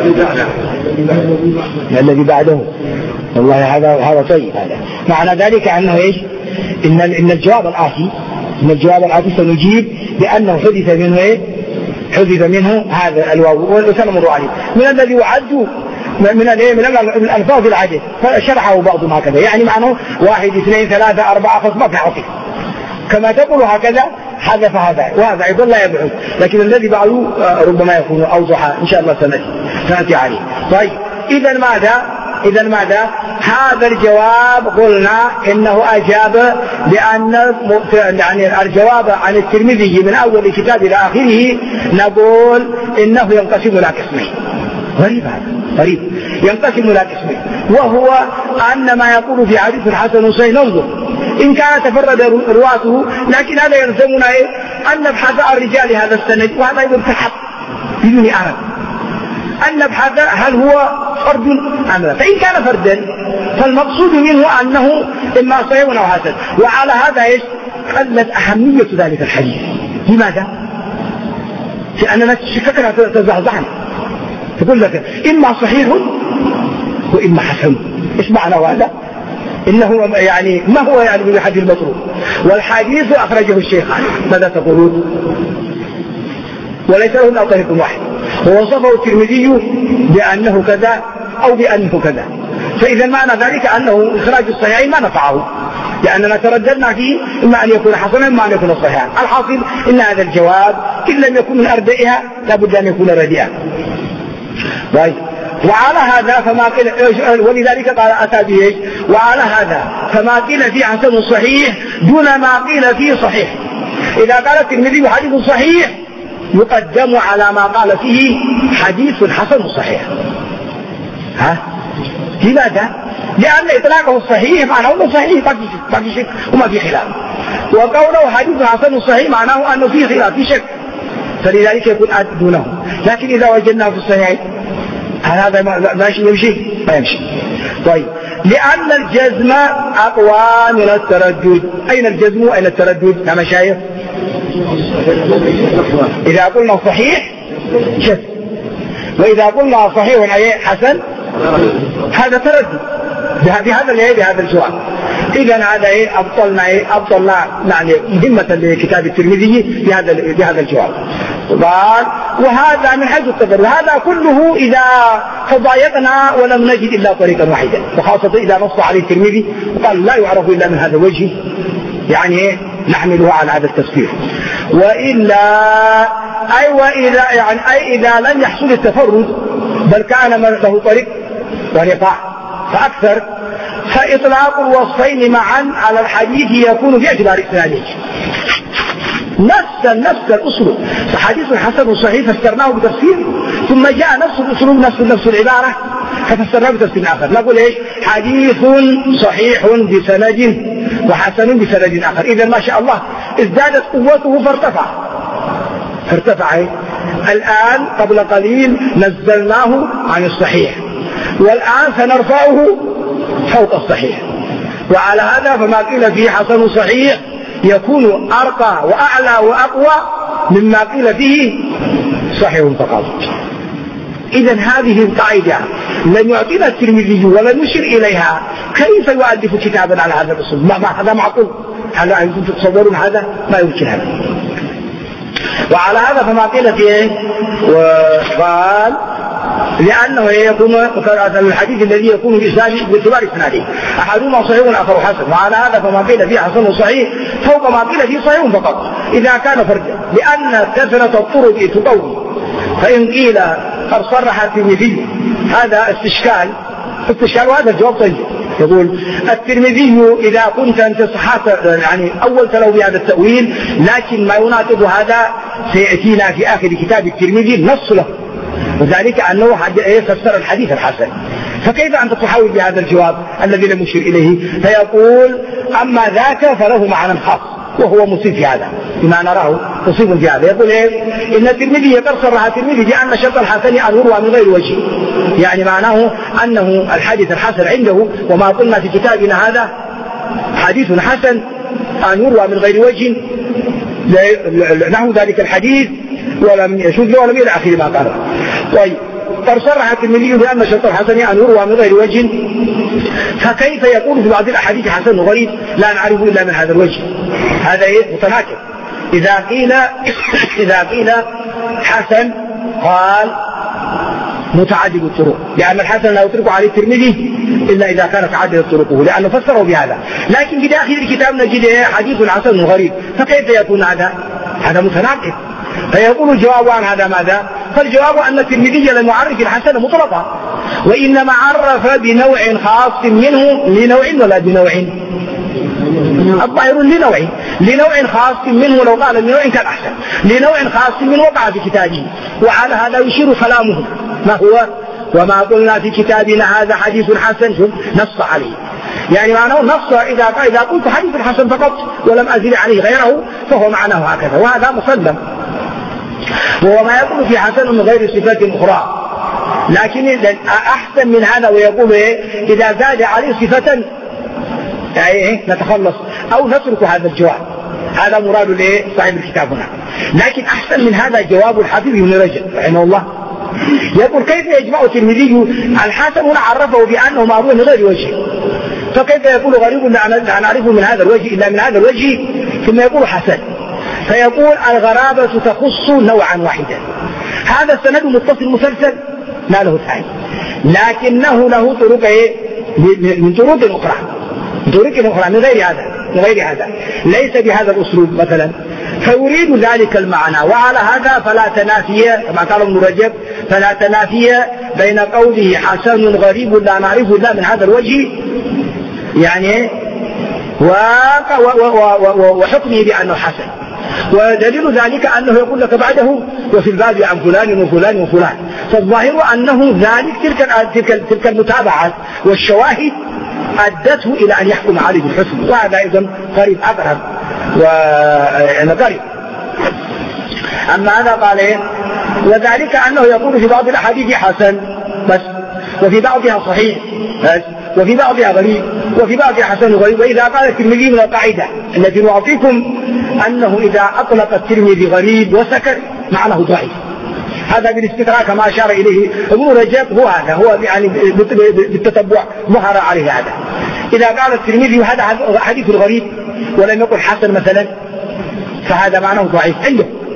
الذي بعده. والله هذا هذا طيب. هذا معنى ذلك أنه إيش إن إن الجواب الآتي إن الجواب الآتي سنجيب بأنه حدث منه إيه حدث منه هذا الواو وسنمر عليه من الذي يعد من الايه من الالفاظ العدد، فشرحه بعضهم هكذا يعني معناه واحد اثنين ثلاثة أربعة فاصبح عطف كما تقول هكذا حذف هذا وهذا أيضا لا يبعد، لكن الذي بعده ربما يكون أوضح إن شاء الله سنأتي سنأتي عليه. طيب إذا ماذا إذا ماذا هذا الجواب قلنا إنه أجاب بأن يعني الجواب عن الترمذي من أول كتاب إلى آخره نقول إنه ينقسم إلى قسمين. غريب هذا غريب ينقسم إلى قسمين، وهو أن ما يقول في حديث الحسن صحيح ننظر إن كان تفرد رواته، لكن هذا يلزمنا إيه؟ أن نبحث عن رجال هذا السند، وهذا يبحث بدون أمل أن نبحث هل هو فرد أم لا. فإن كان فردا فالمقصود منه أنه إما صحيح أو حسن، وعلى هذا إيش قلت أهمية ذلك الحديث. لماذا؟ لأننا شككنا تزعزعنا تقول لك إما صحيح وإما حسن. إيش معنى هذا؟ إنه يعني ما هو يعني بالحديث المطروح والحديث أخرجه الشيخان، ماذا تقولون؟ وليس له إلا طريق واحد، ووصفه الترمذي بأنه كذا أو بأنه كذا، فإذا معنى ذلك أنه إخراج الصحيحين ما نفعه، لأننا ترددنا فيه إما أن يكون حسنا إما أن يكون صحيحا. الحاصل إن هذا الجواب إن لم يكن من أردئها لابد أن يكون رديئا. طيب وعلى هذا فما قيل، ولذلك قال أتى به، وعلى هذا فما قيل في حسن صحيح دون ما قيل فيه صحيح. إذا قال الترمذي حديث صحيح يقدم على ما قال فيه حديث حسن صحيح. ها لماذا؟ لأن إطلاقه الصحيح معناه أنه صحيح ما في شك وما في خلاف، وقوله حديث حسن صحيح معناه أنه فيه خلاف في شك، فلذلك يكون دونه. لكن إذا وجدناه في الصحيح هذا ماشي يمشي ما يمشي. طيب لأن الجزم أقوى من التردد. أين الجزم وأين التردد يا مشايخ؟ إذا قلنا صحيح جزم، وإذا قلنا صحيح أي حسن هذا تردد بهذا الايه بهذا الجواب. إذا هذا ايه أبطلنا ايه أبطلنا يعني مهمة لكتاب الترمذي بهذا بهذا الجواب. قال وهذا من حيث التفرد. هذا كله إذا تضايقنا ولم نجد إلا طريقا واحدا، وخاصة إذا نص عليه الترمذي وقال لا يعرف إلا من هذا الوجه، يعني نحمله على هذا التفسير. وإلا أي وإذا يعني أي إذا لم يحصل التفرد بل كان له طريق طريقان فأكثر، فإطلاق الوصفين معا على الحديث يكون باعتبار إسناده نفس نفس الأسلوب. فحديث حسن وصحيح فسرناه بتفسير، ثم جاء نفس الأسلوب نفس نفس العبارة ففسرناه بتفسير آخر. نقول إيش؟ حديث صحيح بسند وحسن بسند آخر. إذا ما شاء الله ازدادت قوته فارتفع فارتفع إيه؟ الآن قبل قليل نزلناه عن الصحيح، والآن سنرفعه فوق الصحيح. وعلى هذا فما قيل فيه حسن صحيح يكون أرقى وأعلى وأقوى مما قيل فيه صحيح فقط. إذن هذه القاعدة لم يعطينا الترمذي ولم يشر إليها، كيف يؤلف كتابا على هذا الأصول؟ ما هذا معقول؟ هل أنتم تتصورون هذا؟ ما يمكن هذا. وعلى هذا فما قيل فيه وقال لأنه يكون الحديث الذي يكون بإسناده باعتبار إسناده أحدهما صحيح والآخر حسن. وعلى هذا فما قيل فيه حسن وصحيح فوق ما قيل فيه صحيح فقط إذا كان فردا، لأن كثرة الطرق تقوي. فإن قيل قد صرح الترمذي هذا استشكال استشكال وهذا الجواب طيب. يقول الترمذي إذا كنت أنت صحات يعني أول تلو بهذا التأويل، لكن ما يناقض هذا سيأتينا في آخر كتاب الترمذي نص له، وذلك أنه فسر الحديث الحسن. فكيف أنت تحاول بهذا الجواب الذي لم يشير إليه؟ فيقول أما ذاك فله معنى خاص وهو مصيب في هذا بما نراه مصيب في هذا. يقول إيه؟ إن الترمذي قد صرح الترمذي بأن شرط الحسن أن يروى من غير وجه، يعني معناه أنه الحديث الحسن عنده، وما قلنا في كتابنا هذا حديث حسن أن يروى من غير وجه نحو ذلك الحديث ولم يشذ ولم إلى آخر ما قال. طيب قد صرح الترمذي بأن شرط الحسن أن يروى من غير وجه، فكيف يقول في بعض الأحاديث حسن غريب لا نعرف إلا من هذا الوجه؟ هذا إيه؟ متناقض. إذا قيل إذا قيل حسن قال متعدد الطرق، لأن الحسن لا يطلق عليه الترمذي إلا إذا كانت تعددت طرقه، لأنه فسره بهذا. لكن في داخل الكتاب نجد حديث حسن غريب، فكيف يكون هذا؟ هذا متناقض. فيقول الجواب عن هذا ماذا؟ فالجواب أن الترمذي لم يعرف الحسن مطلقا، وإنما عرف بنوع خاص منه لنوع ولا بنوع الظاهر لنوع لنوع خاص منه، لو قال لنوع كان أحسن، لنوع خاص منه وقع في كتابه. وعلى هذا يشير كلامه ما هو وما قلنا في كتابنا هذا حديث حسن نص عليه، يعني معناه نص إذا إذا قلت حديث حسن فقط ولم أزل عليه غيره فهو معناه هكذا، وهذا مسلم. وهو ما يقول في حسن من غير صفات أخرى، لكن أحسن من هذا ويقول إيه؟ إذا زاد عليه صفة يعني نتخلص أو نترك هذا الجواب. هذا مراد ليه صاحب الكتاب هنا. لكن أحسن من هذا جواب الحافظ ابن رجب رحمه الله، يقول كيف يجمع الترمذي الحسن هنا عرفه بأنه معروف من غير وجه، فكيف يقول غريب لا نعرفه من هذا الوجه إلا من هذا الوجه ثم يقول حسن؟ فيقول الغرابة تخص نوعا واحدا. هذا السند متصل مسلسل ما له ثاني، لكنه له طرق من طرق أخرى طرق أخرى من غير هذا من غير هذا ليس بهذا الأسلوب مثلا، فيريد ذلك المعنى. وعلى هذا فلا تنافي كما قال ابن رجب فلا تنافي بين قوله حسن غريب لا نعرفه إلا من هذا الوجه يعني وحكمه بأنه حسن. ودليل ذلك أنه يقول لك بعده وفي الباب عن فلان وفلان وفلان، فالظاهر أنه ذلك تلك تلك تلك المتابعات والشواهد أدته إلى أن يحكم عليه بالحسن، وهذا أيضا قريب أقرب وأنا قريب. أما هذا قال إيه؟ وذلك أنه يقول في بعض الأحاديث حسن بس، وفي بعضها صحيح بس، وفي بعضها غريب، وفي بعضها حسن غريب. وإذا قال الترمذي من القاعدة التي نعطيكم أنه إذا أطلق الترمذي غريب وسكت معناه ضعيف، هذا بالاستقراء كما أشار إليه ابن رجب، هو هذا هو يعني بالتتبع ظهر عليه هذا. إذا قال الترمذي هذا حديث غريب ولم يقل حسن مثلا فهذا معناه ضعيف عنده،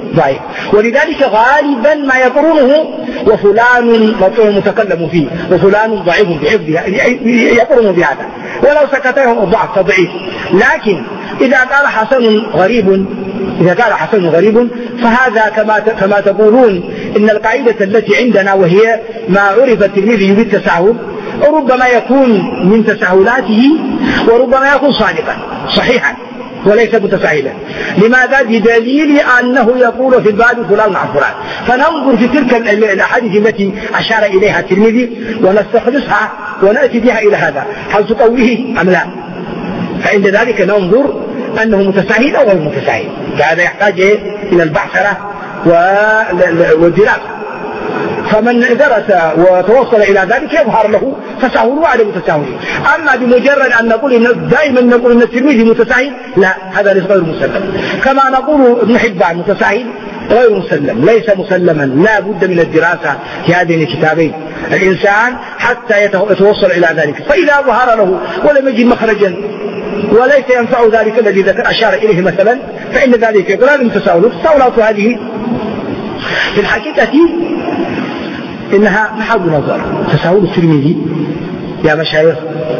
ضعيف. ولذلك غالبا ما يقرنه وفلان متكلم فيه وفلان ضعيف بحفظه يقرنه بهذا، ولو سكتهم الضعف فضعيف. لكن إذا قال حسن غريب إذا قال حسن غريب فهذا كما كما تقولون إن القاعدة التي عندنا وهي ما عرف الترمذي بالتساهل ربما يكون من تساهلاته وربما يكون صادقا صحيحا وليس متساهلا. لماذا؟ بدليل أنه يقول في الباب فلان عن فلان. فننظر في تلك الأحاديث التي أشار إليها الترمذي ونستخلصها ونأتي بها إلى هذا، هل تقويه أم لا؟ فعند ذلك ننظر أنه متساهل أو غير متساهل. فهذا يحتاج إلى البحثرة والدراسة. فمن درس وتوصل إلى ذلك يظهر له تساهل وعدم تساهل. أما بمجرد أن نقول إن دائما نقول إن الترمذي متساهل، لا، هذا ليس غير مسلم. كما نقول ابن حبان متساهل غير مسلم، ليس مسلما، لا بد من الدراسة في هذين الكتابين الإنسان حتى يتوصل إلى ذلك. فإذا ظهر له ولم يجد مخرجا وليس ينفع ذلك الذي ذكر أشار إليه مثلا، فإن ذلك يقول هذه التساهل. التساهلات هذه في الحقيقة إنها محل نظر. تساهل الترمذي يا مشايخ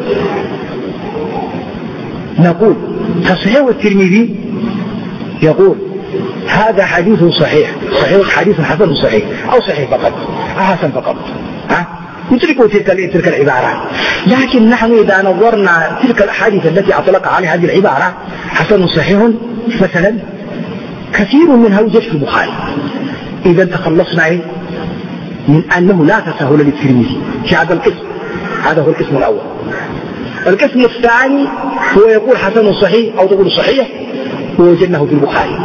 نقول تصحيح الترمذي يقول هذا حديث صحيح، صحيح حديث حسن صحيح أو صحيح فقط أو حسن فقط، ها نتركوا تلك تلك العبارات. لكن نحن إذا نظرنا تلك الأحاديث التي أطلق عليها هذه العبارة حسن صحيح مثلا كثير منها يوجد في البخاري. إذا تخلصنا من أنه لا تساهل للترمذي في هذا القسم. هذا هو القسم الأول. القسم الثاني هو يقول حسن صحيح أو تقول صحيح ووجدناه في البخاري.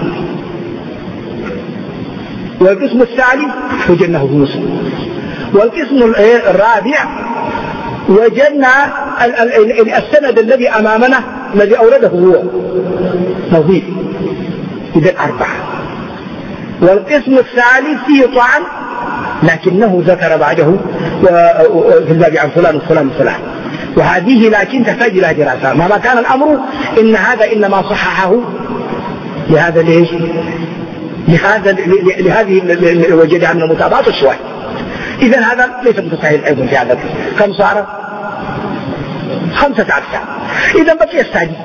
والقسم الثالث وجدناه في مسلم. والقسم الرابع وجدنا السند الذي أمامنا الذي أورده هو نظيف. إذا أربعة. والقسم الثالث فيه طعن لكنه ذكر بعده في الباب عن فلان وفلان وفلان، وهذه لكن تحتاج إلى دراسة. مهما كان الأمر إن هذا إنما صححه لهذا ليش لهذا لهذه وجدها من المتابعات والشواهد. إذا هذا ليس متساهل أيضا في هذا. كم صار؟ خمسة أقسام. إذا بقي السادس.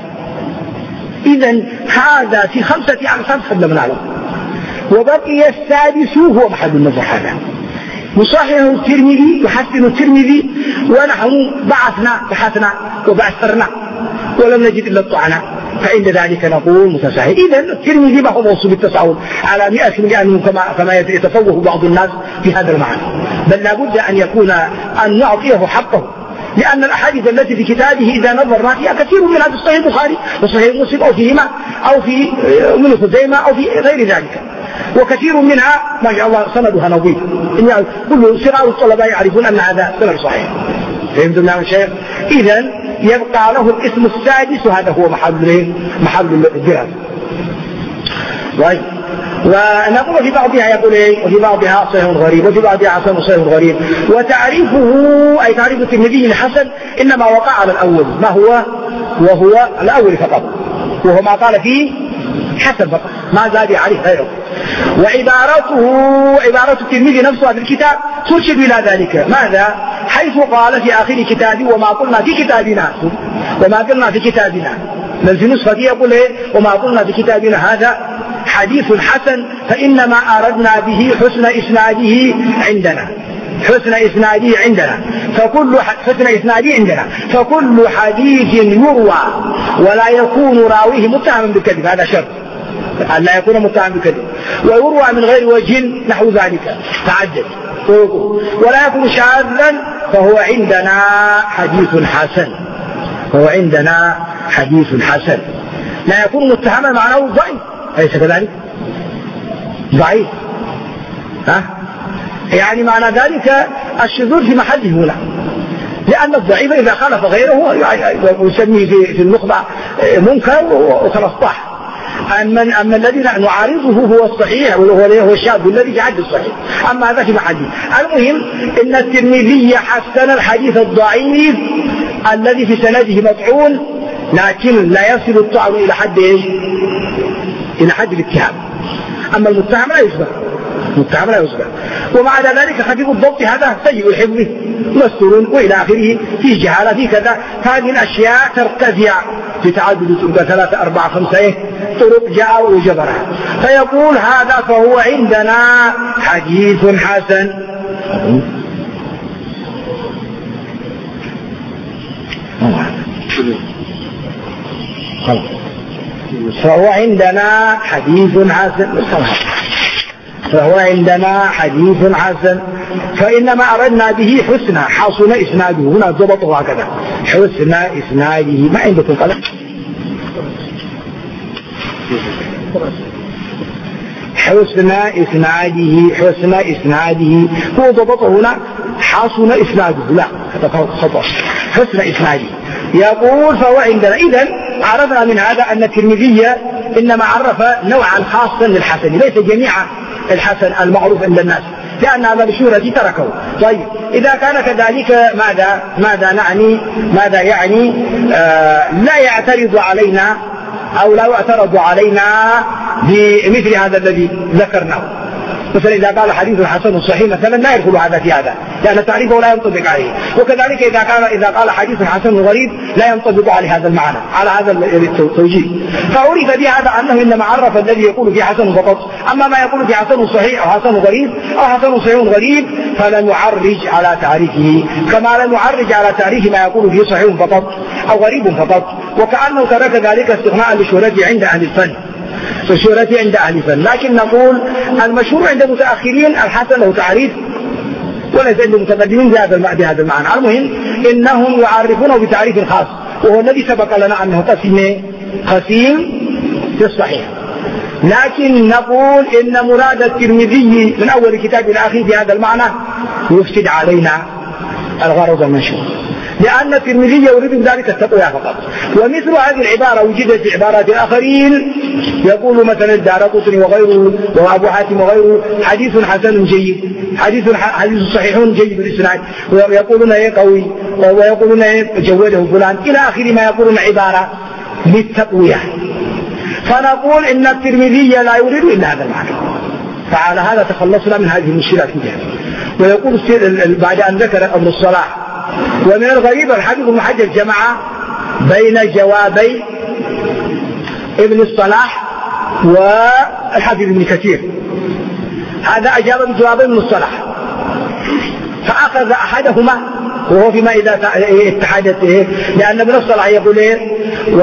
إذا هذا في خمسة أقسام سلمنا له، وبقي السادس هو محل النظر. هذا يصحح الترمذي يحسن الترمذي ونحن بعثنا بحثنا وبعثرنا ولم نجد إلا الطعنة، فإن ذلك نقول متساهل. إذا الترمذي ما هو موصول بالتساهل على مئة مليون كما كما يتفوه بعض الناس في هذا المعنى، بل لابد أن يكون أن نعطيه حقه، لأن الأحاديث التي في كتابه إذا نظرنا فيها كثير منها في صحيح البخاري وصحيح مسلم أو فيهما أو في ابن خزيمة أو في غير ذلك، وكثير منها ما شاء الله سندها نظيف. إن كل صغار الطلباء يعرفون أن هذا سند صحيح. فهمتم يا شيخ؟ إذا يبقى له الاسم السادس وهذا هو محل محل الدراسة. طيب، ونقول في بعضها يقول ايه وفي بعضها صحيح غريب وفي بعضها حسن صحيح غريب. وتعريفه أي تعريف الترمذي الحسن إنما وقع على الأول، ما هو وهو الأول فقط، وهو ما قال فيه حسن فقط، ما زاد عليه غيره. وعبارته عبارة الترمذي نفسها في الكتاب ترشد إلى ذلك. ماذا؟ حيث قال في آخر كتابه وما قلنا في كتابنا وما قلنا في كتابنا، بل في نسخة يقول ايه وما قلنا في كتابنا هذا حديث حسن فإنما أردنا به حسن إسناده عندنا، حسن إسناده عندنا فكل حسن إسناده عندنا فكل حديث يروى ولا يكون راويه متهما بالكذب، هذا شرط أن لا يكون متهما بالكذب، ويروى من غير وجه نحو ذلك تعدد، ولا يكون شاذا فهو عندنا حديث حسن، فهو عندنا حديث حسن. لا يكون متهما معناه ضعيف، أليس كذلك؟ ضعيف، ها؟ يعني معنى ذلك الشذوذ في محله هنا، لأن الضعيف إذا خالف غيره يسميه في النخبة منكر وخلاص طاح. أما, أما الذي نعارضه هو الصحيح وهو الشاذ الذي يعد الصحيح، أما هذا في محله. المهم إن الترمذي حسن الحديث الضعيف الذي في سنده مطعون، لكن لا يصل الطعن إلى حد إيه؟ إلى حد الاتهام. أما المتهم لا يشبه، المتهم لا يشبه. ومع ذلك خفيف الضبط هذا سيء الحفظ مستور وإلى آخره، في جهالة في كذا. هذه الأشياء ترتفع في تعدد طرق ثلاثة أربعة خمسة طرق جاء وجبرها، فيقول هذا فهو عندنا حديث حسن. فهو عندنا حديث حسن فهو عندنا حديث حسن فإنما أردنا به حسن حسن إسناده. هنا ضبطه هكذا، حسن إسناده. ما عندكم قلم؟ حسن إسناده، حسن إسناده هو ضبطه هنا حسن إسناده، لا هذا خطأ، حسن إسناده. يقول فهو عندنا. إذن عرفنا من هذا أن الترمذي إنما عرف نوعا خاصا للحسن، ليس جميع الحسن المعروف عند الناس، لأن هذا بشورة تركه. طيب إذا كان كذلك ماذا ماذا نعني ماذا يعني آه لا يعترض علينا أو لا يعترض علينا بمثل هذا الذي ذكرناه. مثلا إذا قال حديث حسن صحيح مثلا لا يدخل هذا في هذا، لأن تعريفه لا ينطبق عليه. وكذلك إذا قال إذا قال حديث حسن غريب لا ينطبق على هذا المعنى، على هذا التوجيه. فعرف بهذا أنه إنما عرف الذي يقول في حسن فقط. أما ما يقول في حسن صحيح أو حسن غريب أو حسن صحيح غريب فلا نعرج على تعريفه، كما لا نعرج على تعريف ما يقول فيه صحيح فقط أو غريب فقط. وكأنه ترك ذلك استغناء لشهرته عند أهل الفن، فالشهرة عند أهل الفن. لكن نقول المشهور عند المتأخرين الحسن له تعريف، وليس عند المتقدمين بهذا المعنى. المهم إنهم يعرفونه بتعريف خاص، وهو الذي سبق لنا أنه قسم قسيم في الصحيح. لكن نقول إن مراد الترمذي من أول كتاب إلى آخره بهذا المعنى يفسد علينا الغرض المنشور، لأن الترمذي يريد ذلك التقوى فقط. ومثل هذه العبارة وجدت في عبارات آخرين، يقول مثلا الدارقطني وغيره وأبو حاتم وغيره حديث حسن جيد، حديث حديث صحيح جيد بالإسناد، ويقولون ايه قوي، ويقولون ايه جوده فلان، إلى آخر ما يقولون عبارة للتقوية. فنقول إن الترمذي لا يريد إلا هذا المعنى، فعلى هذا تخلصنا من هذه المشكلات. ويقول بعد أن ذكر ابن الصلاح ومن الغريب الحافظ ابن حجر جمع بين جوابي ابن الصلاح والحافظ ابن كثير. هذا أجاب بجواب ابن الصلاح فأخذ أحدهما وهو فيما إذا اتحدت إيه، لأن ابن الصلاح يقول إيه و...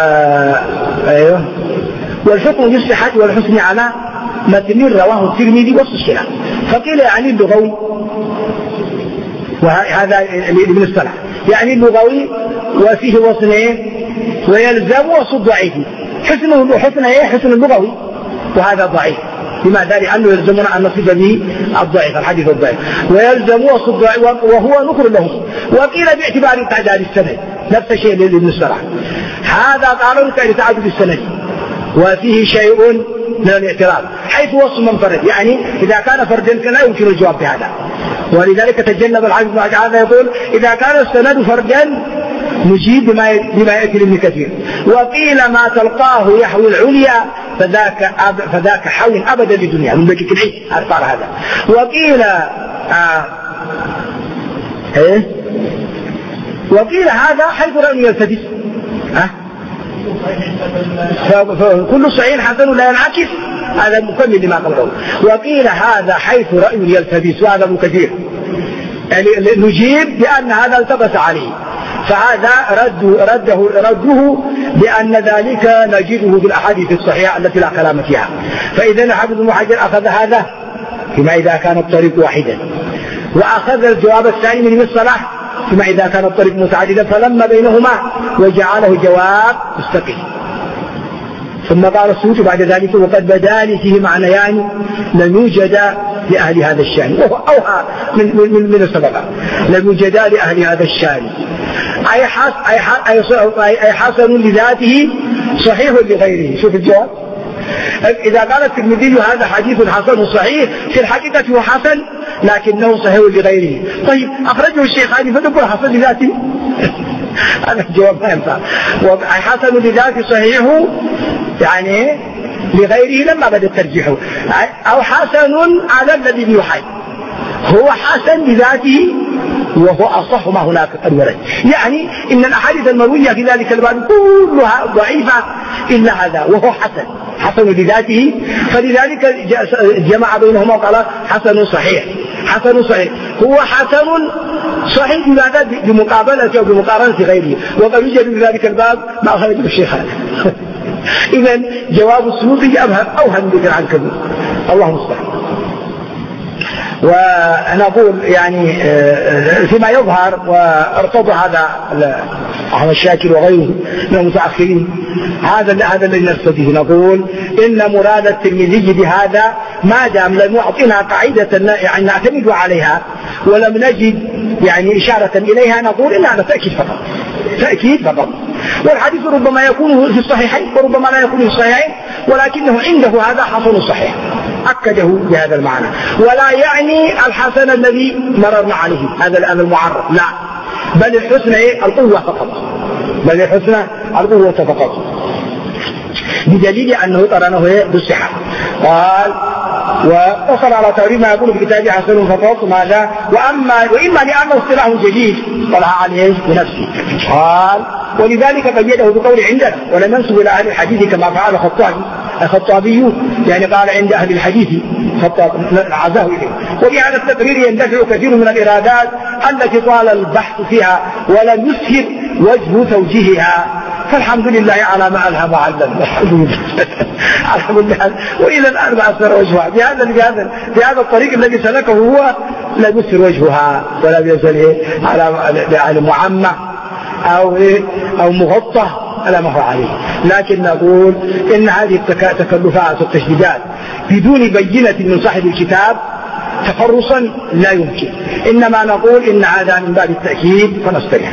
أيوه والحكم بالصحة والحسن على متن رواه الترمذي والصحيح، فقيل يعني اللغوي، وهذا ابن الصلاح يعني اللغوي وفيه وصنين ويلزم وصف ضعيف، حسنه حسن ايه حسن اللغوي، وهذا ضعيف. لماذا؟ لأنه يلزمنا أن نصف به الضعيف الحديث الضعيف، ويلزم وصف ضعيف وهو نكر له. وقيل باعتبار تعداد السند نفس الشيء لابن الصلاح، هذا قالوا لتعدد السند وفيه شيء من الاعتراض حيث وصف منفرد، يعني إذا كان فردا لا يمكن الجواب بهذا. ولذلك تجنب الحافظ بن حجر يقول إذا كان السند فردا نجيب بما بما يأتي لابن كثير. وقيل ما تلقاه يحوي العليا فذاك أب فذاك حول أبدا للدنيا من بكي العيد أذكر هذا. وقيل آه إيه وقيل هذا حيث رأي يلتبس ها فكل صحيح حسن لا ينعكس، هذا مكمل لما قبله. وقيل هذا حيث رأي يلتبس، وهذا ابن كثير يعني نجيب بأن هذا التبس عليه، فهذا رد رده رده بأن ذلك نجده في الأحاديث الصحيحة التي لا كلام فيها. فإذا الحافظ ابن حجر أخذ هذا فيما إذا كان الطريق واحدا، وأخذ الجواب الثاني من ابن الصلاح فيما إذا كان الطريق متعددا، فلما بينهما وجعله جواب مستقيم. ثم قال السيوطي بعد ذلك وقد بدا لي فيه معنيان لم يوجد لأهل هذا الشأن، وهو أوحى من, من, من السبب لم يوجد لأهل هذا الشأن، أي, حس أي, حس أي حسن لذاته صحيح لغيره. شوف الجواب، إذا قال الترمذي هذا حديث حسن صحيح في الحقيقة هو حسن لكنه صحيح لغيره. طيب أخرجه الشيخاني فتقول حسن لذاته هذا الجواب ما ينفع. حسن لذاته صحيح يعني لغيره لما بدأ ترجيحه، أو حسن على الذي يحي، هو حسن بذاته وهو أصح ما هناك قد ورد. يعني إن الأحاديث المروية في ذلك الباب كلها ضعيفة إلا هذا وهو حسن، حسن بذاته، فلذلك جمع بينهما وقال حسن صحيح. حسن صحيح هو حسن صحيح بماذا؟ بمقابلة أو بمقارنة غيره، وقد يوجد في ذلك الباب ما أخرجه الشيخان. إذن جواب السيوطي أوهم أوهم ذكر عن كبير، الله مستعان. ونقول يعني فيما يظهر وارتضى هذا أحمد الشاكر وغيره من المتأخرين، هذا هذا الذي نستديه، نقول إن مراد الترمذي بهذا ما دام لم يعطينا قاعدة يعني نعتمد عليها ولم نجد يعني إشارة إليها، نقول إن هذا تأكيد فقط، تأكيد فقط. والحديث ربما يكون في الصحيحين وربما لا يكون في الصحيحين، ولكنه عنده هذا حسن صحيح أكده بهذا المعنى، ولا يعني الحسن الذي مررنا عليه هذا الآن المعرف، لا، بل الحسن القوة فقط، بل الحسن القوة فقط، بدليل أنه قرنه بالصحة. قال وأخر على تقريب ما يقول في كتابه حسن فقط ماذا؟ وأما وإما لأنه اصطلاح جديد طلع عليه بنفسه. قال ولذلك قيده بقول عندنا ولم ينسب إلى أهل الحديث كما فعل الخطابي الخطابي يعني قال عند أهل الحديث خطاب عزاه إليه. وبهذا التقرير يندفع كثير من الإرادات التي طال البحث فيها ولم يسهر وجه توجيهها، فالحمد لله على ما ألهم وعلم. الحمد لله. وإلى الآن ما أسر وجهها بهذا بهذا بهذا الطريق الذي سلكه هو لا يسر وجهها ولا يزل على معمى أو أو مغطى على ما هو عليه. لكن نقول إن هذه التكلفات والتشديدات بدون بينة من صاحب الكتاب تفرصا لا يمكن، إنما نقول إن هذا من باب التأكيد فنستريح.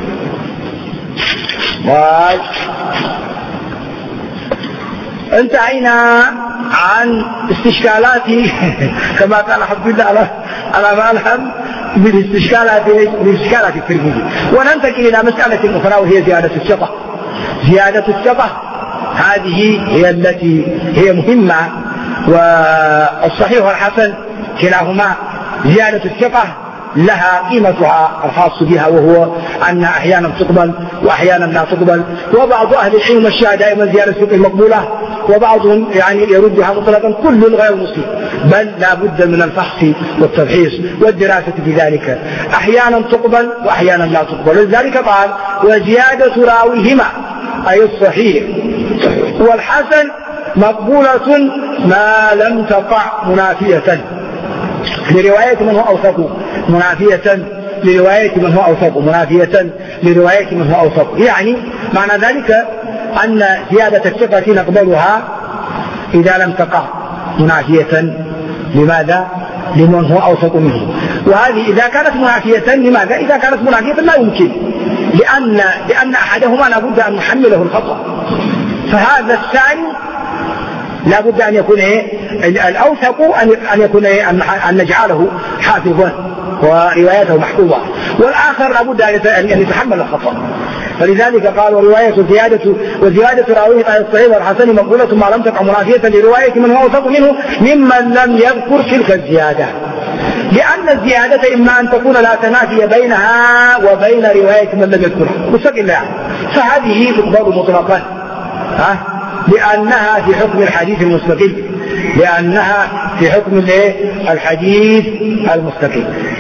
انتهينا عن استشكالات كما قال حفظ الله على على ما ألهم من استشكالات من استشكالات الترمذي، وننتقل إلى مسألة أخرى وهي زيادة الثقة. زيادة الثقة هذه هي التي هي مهمة، والصحيح والحسن كلاهما زيادة الثقة لها قيمتها الخاص بها، وهو أن أحيانا تقبل وأحيانا لا تقبل. وبعض أهل العلم الشاهد دائما زيادة الثقة مقبولة، وبعضهم يعني يردها مطلقا كل غير مسلم، بل لا بد من الفحص والتفحيص والدراسة في ذلك، أحيانا تقبل وأحيانا لا تقبل. لذلك قال وزيادة راويهما أي الصحيح والحسن مقبولة ما لم تقع منافية لرواية من هو أوثق، منافية لرواية من هو أوثق، منافية لرواية من هو أوثق. يعني معنى ذلك أن زيادة الثقة نقبلها إذا لم تقع منافية لماذا؟ لمن هو أوثق منه. وهذه إذا كانت منافية لماذا؟ إذا كانت منافية لا يمكن، لأن لأن أحدهما لا بد أن نحمله الخطأ، فهذا الثاني لا بد أن يكون إيه؟ الأوثق أن يكون إيه؟ أن نجعله حافظا وروايته محفوظة، والآخر لا بد أن يتحمل الخطأ. فلذلك قال ورواية زيادة وزيادة راويه على الصحيح والحسن مقبولة ما لم تقع منافية لرواية من هو أوثق منه ممن لم يذكر تلك الزيادة، لأن الزيادة إما أن تكون لا تنافي بينها وبين رواية من لم يذكرها مستقلة يعني، فهذه تقبل مطلقا ها لأنها في حكم الحديث المستقل، لأنها في حكم الحديث المستقل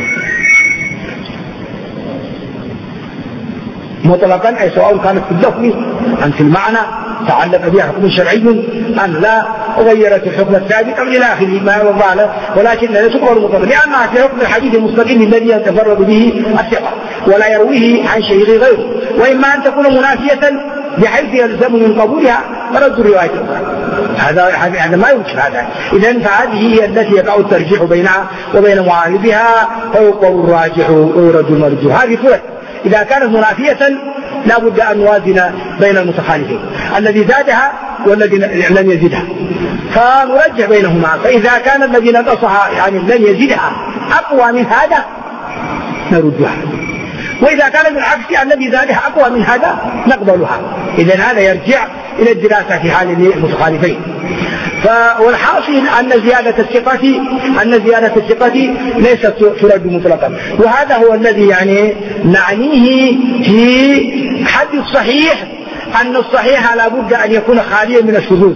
مطلقا، أي سواء كانت في اللفظ أم في المعنى تعلق بها حكم شرعي أم لا، غيرت الحكم السابق أو إلى آخره ما يوضع، ولكن لا تقبل مطلقا لأنها في حكم الحديث المستقل الذي يتفرد به الثقة ولا يرويه عن شيء غيره، وإما أن تكون منافية بحيث يلزم من قبولها فرد الرواية هذا هذا ما يمكن هذا. إذن فهذه هي التي يقع الترجيح بينها وبين معارضها، فيقبل الراجح ويرد المرجوح. هذه فرق إذا كانت منافية لا بد أن نوازن بين المتخالفين الذي زادها والذي لم يزدها، فنرجح بينهما. فإذا كان الذي نقصها يعني لم يزدها أقوى من هذا نردها، وإذا كان بالعكس الذي زادها أقوى من هذا نقبلها. إذن هذا يرجع إلى الدراسة في حال المتخالفين. والحاصل أن زيادة الثقة أن زيادة الثقة ليست ترد مطلقا. وهذا هو الذي يعني نعنيه في حد الصحيح، أن الصحيح لا بد أن يكون خاليا من الشذوذ،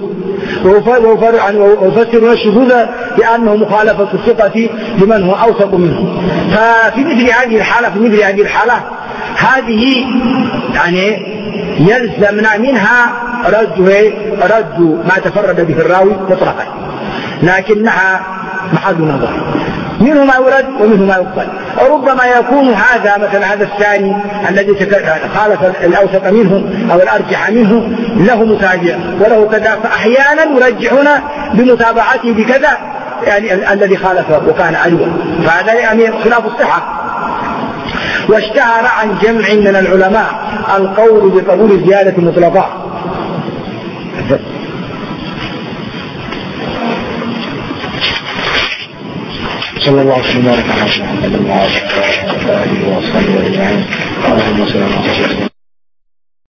ويفسرون الشذوذ بأنه مخالفة الثقة لمن هو أوثق منه. ففي مثل هذه الحالة في مثل هذه الحالة هذه يعني يلزمنا منها رد رد ما تفرد به الراوي مطلقا، لكنها محل نظر، منه ما يرد ومنه ما يقبل. ربما يكون هذا مثلا هذا الثاني الذي خالف الأوثق منه أو الأرجح منه له متابع وله كذا، فأحيانا يرجحون بمتابعته بكذا يعني الذي خالفه وكان علوا، فهذا يعني خلاف الصحة. واشتهر عن جمع من العلماء القول بقبول الزيادة مطلقة. صلى الله عليه وسلم.